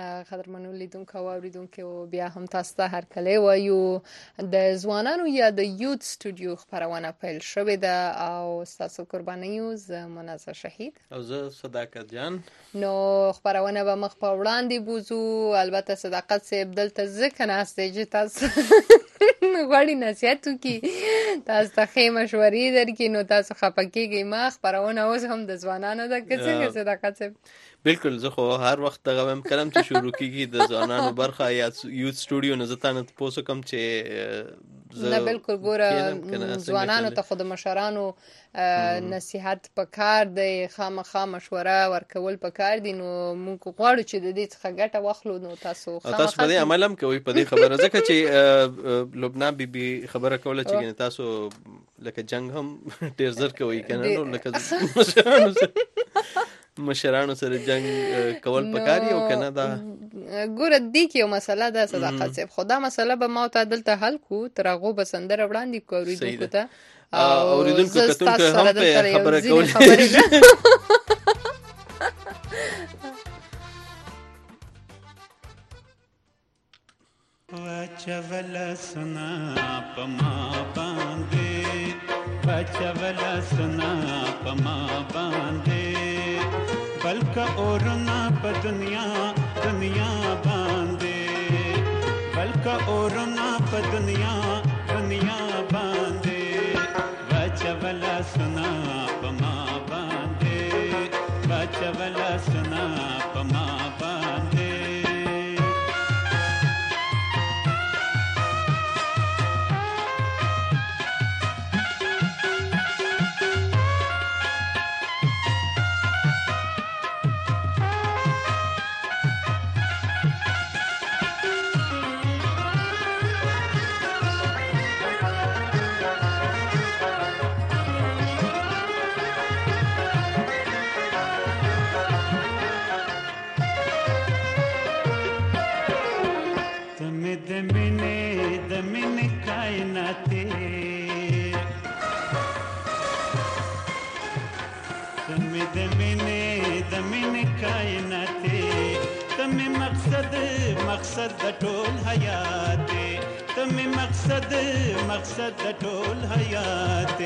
Speaker 1: قدرمنو لیدونکو او اوریدونکو بیا هم تاسو ته هر کله وایو د ځوانانو یا د یوت سټوډیو خبرونه پیل شوې ده او تاسو قربانیو ز منازه شهید
Speaker 2: او زه صداقت جان.
Speaker 1: نو خبرونه به مخ په وړاندې بوزو. البته صداقت صاحب دلته ځکه ناسته چې تاسو غواړي نصیحت وکړي، تاسو ته ښې مشورې درکړي، نو تاسو خفه کېږئ. ما خبرونه اوس هم د ځوانانو ده که څنګه صداقت صاحب؟
Speaker 2: بالکل، زه خو هر وخت دغه وایم کلم چې شروع کیږي د ځوانانو برخه یا یوت سټوډیو نه، زه تاسو ته پوښتنه کوم چې
Speaker 1: نه بالکل ګوره ځوانانو ته خو د مشرانو نصیحت پکار دی، خامخا مشوره ورکول پکار دي. نو موږ غواړو چې د دې څخه ګټه واخلو. نو تاسو
Speaker 2: تاسو په دې عمل هم کوئ په دې خبره، ځکه چې لبنان بیبي خبره کوله چې تاسو لکه جنگ هم ډیر زر کوي کنه، نو لکه مشرانو سره مشرانو سره جنگ کول پکاري او کنه. دا
Speaker 1: ګوره دې کې یو مسله ده صداقت صاحب، خدا مسله به ما ته دلته حل کو، تر هغه به سندره وړاندې کو اوریدونکو ته
Speaker 2: او اوریدونکو کتونکو هم په خبره کول.
Speaker 3: بچولا سنا پما باندې، بچولا سنا پما باندې، بلکہ اورنا په دنیا دنیا باندې، بلکہ اورنا په دنیا دنیا باندې، بچولا سنا پما باندې، بچولا سنا پما باندې. مقصد د ټول حیات تم مقصد مقصد د ټول حیات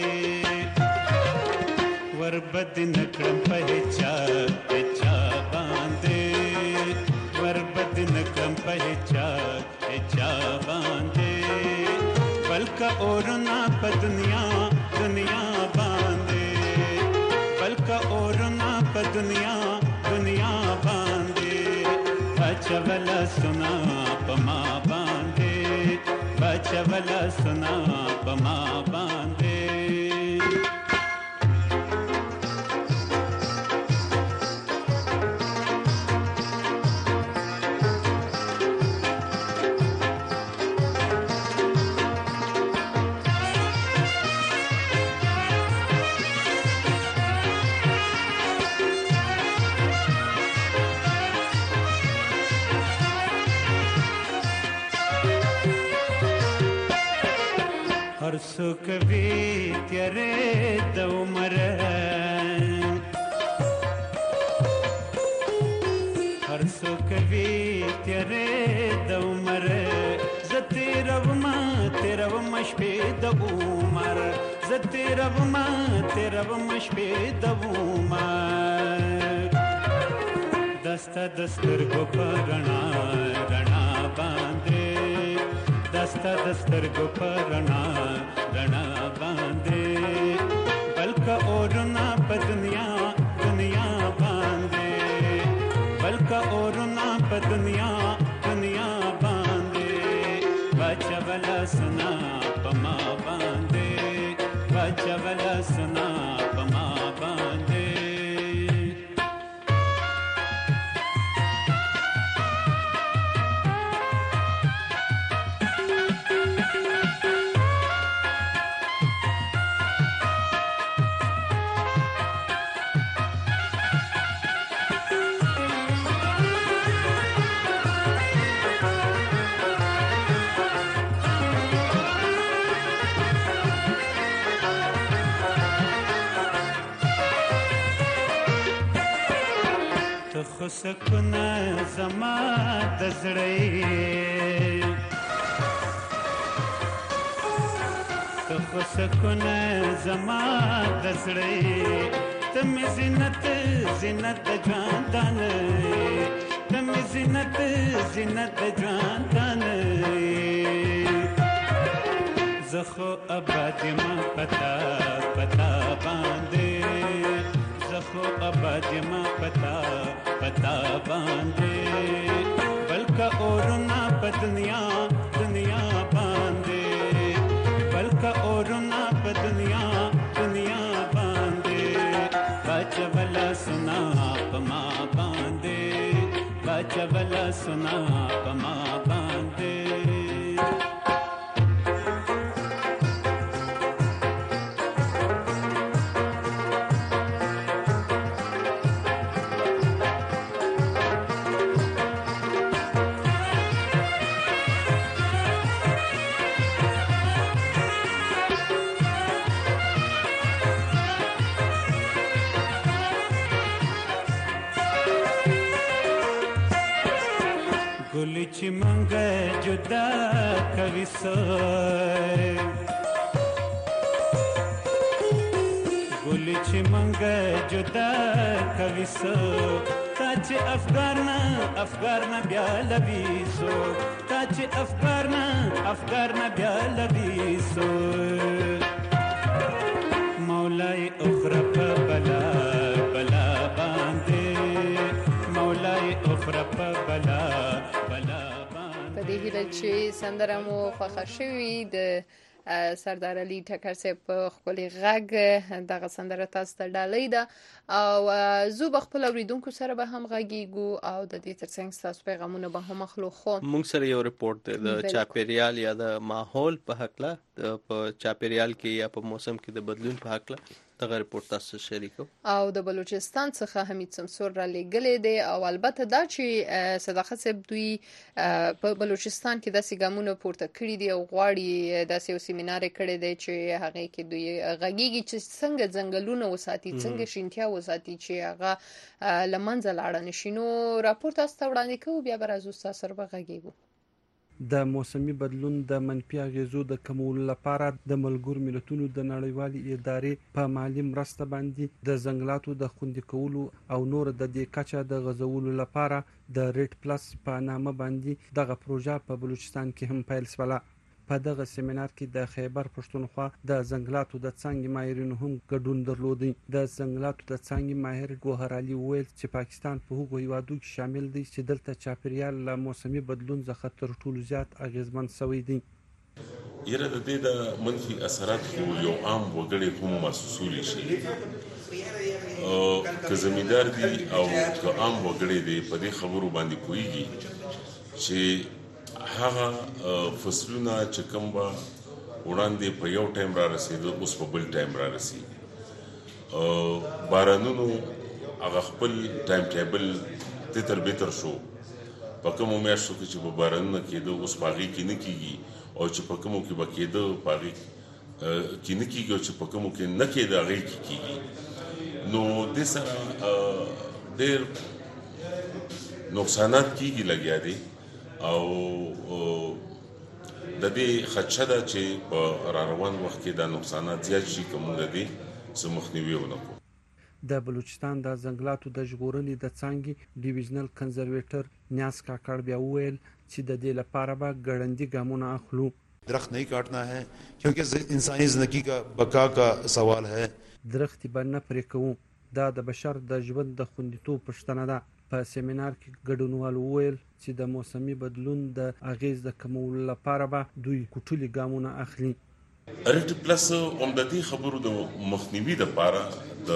Speaker 3: وربد نکړم په چا چا باندې، وربد نکړم په چا چا باندې، بلکہ اورنا په دنیا دنیا باندې، بلکہ اورنا په دنیا دنیا باندې. بچولا سنا پما باندې، بچولا سنا پما باندې. हर सुख भी तेरे द उमर, हर सुख भी तेरे द उमर, ज तेरव मा तेरव मशपे द उमर, ज तेरव मा तेरव मशपे द उमर. दस्ता दस्तर को परना रना बांधे, दस्ता दस्तर को परना रना बांधे, बल्कि औरना प दुनिया दुनिया बांधे, बल्कि औरना प दुनिया दुनिया बांधे. बचवला सुना पमा बांधे, बचवला सुना पमा बांधे. خو سکونه زما د زړه ته خو سکونه زما د زړه ته مې زینت زینت د ژوندان ته مې زینت زینت د ژوندان زه خو آباد یم پتا پتا باندې زه خو آباد یم پتا پتا باندې بلکه اورونه په دنیا دنیا باندې بلکه اورونه په دنیا دنیا باندې بچولا سنا په ما باندې بچولا سنا په ما باندې ګل چې منګه جدا کوي سوی ګل چې منګه جدا کوي سو تا چې افغان افغان بیا لبي سو تا چې افغان افغان بیا لبي سو مولای اخرى په بلا بلا باندې مولای اخرى په بلا
Speaker 1: په دې هیله چې سندره مو خوښه شوې د سردار علي ټکر صاحب په خپل غږ دغه سندره تاسو ته ډالۍ ده او زه به خپل اوریدونکو سره به هم غږیږو او د دې ترڅنګ تاسو پیغامونه به هم اخلو خو
Speaker 2: موږ سره یو رپورت دی د چاپیریال یا د ماحول په حق له په چاپیریال کې یا په موسم کې د بدلون په حق له دغه رپورت تاسو شریکو
Speaker 1: او د بلوچستان څخه حمید سمسور را لېږلې دی او البته دا چې صداقت صاحب دوی په بلوچستان کې داسې ګامونه پورته کړي دي او غواړي داسې یو سیمینار کړی دی چې هغه کې دوی غږیږي چې څنګه ځنګلونه وساتي څنګه شینتیا وساتي چې هغه لمنځه لاړ نشي نو راپور تاسو ته وړاندې کوو بیا به راځو تاسو سره به غږیږو
Speaker 5: د موسمي بدلون د منفي اغیزو د کمولو لپاره د ملګرو ملتونو د نړیوالې ادارې په مالی مرسته باندې د ځنګلاتو د خوندي کولو او نور د دې کچه د غځولو لپاره د ریډ پلس په نامه باندې دغه پروژه په بلوچستان کې هم پیل شوه. په دغه سیمینار کې د خیبر پښتونخوا د ځنګلاتو د څانګې ماهرینو هم ګډون درلودی. د ځنګلاتو د څانګې ماهر ګوهر علي وویل چې پاکستان په هغو هیوادو کې شامل دی چې دلته چاپیریال له موسمي بدلون څخه تر ټولو زیات اغیزمن شوی دی.
Speaker 7: یره د دې د منفي اثرات خو یو عام وګړي هم محسوسول شي او که زمیندار دي او که عام وګړي دي په دې خبرو باندې کوي چې هغه فصلونه چې کوم به وړاندې په یو ټایم را رسیدو اوس په بل ټایم را رسي بارانونو هغه خپل ټایم ټیبل تتر بهتر شو په کومو میاشتو کې چې په بارانونه کېدو اوس په هغې کې نه کېږي او چې په کومو کې به کېده په هغې کې نه کېږي او چې په کومو کې نه کېده هغې کې کېږي نو دې سره ډېر نقصانات کېږي لګیا دي او د دې خدشه ده چې په را روان وخت کې دا نقصانات زیات شي که موږ د دې څه مخنیوي ونه کړو.
Speaker 5: د بلوچستان د ځنګلاتو د ژغورنې د څانګې ډیویژنل کنزرویټر نیاز کاکړ بیا وویل چې د دې لپاره به ګړندي ګامونه اخلو.
Speaker 8: درخت नहीं काटना है क्योंकि इंसानी जिंदगी का बका का सवाल है.
Speaker 5: درخت به نه پرې کوو دا د بشر د ژوند د خوندیتوب پوښتنه ده. په سیمینار کې ګډونوال وویل چې د موسمي بدلون د اغیز د کمولو لپاره به دوی کوټلي ګامونه اخلي.
Speaker 7: ریډ پلس عمدتي خبرو د مخنیوي لپاره د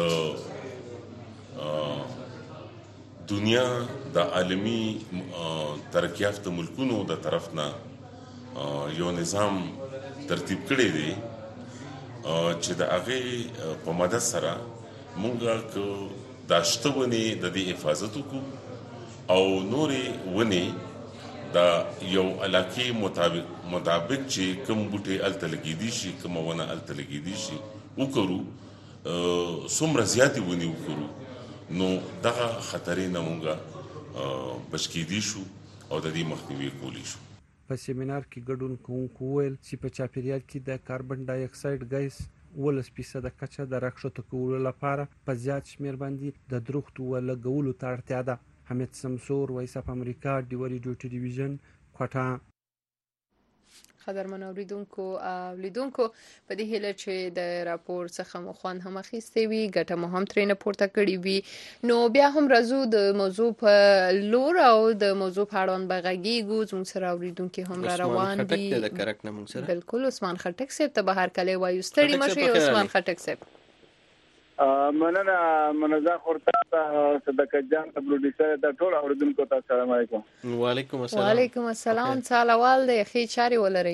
Speaker 7: دنیا د عالمي ترقی یافته ملکونو د طرف نه یو نظام ترتیب کړی دی چې د هغې په مدد سره مونږ دا شته ونې د دې حفاظت وکړو او نورې ونې د یو علاقې مطابق مطابق چې کوم بوټي هلته لګېدي شي کومه ونه هلته لګېدي شي وکړو څومره زیاتې ونې وکړو نو دغه خطرې نه مونږ بچ کېدی شو او د دې مخنیوي کولی شو.
Speaker 5: په سیمینار کې ګډون کوونکو وویل چې په چاپیریال کې د کاربن ډای اکساید ګیس ولس فیصده کچه د راښکته کولو لپاره په زیات شمیر باندې د درختو ولګولو ته اړتیا ده. حمید سمسور، وایس اف امریکا، ډیوري ډیو ټلویزیون، کوټه.
Speaker 1: قدرمن اوریدونکو او لیدونکو، په دې هیله چې د راپور څخه مو خوند هم اخیستی وي، ګټه مو هم ترې نه پورته کړې وي، نو بیا هم راځو د موضوع په لور او د موضوع په اړوند به غږیږو. زموږ سره اوریدونکي هم را روان دي.
Speaker 2: د کرک نه موږ سره
Speaker 1: بالکل عثمان خټک صاحب ته به هرکلی وایو. ستړي مشئ عثمان خټک صاحب.
Speaker 9: مننه منزه خورته صدقه جان ته پروډوسر ته ټول اوریدونکو ته السلام علیکم.
Speaker 2: وعلیکم السلام.
Speaker 1: وعلیکم السلام. سلام دی خې چاري ولري.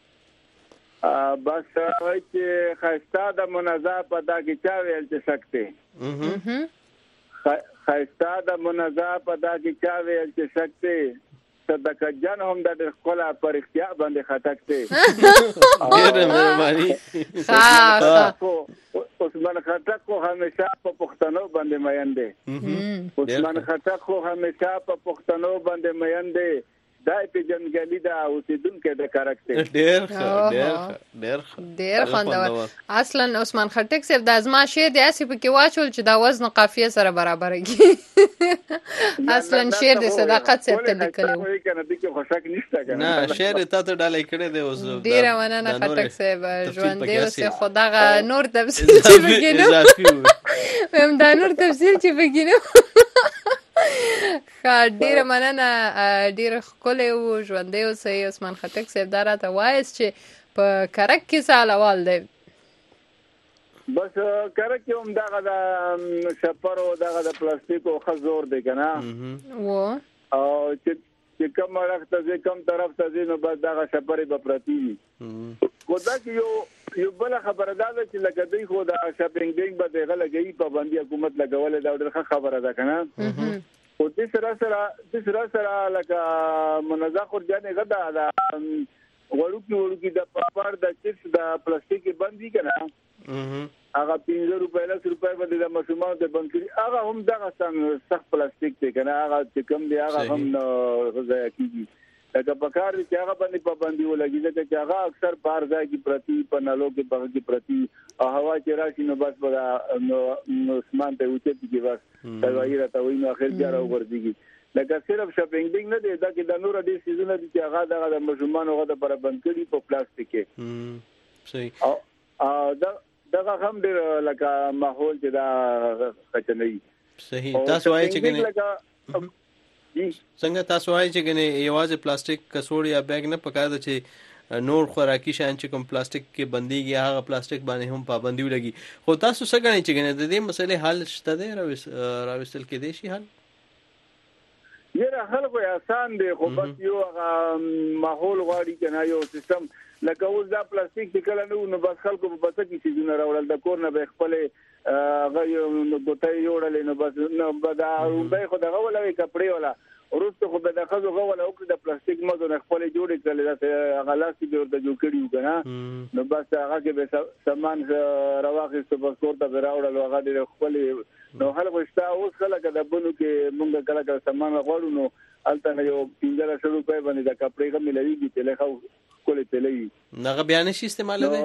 Speaker 9: بس وای چې خاستا د منزه په دا کې چا ویل چې سکته خاستا د منزه په دا کې چا ویل چې سکته صدقه جان هم د خپل پر اختیار باندې خټکته
Speaker 2: ډېر مهرباني.
Speaker 9: عثمان خټک خو همیشه په پښتنو باندې مین دی. عثمان خټک خو همیشه په پښتنو باندې مین دی. دا په جنګالي دا اوسیدونکو د کاراکټر
Speaker 2: ډېر ډېر ډېر
Speaker 1: ډېر خوندور. اصلا عثمان خټک صاحب د ازما شعر د اسی په کې واچول چې دا وزن قافیه سره برابر کړي. اصلا شعر د صداقت صاحب ته لیکلو.
Speaker 2: نه شعر ته ته ډالې کړې دی اوس.
Speaker 1: ډېر مننه خټک صاحب، ژوند دی اوس خدای نور تفصیل چې بګینو هم دا نور تفصیل چې بګینو. ډېر مننه، ډېر ښکلی و، ژوندی اوسئ. عثمان خټک صاحب دا راته وایست چې په کرک کې څه حالوال دی؟
Speaker 9: بس کرک کې هم دغه د شپرو دغه د پلاستیکو ښه زور دی که نه، او چې کوم اړخ ته ځې کوم طرف ته ځې نو بس دغه شپرې به پرتې وي. خو دا کې یو یو بله خبره دا ده چې لکه دوی خو د شاپینګ ډینګ به دغه لګوي، پابندي حکومت لګولی دا ډېره ښه خبره ده که نه. خو دې سره سره دې سره سره لکه منزه خورجانې هغه ده د وړوکي وړوکي د پاپړ د چپس د پلاستیک بند وي که نه، هغه پنځه روپۍ لس روپۍ باندې د ماشومانو ته بند کړي، هغه هم دغه سخت پلاستیک دی که نه، هغه چې کوم دی هغه هم نه ضایع کېږي. لکه پکار دي چې هغه باندې پابندي ولګي، ځکه چې هغه اکثر په هر ځای کې پرتي، په نالو کې په هغه کې پرتي، او هوا چې راشي نو بس به نو اسمان ته اوچتي کې بس دوايي راته وایي نو اخر بیا راوغورځېږي. لکه صرف شاپینګ ډینګ نه دی، دا کې د نور ډېر څیزونه دي چې هغه دغه د ماشومانو هغه دپاره بند کړي په پلاستیک کې. او دغه هم ډېر لکه ماحول چې دا خچنوي.
Speaker 2: صحیح. تاسو وایئ چې ګنې څنګه تاسو وایئ چې ګنې یوازې پلاستیک کڅوړې یا بیگ نه پکار ده چې نور خوراکي شیان چې کوم پلاستیک کې بنديږي هغه پلاستیک باندې هم پابندي ولګي. خو تاسو څه ګڼئ چې ګنې د دې مسلې حل شته دی، راوستل کېدی شي حل؟
Speaker 9: یاره خلکو آسان دی، خو بس یو هغه ماحول غواړي که نه، یو سیستم. لکه اوس دا پلاستیک چې کله نه و نو بس خلکو په بسه کې څیزونه راوړل، د کور نه به یې خپلې هغه ګوتۍ یوړلې نو بس نو به دا رومبۍ خو دغه ولوي کپړې وله، وروسته خو به د ښځو غوله وکړي د پلاستیک مزو نه خپلې جوړې کړلې، داسې هغه لاستیک به ورته جوړ کړي وو که نه، نو بس هغه کې به سامان راواخېستو بس کور ته به راوړل، هغه ډېرې ښکلې. نو خلکو شته اوس خلک د بنو کې مونږ کله کله سامان غواړو نو هلته نه یو پنځه لس روپۍ باندې د کپړې ښه ملوېږي، تیلی ښه ښکلې تیلی وي.
Speaker 2: هغه بیا نه شي استعمالولی؟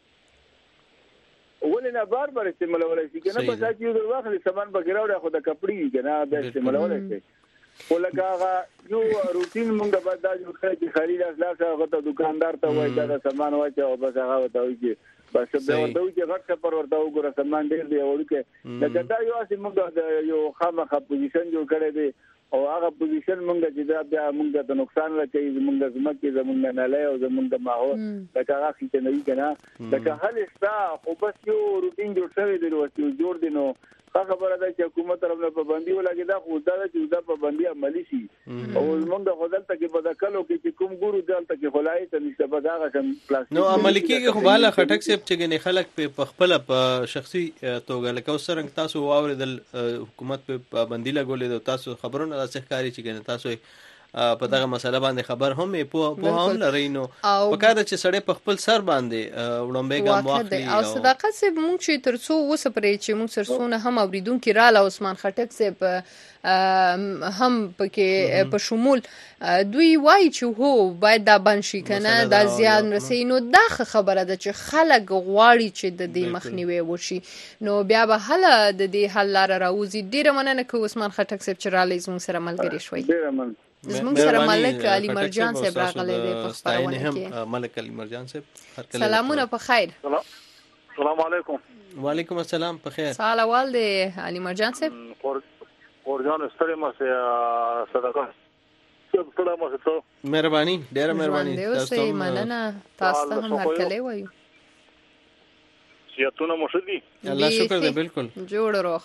Speaker 9: ولې نه بار بار استعمالولی شي که نه، بس چې یو ځل واخلې سامان پکې راوړی خو د کپړې وي که نه، بیا استعمالولی شي. خو لکه هغه یو روټین مونږ باید دا جوړ کړی چې خرید اخلاص هغه ته دوکاندار ته وایي دا د سامان واچوه او بس هغه ورته وایي چې بس بیا ورته وایي چې غټ سفر ورته وګوره سامان ډېر دی وړوکی. لکه دا یو هسې مونږ د یو خامخا پوزیشن جوړ کړی دی، او هغه پوزیشن مونږ چې دا بیا مونږ ته نقصان رسوي، زمونږ د ځمکې زمونږ د نالۍ او زمونږ د ماحول لکه هغه خیچنوي که نه. لکه حل شته، خو بس یو روټین جوړ شوی دی، یو جوړ دی. نو ښه خبره ده چې حکومت طرف نه پابندي ولګي، دا خو دا ده چې دا پابندي عملي شي. او زمونږ خو دلته کې په دکلو کې چې کوم ګورو دلته کې خو لایق نشته، بس هغه شم پلاستیک
Speaker 2: نو عملي کېږي. خو بالا خټک صاحب چې ګنې خلک په خپله په شخصي توګه لکه اوس څرنګه تاسو واورېدل حکومت په پابندي لګولې ده، تاسو خبرونه داسې ښکاري چې ګنې تاسو په دغه مسله باندې خبر هم په په هم لري نو په کار چې سړی په خپل سر باندې وړاندې ګام واخلي
Speaker 1: او صداقت سه مونږ چې ترڅو وسه پرې چې مونږ سرسونه هم اوریدونکو را ل عثمان خټک سه په هم پکې په شمول دوی وایي چې هو باید دا بنشي کنه دا زیان رسي نو دا خبره ده چې خلک غواړي چې د دې مخنیوي وشي نو بیا به هله د دې حل لاره راوځي. ډیره مننه کوم عثمان خټک صاحب چې را لې سره ملګری شوي.
Speaker 9: ډیره مننه.
Speaker 1: زموږ سره ملک علي مرجان صاحب راغلی دی په خبرونه کې.
Speaker 2: ملک علي مرجان صاحب
Speaker 1: سلامونه په خیر.
Speaker 9: السلام علیکم.
Speaker 2: وعلیکم السلام په خیر.
Speaker 1: سلام وال دی علي مرجان صاحب.
Speaker 9: ورجان ستړي ما سه صدقه ستړي ما سه
Speaker 2: مهرباني ډیره مهرباني
Speaker 1: تاسو ته مننه تاسو ته هم هرکلی وایو.
Speaker 9: سیاتونه مو شدي
Speaker 2: الله شکر دې بالکل
Speaker 1: جوړ روخ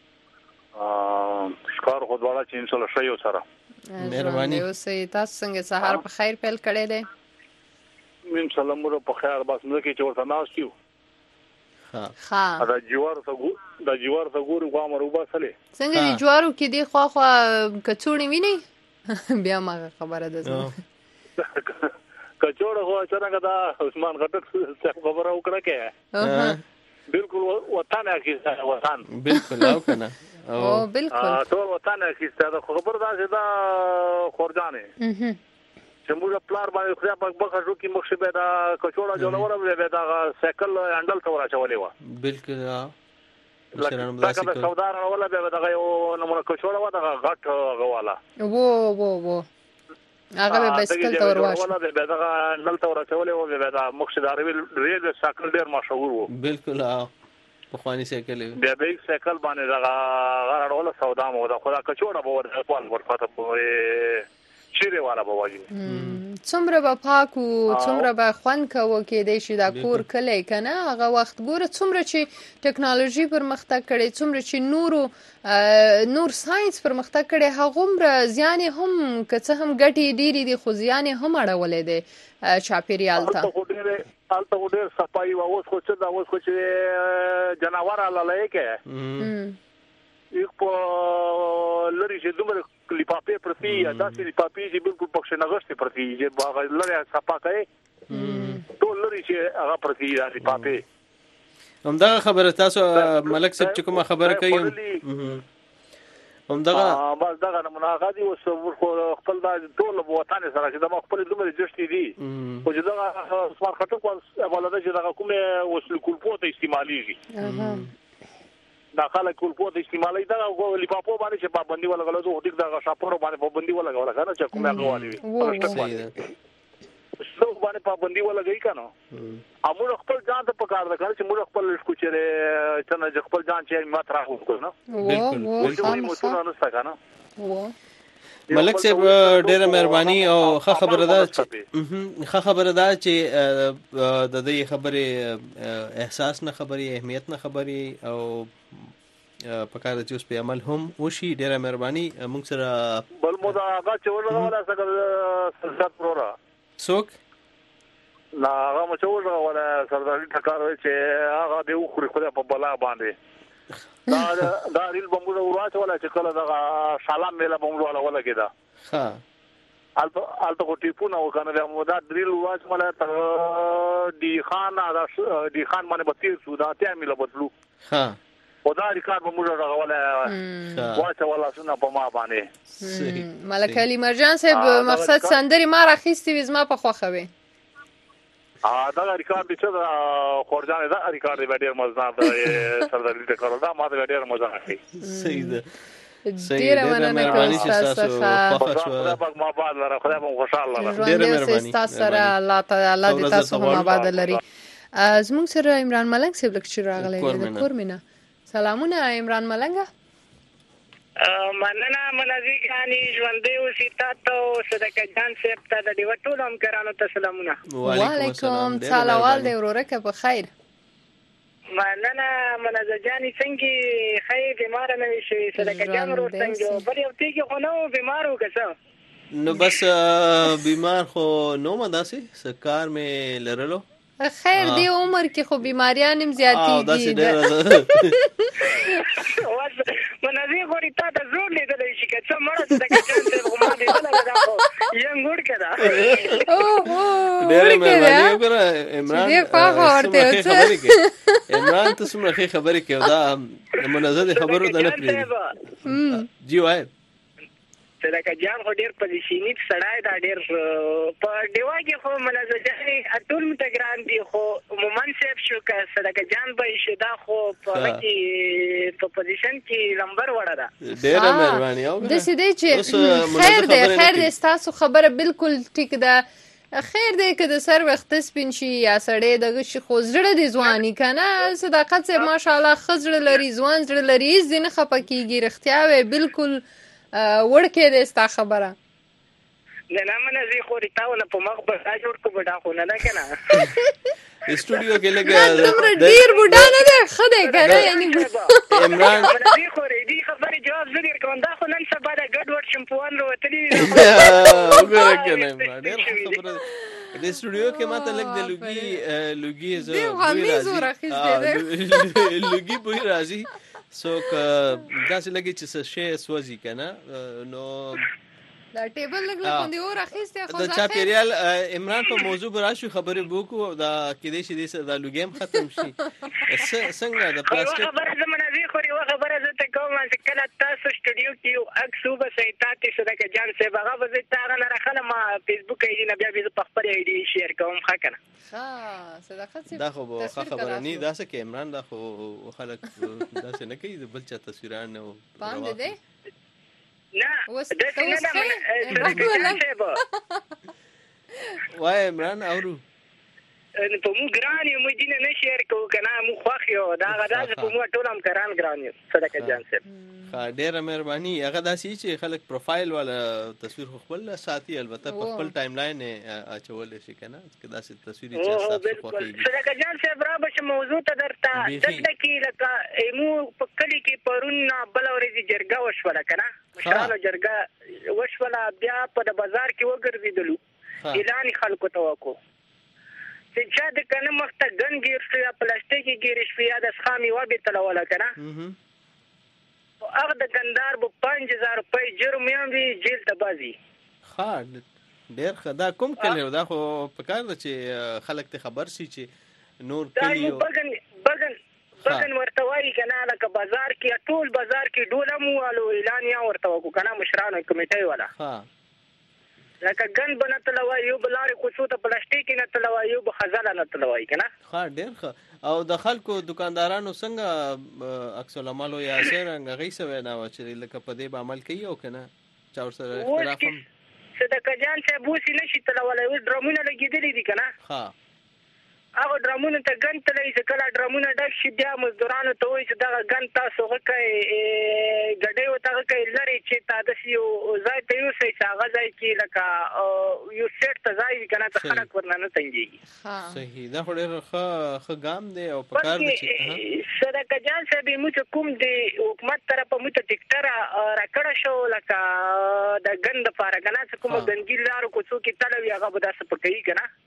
Speaker 9: ا ښکار خو دواړه چې ان شاء الله شي سره
Speaker 2: مهرباني
Speaker 1: اوسې تاسو څنګه سهار په خیر پیل کړی دی
Speaker 9: ان شاء الله موږ په خیر بس نو کې چې ورته ناس کیو
Speaker 2: ها
Speaker 1: ها
Speaker 9: دا جوار ته ګو دا جوار ته ګورو کوم روبا سره
Speaker 1: څنګه دی جوارو کې دی خو خو کڅوړی ویني بیا ما خبره ده
Speaker 9: کچوړه خو څنګه دا عثمان خټک خبره وکړه کې بالکل وطن کې وطن
Speaker 2: بالکل او کنه
Speaker 1: او بالکل
Speaker 9: ټول وطن کې دا خبر دا چې دا خورجانې چې موږ پلار باندې خو په بخښ شو کې مخ به دا کچوړه جوړوله به دا سایکل هندل ته راچولې و
Speaker 2: بالکل
Speaker 9: لکه دا سودار ولا به دا یو نمونه کچوړه و دا غټ غواله
Speaker 1: وو وو وو هغه به بسکل تور واش
Speaker 9: ولا به دا هندل ته راچولې و به دا مخشدار ریل سایکل ډیر مشهور و
Speaker 2: بالکل په خواني سایکل
Speaker 9: بیا به سایکل باندې دا غړول سودا مو دا خدا کچوړه به ورته ورته په چیرې والا به واجی
Speaker 1: څومره به پاک او څومره به خوند کوو کې د شي دا کور کله کنه هغه وخت ګوره څومره چې ټکنالوژي پرمختګ کړي څومره چې نورو نور ساينس پرمختګ کړي هغه زیان هم کڅه هم ګټي ډيري دي خو زیان هم اړولې دي چاپیریال ته
Speaker 9: البته ډېر صفائی او اوس خو چې دا اوس خو چې جناور علاله کې یو په لری چې دومره لیپاپې پرتی دا چې لیپاپې چې بالکل پښه نغښتې پرتی چې باغ لری صفا کوي ټول لری چې هغه پرتی دا لیپاپې
Speaker 2: همدا خبره تاسو ملک صاحب چې کومه خبره کوي همدا
Speaker 9: بس دا نمونه غادي اوس خپل دا ټول وطن سره چې دا خپل دومره جشتي دي او چې دا سمار خټک ولدا چې دا کومه وسل کولپو ته استعماليږي دا خلک کولپو ته استعمالي دا لیپاپو باندې چې پابندي ولا غلطو هټیک دا شاپورو باندې پابندي ولا غوړه کنه چې کومه غوالي څو باندې پابندي ولا گئی کنه امور خپل ځان ته پکار ده چې موږ خپل کوچره چې خپل ځان چې مات راغو کنه بالکل مو څه نه څه کنه
Speaker 2: ملک صاحب ډېره مهرباني او ښه خبره ده چې ښه خبره ده چې د دې خبرې احساس نه خبرې اهمیت نه خبرې او په کار چې اوس په عمل هم وشي ډېره مهرباني موږ سره
Speaker 9: بل مو دا هغه چې ولا څنګه سلسله پرورا
Speaker 2: څوک
Speaker 9: لا هغه مو چې ولا سرداري ټکار چې هغه دی خو خو په بلا باندې دا دا ریل بمبو ورواچ ولا چې کله دا سلام میله بمبو ولا ولا کېدا
Speaker 2: ها
Speaker 9: البته البته کو ټیپونه وکنه دا مو دا ریل ورواچ ولا دی خان دا دی خان باندې بتیر سو دا ته میله بدلو
Speaker 2: ها
Speaker 9: او دا ریکار بمبو ولا واچ ولا سونه په ما باندې
Speaker 1: ملک علي مرجان صاحب مقصد سندري ما راخيستي وزما په خوخه وي
Speaker 9: ا دا ریکارډ چې خورجان دا ریکارډ دی ډېر مزدار دی سرداري ته کړو دا ما ته ډېر مزه راکړي
Speaker 2: صحیح ده
Speaker 1: ډېر مننه کوم تاسو
Speaker 9: خدا پاک ما بعد لره خدای مو خوشاله لره
Speaker 1: ډېر مهرباني تاسو سره الله تعالی دې تاسو هم آباد لري زموږ سره عمران ملنګ صاحب لکچر راغلی دی کورمنه سلامونه عمران ملنګ
Speaker 10: مننه منځي خاني ژوندې اوسې تاسو صدقه جان صاحب ته د دیو ټول هم کرانو ته سلامونه
Speaker 1: وعلیکم السلام والد ورورکه په خیر
Speaker 10: مننه منځ جاني څنګه خیر بیمار نه شي صدقه جان ورور څنګه بل یو تیږي خو نو بیمار وکړه
Speaker 2: نو بس بیمار خو نو مداسي سکار مې لرلو
Speaker 1: خیر دی عمر کې خو بیماریان هم زیاتی دي
Speaker 10: منځي غوري تا ته زور لیدلی شي که څه مړه صدقه جان صاحب خو ما لیدله دا خو ینګ وړکې ده
Speaker 2: ډېره مهرباني وکړه عمران عمران ته څومره ښې خبرې کوي دا منزه خبرو ته نه پرېږدي جی وایي
Speaker 10: صدقه جان خو ډېر پوزیشني سړی دا ډېر په ډیوا کې خو منزه جانې ټول مته ګران دي خو مومن صاحب شو که صدقه جان به شي دا خو په هغه کې په پوزیشن کې نمبر وړه ده
Speaker 2: ډېره مهرباني
Speaker 1: داسې دی چې خیر دی خیر دی ستاسو خبره بالکل ټیک ده خیر دی که د سر وخت سپین شي یا سړی دغه شي خو زړه دې ځواني که نه صداقت صاحب ماشاءالله ښه زړه لري ځوان زړه لري هېڅ دې نه خفه کېږي رښتیا وی بالکل وړکې دی ستا خبره
Speaker 10: نه نه منځي خو ریتاونه په مخ به دا جوړ کو بډا خو نه ده که نه
Speaker 2: اسټوډیو کې لږ
Speaker 1: ډېر بوډا نه دی ښه دی که نه یعنې
Speaker 2: عمران
Speaker 10: منځي خو دې خبرې جواب زه درکوم دا خو نن سبا د ګډ وډ شمپوان راوتلي
Speaker 2: وګوره که نه عمران ډېر ښه خبره ده د اسټوډیو کې ما ته لږ د لوګي لوګي زه لوګي بوی راځي څوک داسې لګي چې څه شی سوځي که نه نو
Speaker 1: دا ټیبل لږ لږ باندې اور اخیستی خو
Speaker 2: د چاپېریال عمران په موضوع به راشو خبرې به وکړو او دا کیدای شي دې دا لوګي هم ختم شي څنګه د پلاستیک
Speaker 10: خبره زه منځي خو یوه خبره زه ته کوم چې کله تاسو سټوډیو کې یو عکس وباسئ تاتې صدقه جان صاحب هغه به زه تا هغه نه راخلم فیسبوک آی ډي نه بیا به زه په خپل آی ډي شیر کوم ښه که نه
Speaker 2: دا خو به ښه خبره نه وي داسې که عمران دا خو خلک داسې نه کوي د بل چا تصویران او
Speaker 1: پام دې دی
Speaker 10: نه داسې نه ده صدقه جان صاحب
Speaker 2: وایه عمران اورو
Speaker 10: په موږ ګران یو موږ دینه نه شیر کوو که نه موږ خوښ یو دا هغه داسې په موږ ټول همکاران ګران یو صدقه جان صاحب
Speaker 2: ښه ډېره مهرباني هغه داسې چې خلک پروفایل والا تصویر خو خپل ساتي البته په خپل ټایم لاین یې اچولی شي که نه که داسې تصویر یې چې ستاسو خوښېږي
Speaker 10: صدقه جان صاحب را به شم موضوع ته درته دلته کې لکه موږ په کلي کې پرون بله ورځې جرګه وشوله که نه مشرانو جرګه وشوله بیا په د بازار کې وګرځېدلو اعلان یې خلکو ته وکړو چې چا د که نه مخ ته ګن ګیر شو یا پلاستیک یې ګیرې شوې یا د څښا میوه بېتلوله که نه هغه د ګندار به پنځ هزار روپۍ جرم هم وي جیل ته بازي
Speaker 2: ښه ډېر ښه دا کوم کلی و دا خو پکار ده چې خلک ته خبر شي چې نور کلي
Speaker 10: بګن بګن بګن ورته وایي که نه لکه بازار کې ټول بازار کې ډول هم ووالو اعلان یا ورته وکړو که نه مشرانو کمیټۍ والا لکه ګند به نه تلوي یو به لارې کوڅو ته پلاستیک نه تلوي یو به خزله نه تلوي که نه
Speaker 2: ښه ډېر ښه او د خلکو دکاندارانو څنګه عکس العملو یا څرنګه هغوی څه وینا وه چې لکه په دې به عمل کوي او که نه چا ورسره اختلاف هم
Speaker 10: صدقه جان صاحب اوس یې نه شي تلولی اوس ډرمونه لګېدلي دي که نه هغه ډرمونو ته ګند تلوي چې کله ډرمونه ډک شي بیا مزدورانو ته وایي چې دغه ګند تاسو هغه کوئ ګډۍ ورته هغه کوئ لرې چې تا داسې یو ځای ته یوسئ چې هغه ځای کې لکه یو سیټ ته ځای وي که نه ته خلک ورنه نه تنګېږي
Speaker 2: صحیح دا خو ډېر ښه ښه ګام دی او پکار دی چې
Speaker 10: صدقه جان صاحب موږ کوم د حکومت طرفه موږ ته ټیکټره راکړه شو لکه د ګند دپاره که نه چې کومه ګندګي لارو کوڅو کې تله وي هغه به داسې په کوي که نه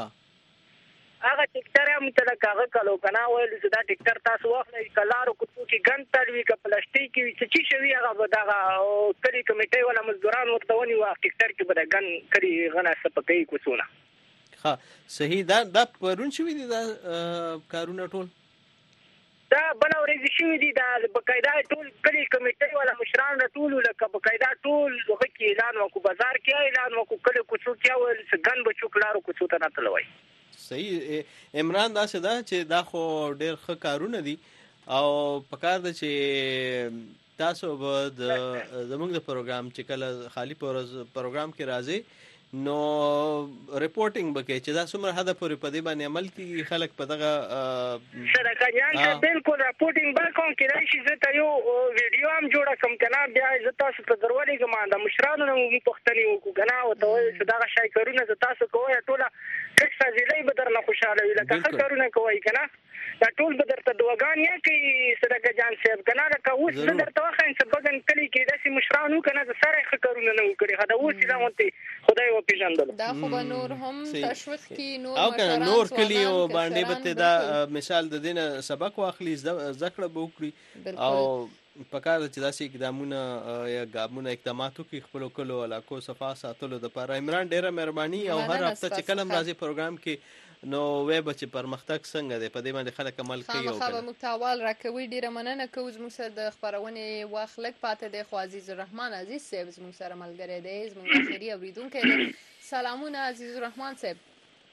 Speaker 10: هغه ټیکټر هم ته لکه هغه کلو که نه ویلو چې دا ټیکټر تاسو واخلئ که لارو کوڅو کې ګند تل وي که پلاستیک وي چې څه شی وي هغه به دغه کلي کمیټۍ والا مزدوران ورته ونیوه ټیکټر کې به د ګند کلي هغه نه څه په کوي کوڅو نه
Speaker 2: ښه صحیح دا دا پرون شوي دي دا کارونه ټول
Speaker 10: دا بله ورځې شوي دي دا باقاعده ټول کلي کمیټۍ والا مشران راټولو لکه باقاعده ټول هغه کې اعلان وکړو بازار کې اعلان وکړو کلي کوڅو کې ویل چې ګند به څوک لارو کوڅو ته نه تلوي
Speaker 2: صحیح عمران داسې ده چې دا خو ډېر ښه کارونه دي او پکار ده چې تاسو به د زموږ د پروګرام چې کله خالي پروګرام کې راځي نو ریپورټینګ به کوي چې دا څومره حده پورې په دې باندې عمل کېږي خلک په دغه
Speaker 10: صدقه جان صاحب بالکل راپورټینګ به کوم کېدای شي زه ته یو ویډیو هم جوړه کړم که نه بیا زه تاسو ته در ولېږم د مشرانو نه مو پوښتنې وکړو که نه ورته وایي چې دغه شی کارونه زه تاسو کوئ ټوله کټ فضیلۍ به درنه خوشحاله وي لکه ښه کارونه کوئ که نه دا ټول به درته دعاګانې یا کوي صدقه جان صاحب که نه لکه اوس زه درته وښیم چې بګن کلي کې داسې مشران وو که نه د سره یې ښه کارونه نه وو کړي دا اوس یې دا غوندې خدای وپېژندلو
Speaker 1: دا خو به نور هم تشویق کړي نور
Speaker 2: او که نور کلیو باندې به ته دا مثال د دې نه سبق واخلي زده کړه به وکړي او پکار چې داسې اقدامونه یا ګامونه اقداماتو کې خپل کلو علاقو صفا ساتلو د لپاره. عمران ډیره مهرباني او هر هفته چې کلم راځي پروګرام کې نو وې بچ پرمختګ څنګه دی په دې باندې خلک عمل کوي او
Speaker 1: خامخا مکتوال راکوي. ډیره مننه کوم زموږ سره د خبرونه واخلک پاتې دی. خو عزیز الرحمن عزیز صاحب زموږ سره ملګری دی، زموږ اخري اوریدونکو دی. سلامونه عزیز الرحمن صاحب.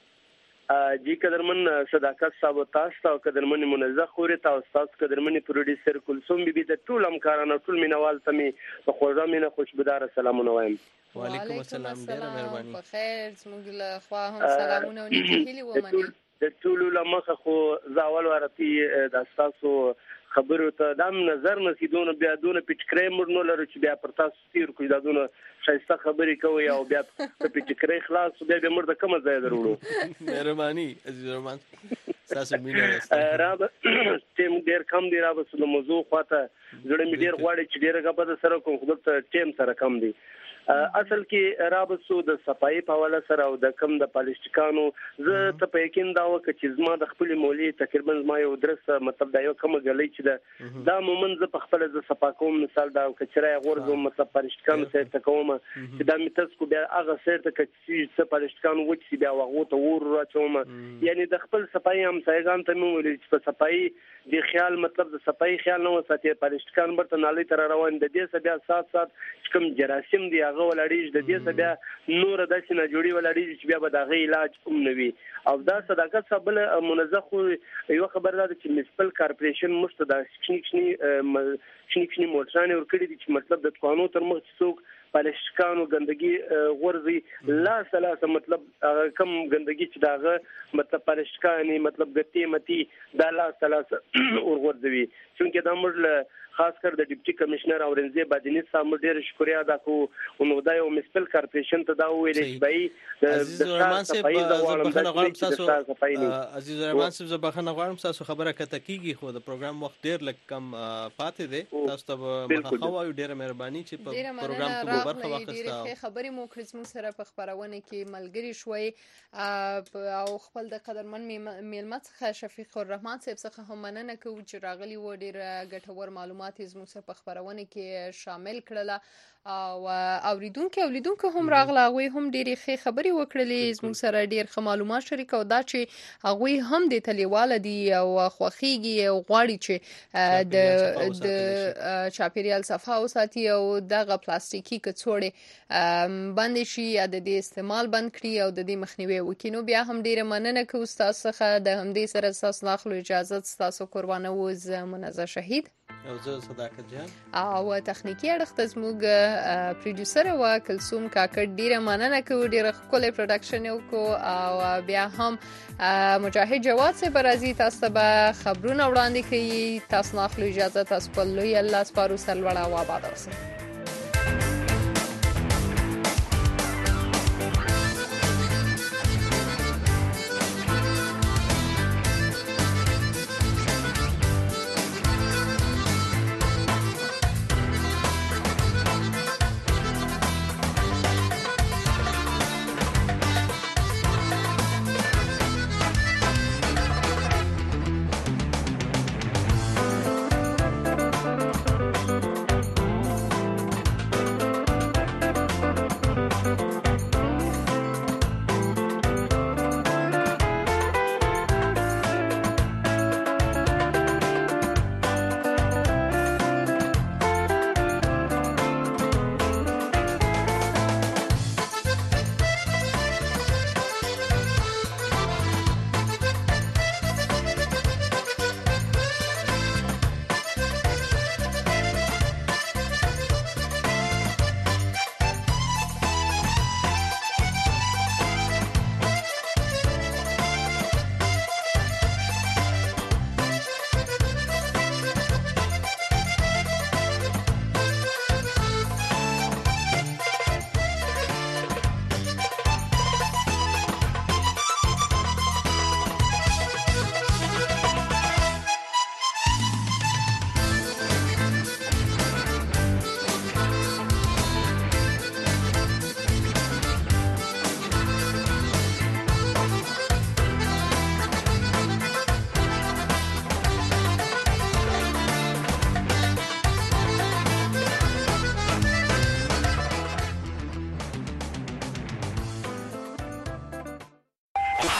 Speaker 11: جی قدرمن صداقت صاحب تاسو او قدرمن منزه خوري تاسو تاسو قدرمن پروډوسر کلثوم بیبي ته ټول همکارانو ټول مینوال ته می په خوږه مینه خوشبودار سلامونه وایم.
Speaker 2: وعلیکم السلام ډیره مهرباني.
Speaker 1: په خیر زموږ له خوا هم سلامونه او نیکی هیلې ومني.
Speaker 11: د ټول لمخه خو زاول ورتی د تاسو خبرو ته دام نظر نسیدونه بیا دونه پټکرې مرنو لرو چې بیا پر تاسو تیر کوی دا دونه شایسته خبرې کوي او بیا په پټکرې خلاص بیا به مرده کوم ځای درولو.
Speaker 2: مهرباني عزیز الرحمن تاسو مینه
Speaker 11: را ټیم ډیر کم دی را بس د موضوع خواته زړه می ډیر غواړي چې ډیره غبر سره کوم خو د ټیم سره کم دی. اصل کې رابطو د صفای په حواله سره او د کم د پالیسټیکانو زه ته په یقین دا وکړ چې زما د خپل مولي تقریبا ما یو درس مطلب دا یو کوم غلې چې دا دا مومن زه په خپل ز صفا کوم مثال دا کچره غورځو مطلب پالیسټیکانو سره تکوم چې دا میتس کو بیا هغه سره ته چې څه پالیسټیکانو و چې بیا وغو ته ور راچوم یعنی د خپل صفای هم سایغان ته مو ویل چې په صفای د خیال مطلب د صفای خیال نو ساتي پالیسټیکان برته نالي تر روان د دې سبا سات سات کوم جراثیم دی هغه ولړیږي د دې سبا نور د سینه جوړي ولړیږي چې بیا به د غي علاج کوم نوي او دا صداقت صاحب منزه یو خبر ده چې میونسپل کارپوریشن مشته د شنیکشنی شنیکشنی موټرانه ور کړی دي چې مطلب د قانون تر مخ څوک پالیسټیکانو ګندګي غورځي لا ثلاثه مطلب کم ګندګي چې داغه مطلب پالیسټیکانی مطلب ګتی متي دا لا ثلاثه ور غورځوي چې دا موږ خاص کر د ډیپټي کمشنر اورنځي بادینی صاحب ډیر شکریا ادا کوو نو دا یو میونسپل کارپوریشن ته دا ویل چې بای
Speaker 2: عزیز الرحمن صاحب زبخنه غواړم تاسو عزیز الرحمن صاحب زبخنه غواړم تاسو خبره کته کیږي خو د پروګرام وخت ډیر لک کم پاتې دی تاسو ته مخه خو ډیر مهرباني چې په پروګرام کې برخه واخیسته
Speaker 1: خبرې مو کړې موږ سره په خبرونه کې ملګری شوي او خپل د قدرمن میلمه څخه شفیق الرحمن صاحب څخه هم مننه کوو چې راغلی و ډیر ګټور معلومات زموږ سره په خبرونه کې شامل کړل او اوریدونکو اولیدونکو هم راغله وي هم ډېری ښه خبرې وکړلې زموږ سره ډېر ښه معلومات شریک او دا چې هغه هم د تلیواله دي او خوخيږي او غواړي چې د د چاپیریال صفا او ساتي او دغه پلاستیکي کڅوړې باندې شي یا د دې استعمال بند کړي او د دې مخنیوي وکړي. نو بیا هم ډېر مننه کوم تاسو څخه د همدې سره تاسو ناخلو اجازه تاسو قربانه وز منزه شهید
Speaker 2: او زه صداقت جان
Speaker 1: او تخنیکی اړخ زموږ پروډوسر او کلثوم کاکړ ډیره مننه کوي ډیره ښکلې پروډکشن وکړو او بیا هم مجاهد جواد سے برازي تاسو به خبرونه وړاندې کوي. تاسو ناخلو اجازه تاسو په لوی الله سپارو سره وړا و آباد اوسئ.